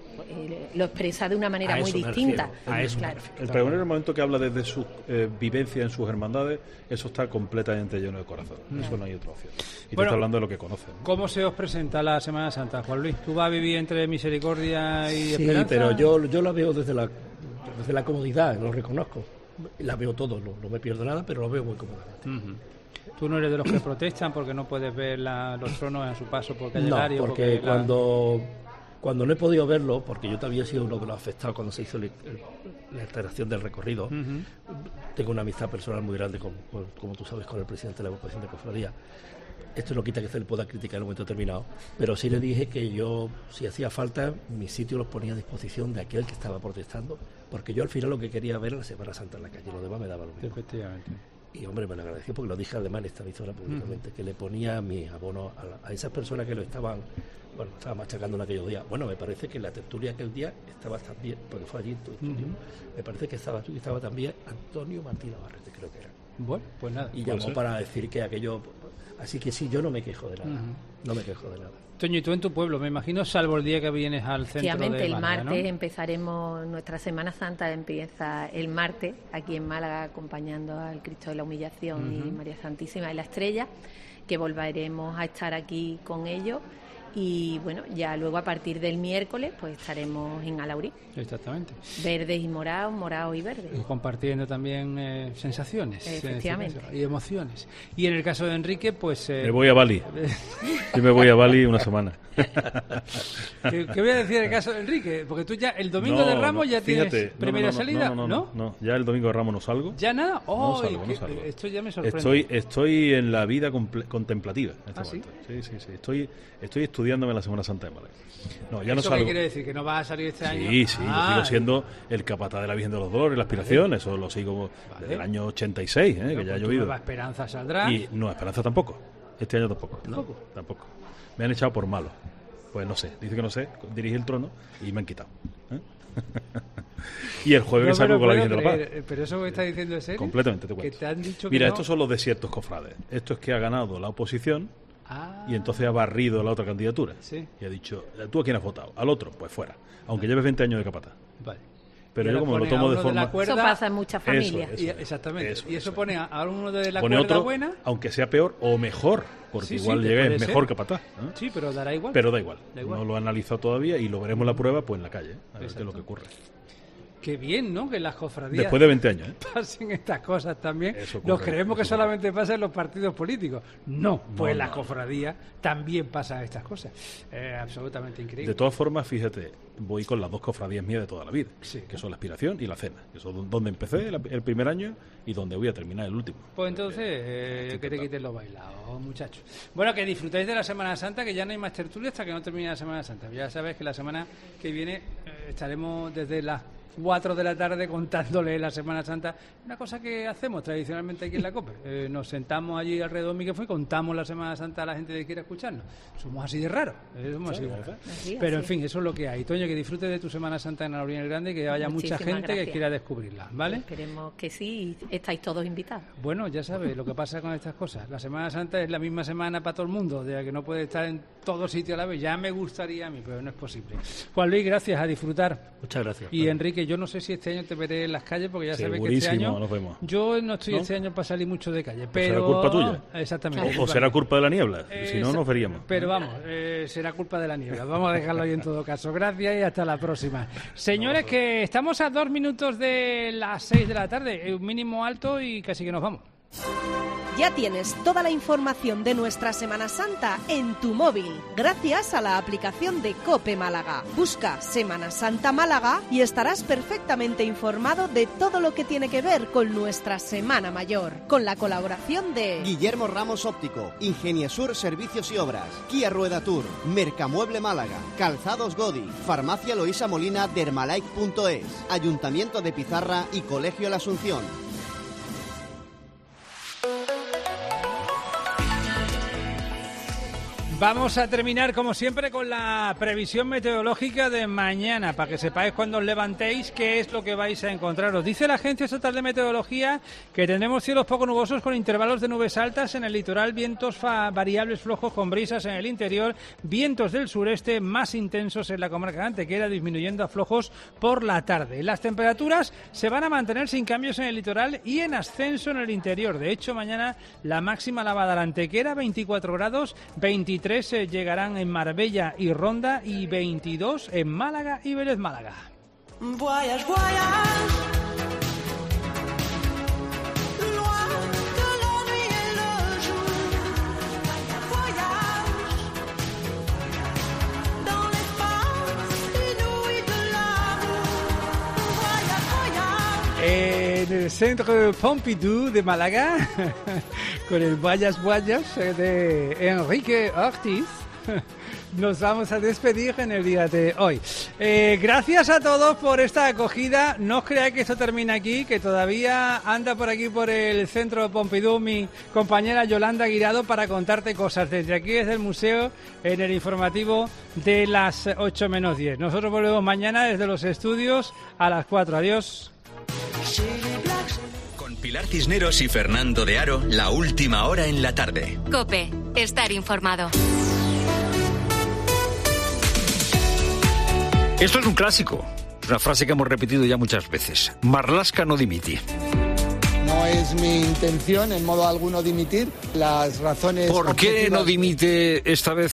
Eh, lo expresa de una manera muy distinta. A eso claro. El pregonero, en el momento que habla desde su eh, vivencia en sus hermandades, eso está completamente lleno de corazón. Mm. Eso no hay otra opción. Y bueno, te está hablando de lo que conocen. ¿Cómo se os presenta la Semana Santa, Juan Luis? ¿Tú vas a vivir entre misericordia y sí, esperanza? Sí, pero yo, yo la veo desde la, desde la comodidad, lo reconozco. La veo todo, no, no me pierdo nada, pero lo veo muy cómodamente. Uh-huh. ¿Tú no eres de los que protestan porque no puedes ver la, los tronos a su paso por calle No, Lario, porque, porque cuando... La... Cuando no he podido verlo, porque yo también he sido uno de los afectados cuando se hizo el, el, la alteración del recorrido, uh-huh. tengo una amistad personal muy grande, con, con, como tú sabes, con el presidente de la agrupación de cofradía. Esto no quita que se le pueda criticar en un momento determinado, pero sí le dije que yo, si hacía falta, mi sitio los ponía a disposición de aquel que estaba protestando, porque yo al final lo que quería ver era la Semana Santa en la calle, lo demás me daba lo mismo. Efectivamente. Y hombre, me lo agradeció porque lo dije además en esta emisora públicamente, uh-huh. que le ponía mi abono a, la, a esas personas que lo estaban, bueno, estaban machacando en aquellos días. Bueno, me parece que la tertulia aquel día estaba también, porque fue allí en tu estudio, uh-huh. me parece que estaba tú y estaba también Antonio Martínez Barrete, creo que era. Bueno, pues nada. Y llamó para decir que aquello... Así que sí, yo no me quejo de nada, uh-huh. no me quejo de nada. Toño, y tú en tu pueblo, me imagino, salvo el día que vienes al centro de Málaga, el martes, ¿no? Empezaremos, nuestra Semana Santa empieza el martes, aquí en Málaga, acompañando al Cristo de la Humillación uh-huh. y María Santísima de la Estrella, que volveremos a estar aquí con ellos. Y bueno, ya luego a partir del miércoles pues estaremos en Alaurín. Exactamente. Verdes y morados, morados y verdes. Y compartiendo también eh, sensaciones. Efectivamente. Y emociones. Y en el caso de Enrique, pues... Eh, me voy a Bali. Yo me voy a Bali una semana. ¿Qué, ¿Qué voy a decir en el caso de Enrique? Porque tú ya el domingo no, de Ramos no, ya fíjate, tienes primera no, no, no, salida, no no, no, no, no, ya el domingo de Ramos no salgo. ¿Ya nada? Oh, no salgo, no salgo. Esto ya me sorprende. Estoy, estoy en la vida comple- contemplativa en este ¿Ah, momento. sí? Sí, sí, sí. Estoy, estoy estudiándome la Semana Santa de Málaga. No, ya no ¿Eso salgo. qué quiere decir? ¿Que no vas a salir este sí, año? Sí, sí, ah, yo sigo siendo el capataz de la Virgen de los Dolores, la aspiración, vale. Eso lo sigo vale. desde el año ochenta y seis, ¿eh? Pero que ya ha llovido. Nueva Esperanza saldrá. Y no, Esperanza tampoco. Este año tampoco. ¿Tampoco? No, tampoco. Me han echado por malo. Pues no sé, dice que no sé, dirige el trono y me han quitado. ¿eh? Y el jueves no, que salgo con la Virgen de la Paz. Pero eso que estás diciendo es serio. Completamente, te cuento. Que te han dicho Mira, que no... estos son los desiertos cofrades. Esto es que ha ganado la oposición ah. y entonces ha barrido la otra candidatura. Sí. Y ha dicho, ¿tú a quién has votado? Al otro, pues fuera. Aunque lleves veinte años de capataz. Vale. Pero yo como lo tomo de forma... De cuerda, eso pasa en muchas familias. Eso, eso, y, exactamente. Eso, y eso, eso pone a uno de la pone cuerda otro, buena... aunque sea peor o mejor, porque sí, igual sí, llega es mejor ser. capataz. ¿no? Sí, pero dará igual. Pero da igual. da igual. No lo he analizado todavía y lo veremos en la prueba pues en la calle, a ver qué es lo que ocurre. Qué bien, ¿no? Que las cofradías... Después de veinte años, ¿eh? Pasen estas cosas también. Ocurre, Nos creemos que ocurre. solamente pasa en los partidos políticos. No, pues no, las no. cofradías también pasan estas cosas. Eh, absolutamente increíble. De todas formas, fíjate, voy con las dos cofradías mías de toda la vida, sí. que son la aspiración y la cena, que son donde empecé el primer año y donde voy a terminar el último. Pues entonces, eh, que te quiten los bailados, muchachos. Bueno, que disfrutáis de la Semana Santa, que ya no hay más tertulia hasta que no termine la Semana Santa. Ya sabes que la semana que viene eh, estaremos desde las cuatro de la tarde contándole la Semana Santa, una cosa que hacemos tradicionalmente aquí en la COPE. Eh, nos sentamos allí alrededor de Miguel Fue y contamos la Semana Santa a la gente que quiera escucharnos. Somos así de raros, eh, somos así de raros. Así, Pero así. en fin, eso es lo que hay. Toño, que disfrutes de tu Semana Santa en Alaurín el Grande y que haya Muchísimas mucha gente gracias. que quiera descubrirla, ¿vale? Esperemos que sí, y estáis todos invitados. Bueno, ya sabes lo que pasa con estas cosas. La Semana Santa es la misma semana para todo el mundo, de la que no puede estar en todo sitio a la vez. Ya me gustaría a mí, pero no es posible. Juan Luis, gracias, a disfrutar. Muchas gracias. Y Enrique, yo no sé si este año te veré en las calles, porque ya sabes que este año nos vemos. yo no estoy ¿No? este año para salir mucho de calle, Pues pero será culpa tuya. Exactamente. O, o será culpa de la niebla, Eh, si no nos veríamos. Pero vamos, eh, será culpa de la niebla. Vamos a dejarlo ahí en todo caso. Gracias y hasta la próxima. Señores, que estamos a dos minutos de las seis de la tarde, un mínimo alto y casi que nos vamos. Ya tienes toda la información de nuestra Semana Santa en tu móvil, gracias a la aplicación de COPE Málaga. Busca Semana Santa Málaga y estarás perfectamente informado de todo lo que tiene que ver con nuestra Semana Mayor, con la colaboración de Guillermo Ramos Óptico, Ingeniasur Servicios y Obras, Kia Rueda Tour, Mercamueble Málaga, Calzados Godi, Farmacia Loisa Molina, Dermalike punto es, Ayuntamiento de Pizarra y Colegio La Asunción. Vamos a terminar, como siempre, con la previsión meteorológica de mañana, para que sepáis cuando os levantéis qué es lo que vais a encontrar. Os dice la Agencia Estatal de Meteorología que tendremos cielos poco nubosos con intervalos de nubes altas en el litoral, vientos variables flojos con brisas en el interior, vientos del sureste más intensos en la comarca de Antequera, disminuyendo a flojos por la tarde. Las temperaturas se van a mantener sin cambios en el litoral y en ascenso en el interior. De hecho, mañana la máxima la va a dar Antequera, veinticuatro grados, veintitrés llegarán en Marbella y Ronda y veintidós en Málaga y Vélez Málaga. Voyage, voyage. el Centro Pompidou de Málaga con el Guayas Guayas de Enrique Ortiz. Nos vamos a despedir en el día de hoy. Eh, gracias a todos por esta acogida. No os creáis que esto termina aquí, que todavía anda por aquí por el Centro Pompidou mi compañera Yolanda Guirado para contarte cosas desde aquí, desde el museo, en el informativo de las ocho menos diez. Nosotros volvemos mañana desde los estudios a las cuatro. Adiós. Con Pilar Cisneros y Fernando de Aro, la última hora en la tarde. COPE, estar informado. Esto es un clásico, una frase que hemos repetido ya muchas veces. Marlaska no dimiti. No es mi intención en modo alguno dimitir. Las razones... ¿Por qué no dimite esta vez?